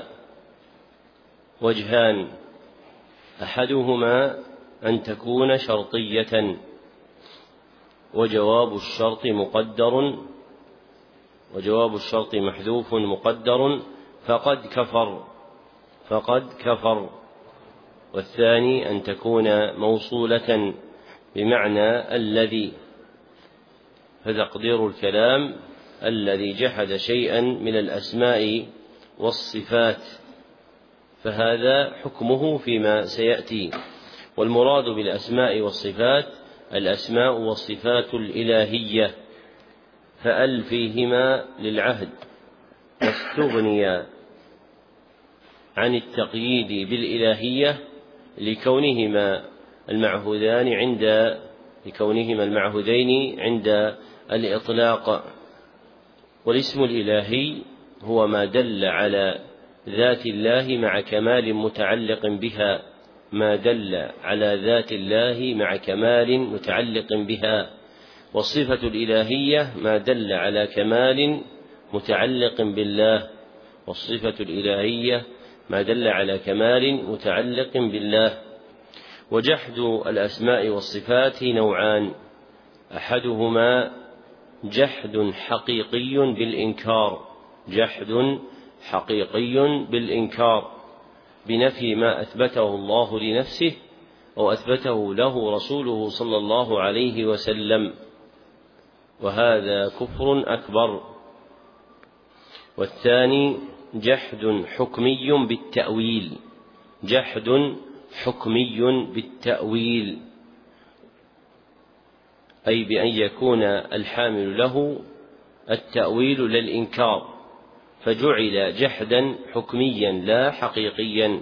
وجهان: أحدهما أن تكون شرطية وجواب الشرط مقدر وجواب الشرط محذوف مقدر فقد كفر فقد كفر والثاني أن تكون موصولة بمعنى الذي، فتقدير الكلام الذي جحد شيئا من الأسماء والصفات، فهذا حكمه فيما سيأتي. والمراد بالأسماء والصفات الأسماء والصفات الإلهية، فأل فيهما للعهد، واستغني عن التقييد بالإلهية لكونهما المعهودان عند لكونهما المعهودين عند الإطلاق. والاسم الإلهي هو ما دل على ذات الله مع كمال متعلق بها ما دل على ذات الله مع كمال متعلق بها، والصفة الإلهية ما دل على كمال متعلق بالله، والصفة الإلهية ما دل على كمال متعلق بالله. وجحد الأسماء والصفات نوعان: أحدهما جحد حقيقي بالإنكار، جحد حقيقي بالإنكار بنفي ما أثبته الله لنفسه أو أثبته له رسوله صلى الله عليه وسلم، وهذا كفر أكبر. والثاني جحد حكمي بالتأويل، جحد حكمي بالتأويل، أي بأن يكون الحامل له التأويل للإنكار، فجعل جحدا حكميا لا حقيقيا،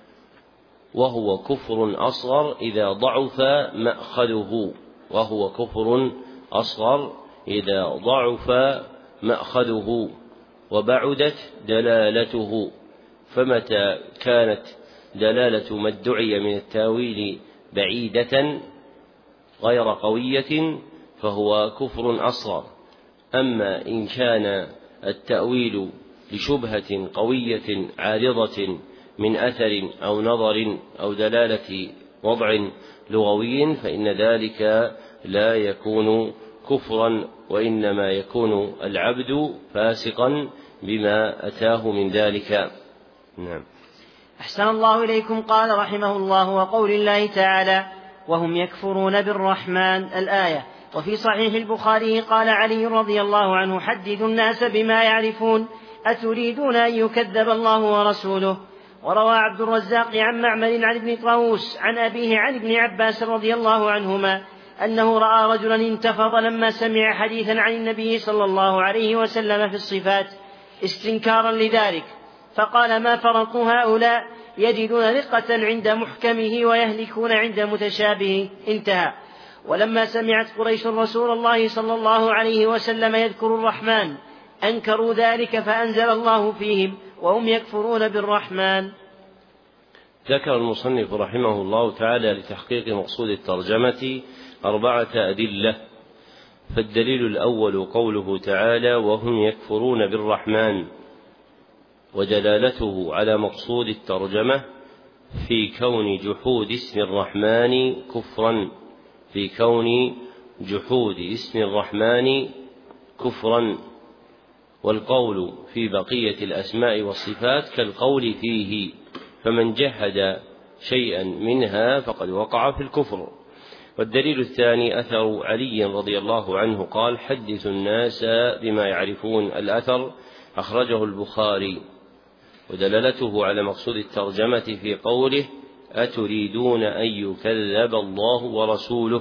وهو كفر أصغر إذا ضعف مأخذه، وهو كفر أصغر إذا ضعف مأخذه وبعدت دلالته. فمتى كانت دلالة ما ادعي من التاويل بعيدة غير قوية فهو كفر أصغر. أما إن كان التأويل لشبهة قوية عارضة من أثر أو نظر أو دلالة وضع لغوي فإن ذلك لا يكون كفرا، وإنما يكون العبد فاسقا بما أتاه من ذلك. نعم. أحسن الله إليكم. قال رحمه الله: وقول الله تعالى: وهم يكفرون بالرحمن، الآية. وفي صحيح البخاري قال علي رضي الله عنه: حدثوا الناس بما يعرفون، أتريدون أن يكذب الله ورسوله. وروى عبد الرزاق عن معمر عن ابن طاووس عن أبيه عن ابن عباس رضي الله عنهما أنه رأى رجلا انتفض لما سمع حديثا عن النبي صلى الله عليه وسلم في الصفات استنكارا لذلك، فقال: ما فرق هؤلاء، يجدون رقة عند محكمه ويهلكون عند متشابهه. انتهى. ولما سمعت قريش رسول الله صلى الله عليه وسلم يذكر الرحمن أنكروا ذلك، فأنزل الله فيهم: وهم يكفرون بالرحمن. ذكر المصنف رحمه الله تعالى لتحقيق مقصود الترجمة أربعة أدلة. فالدليل الأول قوله تعالى: وهم يكفرون بالرحمن، ودلالته على مقصود الترجمة في كون جحود اسم الرحمن كفرا، في كون جحود اسم الرحمن كفرا. والقول في بقية الأسماء والصفات كالقول فيه، فمن جحد شيئا منها فقد وقع في الكفر. والدليل الثاني أثر علي رضي الله عنه قال: حدثوا الناس بما يعرفون، الأثر أخرجه البخاري. ودلالته على مقصود الترجمة في قوله: أتريدون أن يكذب الله ورسوله،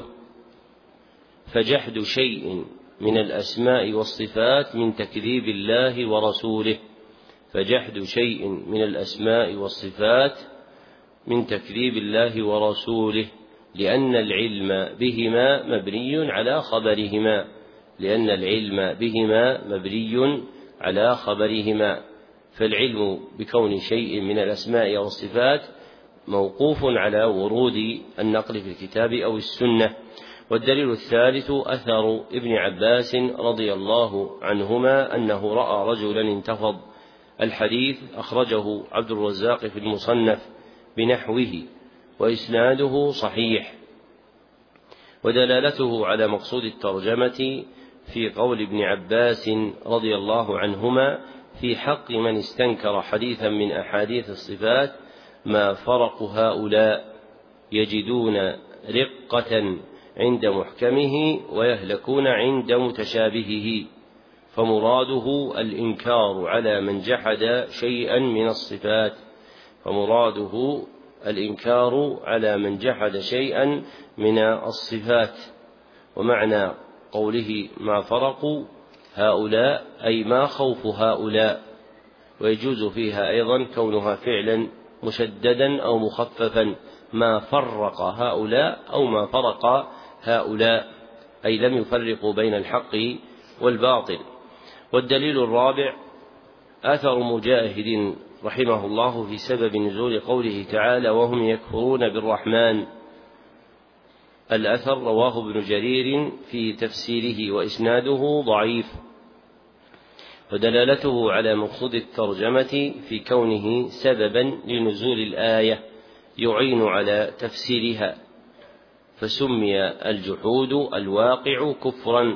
فجحد شيء من الأسماء والصفات من تكذيب الله ورسوله، فجحد شيء من الأسماء والصفات من تكذيب الله ورسوله، لأن العلم بهما مبني على خبرهما، لأن العلم بهما مبني على خبرهما. فالعلم بكون شيء من الأسماء والصفات موقوف على ورود النقل في الكتاب أو السنة. والدليل الثالث أثر ابن عباس رضي الله عنهما أنه رأى رجلا انتفض، الحديث أخرجه عبد الرزاق في المصنف بنحوه وإسناده صحيح. ودلالته على مقصود الترجمة في قول ابن عباس رضي الله عنهما في حق من استنكر حديثا من أحاديث الصفات: ما فرق هؤلاء، يجدون رقة عند محكمه ويهلكون عند متشابهه. فمراده الإنكار على من جحد شيئا من الصفات، فمراده الإنكار على من جحد شيئا من الصفات. ومعنى قوله ما فرقوا هؤلاء أي ما خوف هؤلاء، ويجوز فيها أيضا كونها فعلا مشددا أو مخففا: ما فرق هؤلاء أو ما فرق هؤلاء، أي لم يفرقوا بين الحق والباطل. والدليل الرابع أثر مجاهد رحمه الله في سبب نزول قوله تعالى وهم يكفرون بالرحمن. الأثر رواه ابن جرير في تفسيره وإسناده ضعيف، ودلالته على مقصود الترجمة في كونه سببا لنزول الآية يعين على تفسيرها، فسمي الجحود الواقع كفرا،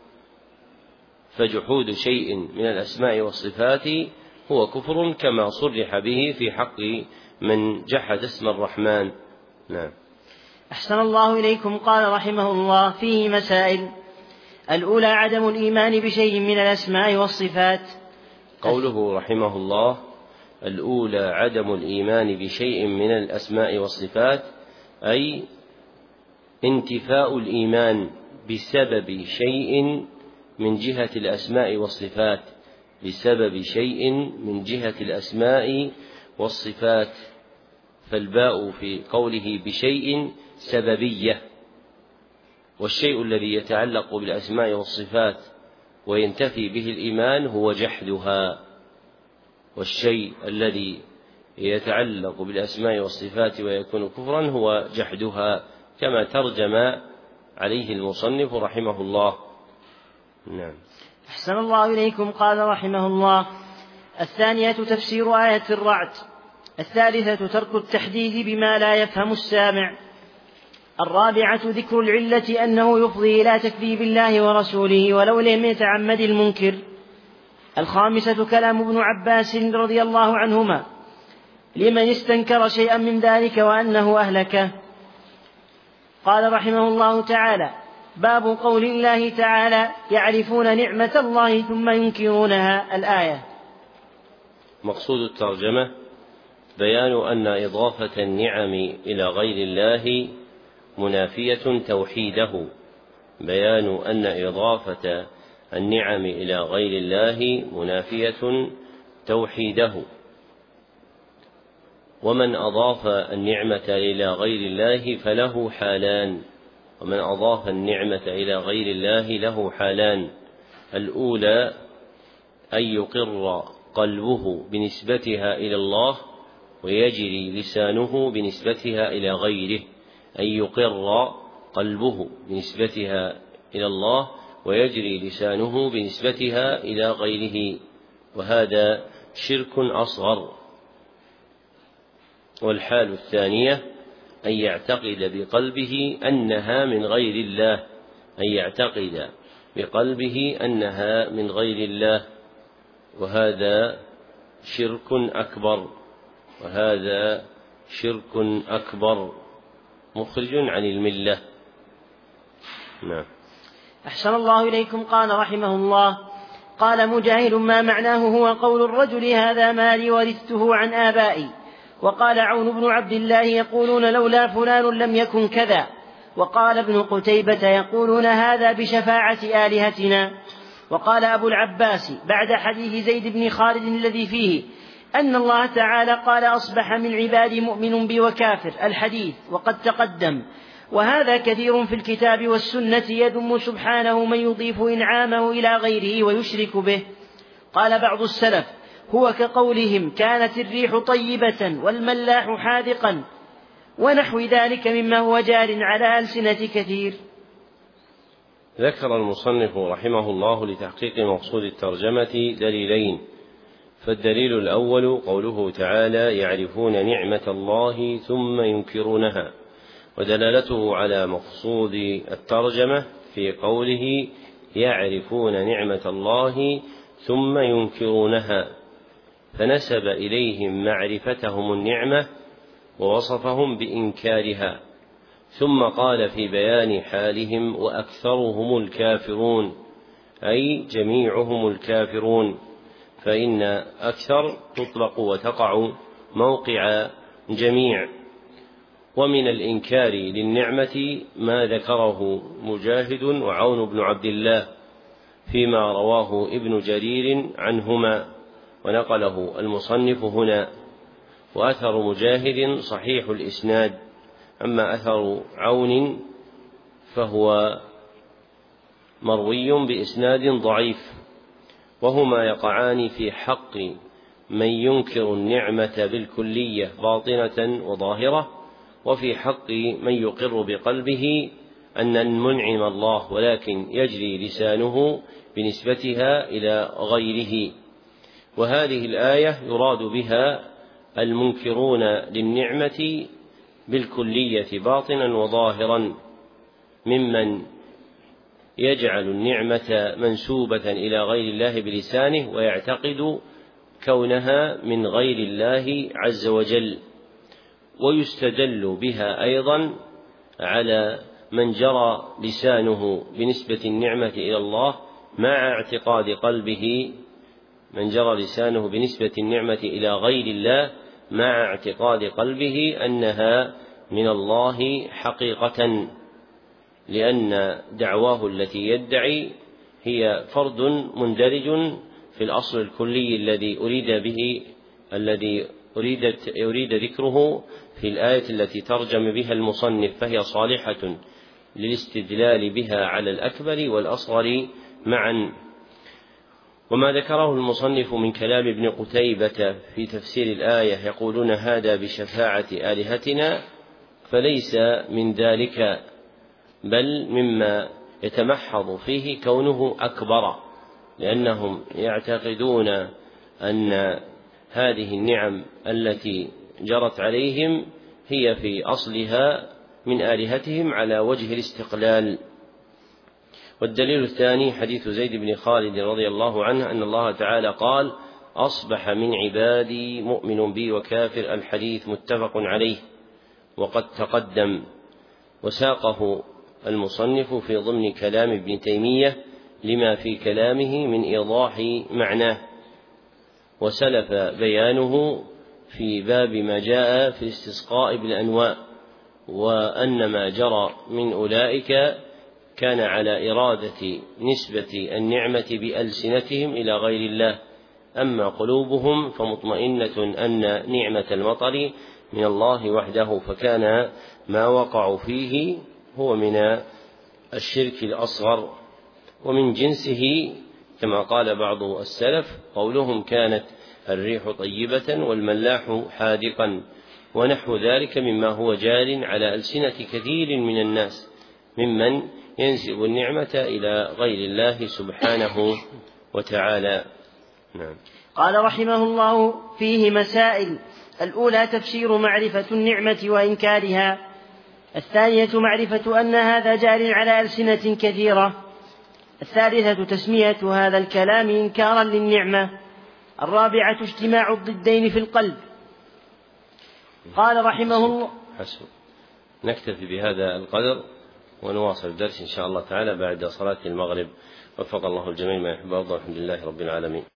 فجحود شيء من الأسماء والصفات هو كفر كما صرح به في حق من جحد اسم الرحمن. نعم. أحسن الله إليكم. قال رحمه الله فيه مسائل: الأولى عدم الإيمان بشيء من الأسماء والصفات. قوله رحمه الله الأولى عدم الإيمان بشيء من الأسماء والصفات، أي انتفاء الإيمان بسبب شيء من جهة الأسماء والصفات، بسبب شيء من جهة الأسماء والصفات، فالباء في قوله بشيء سببية، والشيء الذي يتعلق بالأسماء والصفات وينتفي به الإيمان هو جحدها، والشيء الذي يتعلق بالأسماء والصفات ويكون كفرا هو جحدها، كما ترجم عليه المصنف رحمه الله. نعم. أحسن الله إليكم. قال رحمه الله: الثانية تفسير آية الرعد. الثالثة ترك التحديث بما لا يفهم السامع. الرابعة ذكر العلة أنه يفضي إلى تكذيب الله ورسوله ولو لم يتعمد المنكر. الخامسة كلام ابن عباس رضي الله عنهما لمن استنكر شيئا من ذلك وأنه أهلكه. قال رحمه الله تعالى: باب قول الله تعالى: يعرفون نعمة الله ثم ينكرونها. الآية. مقصود الترجمة بيان أن إضافة النعم إلى غير الله منافية توحيده، بيان أن إضافة النعم إلى غير الله منافية توحيده، ومن أضاف النعمة إلى غير الله فله حالان، ومن أضاف النعمة إلى غير الله له حالان: الأولى أن يقر قلبه بنسبتها إلى الله ويجري لسانه بنسبتها إلى غيره، أن يقر قلبه بنسبتها إلى الله ويجري لسانه بنسبتها إلى غيره، وهذا شرك أصغر. والحال الثانية أن يعتقد بقلبه أنها من غير الله، أن يعتقد بقلبه أنها من غير الله، وهذا شرك أكبر، وهذا شرك أكبر مخرج عن الملة. نعم. أحسن الله إليكم. قال رحمه الله: قال مجاهد: ما معناه هو قول الرجل هذا مالي ورثته عن آبائي. وقال عون بن عبد الله: يقولون لولا فلان لم يكن كذا. وقال ابن قتيبة: يقولون هذا بشفاعة آلهتنا. وقال أبو العباس بعد حديث زيد بن خالد الذي فيه أن الله تعالى قال: أصبح من عبادي مؤمن بي وكافر، الحديث، وقد تقدم. وهذا كثير في الكتاب والسنة يذم سبحانه من يضيف إنعامه إلى غيره ويشرك به. قال بعض السلف: هو كقولهم كانت الريح طيبة والملاح حاذقا، ونحو ذلك مما هو جار على ألسنة كثير. ذكر المصنف رحمه الله لتحقيق مقصود الترجمة دليلين: فالدليل الأول قوله تعالى: يعرفون نعمة الله ثم ينكرونها، ودلالته على مقصود الترجمة في قوله: يعرفون نعمة الله ثم ينكرونها، فنسب إليهم معرفتهم النعمة ووصفهم بإنكارها، ثم قال في بيان حالهم: وأكثرهم الكافرون، أي جميعهم الكافرون، فإن أكثر تطلق وتقع موقع جميع. ومن الإنكار للنعمة ما ذكره مجاهد وعون بن عبد الله فيما رواه ابن جرير عنهما ونقله المصنف هنا. وأثر مجاهد صحيح الإسناد، أما أثر عون فهو مروي بإسناد ضعيف، وهما يقعان في حق من ينكر النعمة بالكلية باطنة وظاهرة، وفي حق من يقر بقلبه أن المنعم الله ولكن يجري لسانه بنسبتها إلى غيره. وهذه الآية يراد بها المنكرون للنعمة بالكلية باطنا وظاهرا، ممن يجعل النعمة منسوبة إلى غير الله بلسانه ويعتقد كونها من غير الله عز وجل. ويستدل بها أيضا على من جرى لسانه بنسبة النعمة إلى الله مع اعتقاد قلبه من جرى لسانه بنسبة النعمة إلى غير الله مع اعتقاد قلبه أنها من الله حقيقة، لأن دعواه التي يدعي هي فرد مندرج في الأصل الكلي الذي أريد به الذي أريدت أريد ذكره في الآية التي ترجم بها المصنف، فهي صالحة للاستدلال بها على الأكبر والأصغر معا. وما ذكره المصنف من كلام ابن قتيبة في تفسير الآية يقولون هذا بشفاعة آلهتنا، فليس من ذلك، بل مما يتمحض فيه كونه أكبر، لأنهم يعتقدون أن هذه النعم التي جرت عليهم هي في أصلها من آلهتهم على وجه الاستقلال. والدليل الثاني حديث زيد بن خالد رضي الله عنه أن الله تعالى قال أصبح من عبادي مؤمن بي وكافر، الحديث متفق عليه وقد تقدم. وساقه المصنف في ضمن كلام ابن تيمية لما في كلامه من إيضاح معناه، وسلف بيانه في باب ما جاء في الاستسقاء بالأنواء، وأن ما جرى من أولئك كان على إرادة نسبة النعمة بألسنتهم إلى غير الله، أما قلوبهم فمطمئنة أن نعمة المطر من الله وحده، فكان ما وقعوا فيه هو من الشرك الأصغر. ومن جنسه كما قال بعض السلف قولهم كانت الريح طيبة والملاح حادقا، ونحو ذلك مما هو جار على ألسنة كثير من الناس ممن ينسب النعمة إلى غير الله سبحانه وتعالى. نعم. قال رحمه الله فيه مسائل: الأولى تفسير معرفة النعمة وإنكارها، الثانية معرفة أن هذا جار على ألسنة كثيرة، الثالثة تسمية هذا الكلام إنكارا للنعمة، الرابعة اجتماع الضدين في القلب. قال رحمه الله حسن. نكتفي بهذا القدر ونواصل الدرس إن شاء الله تعالى بعد صلاة المغرب. وفق الله الجميع ما يحب ويرضى. الحمد لله رب العالمين.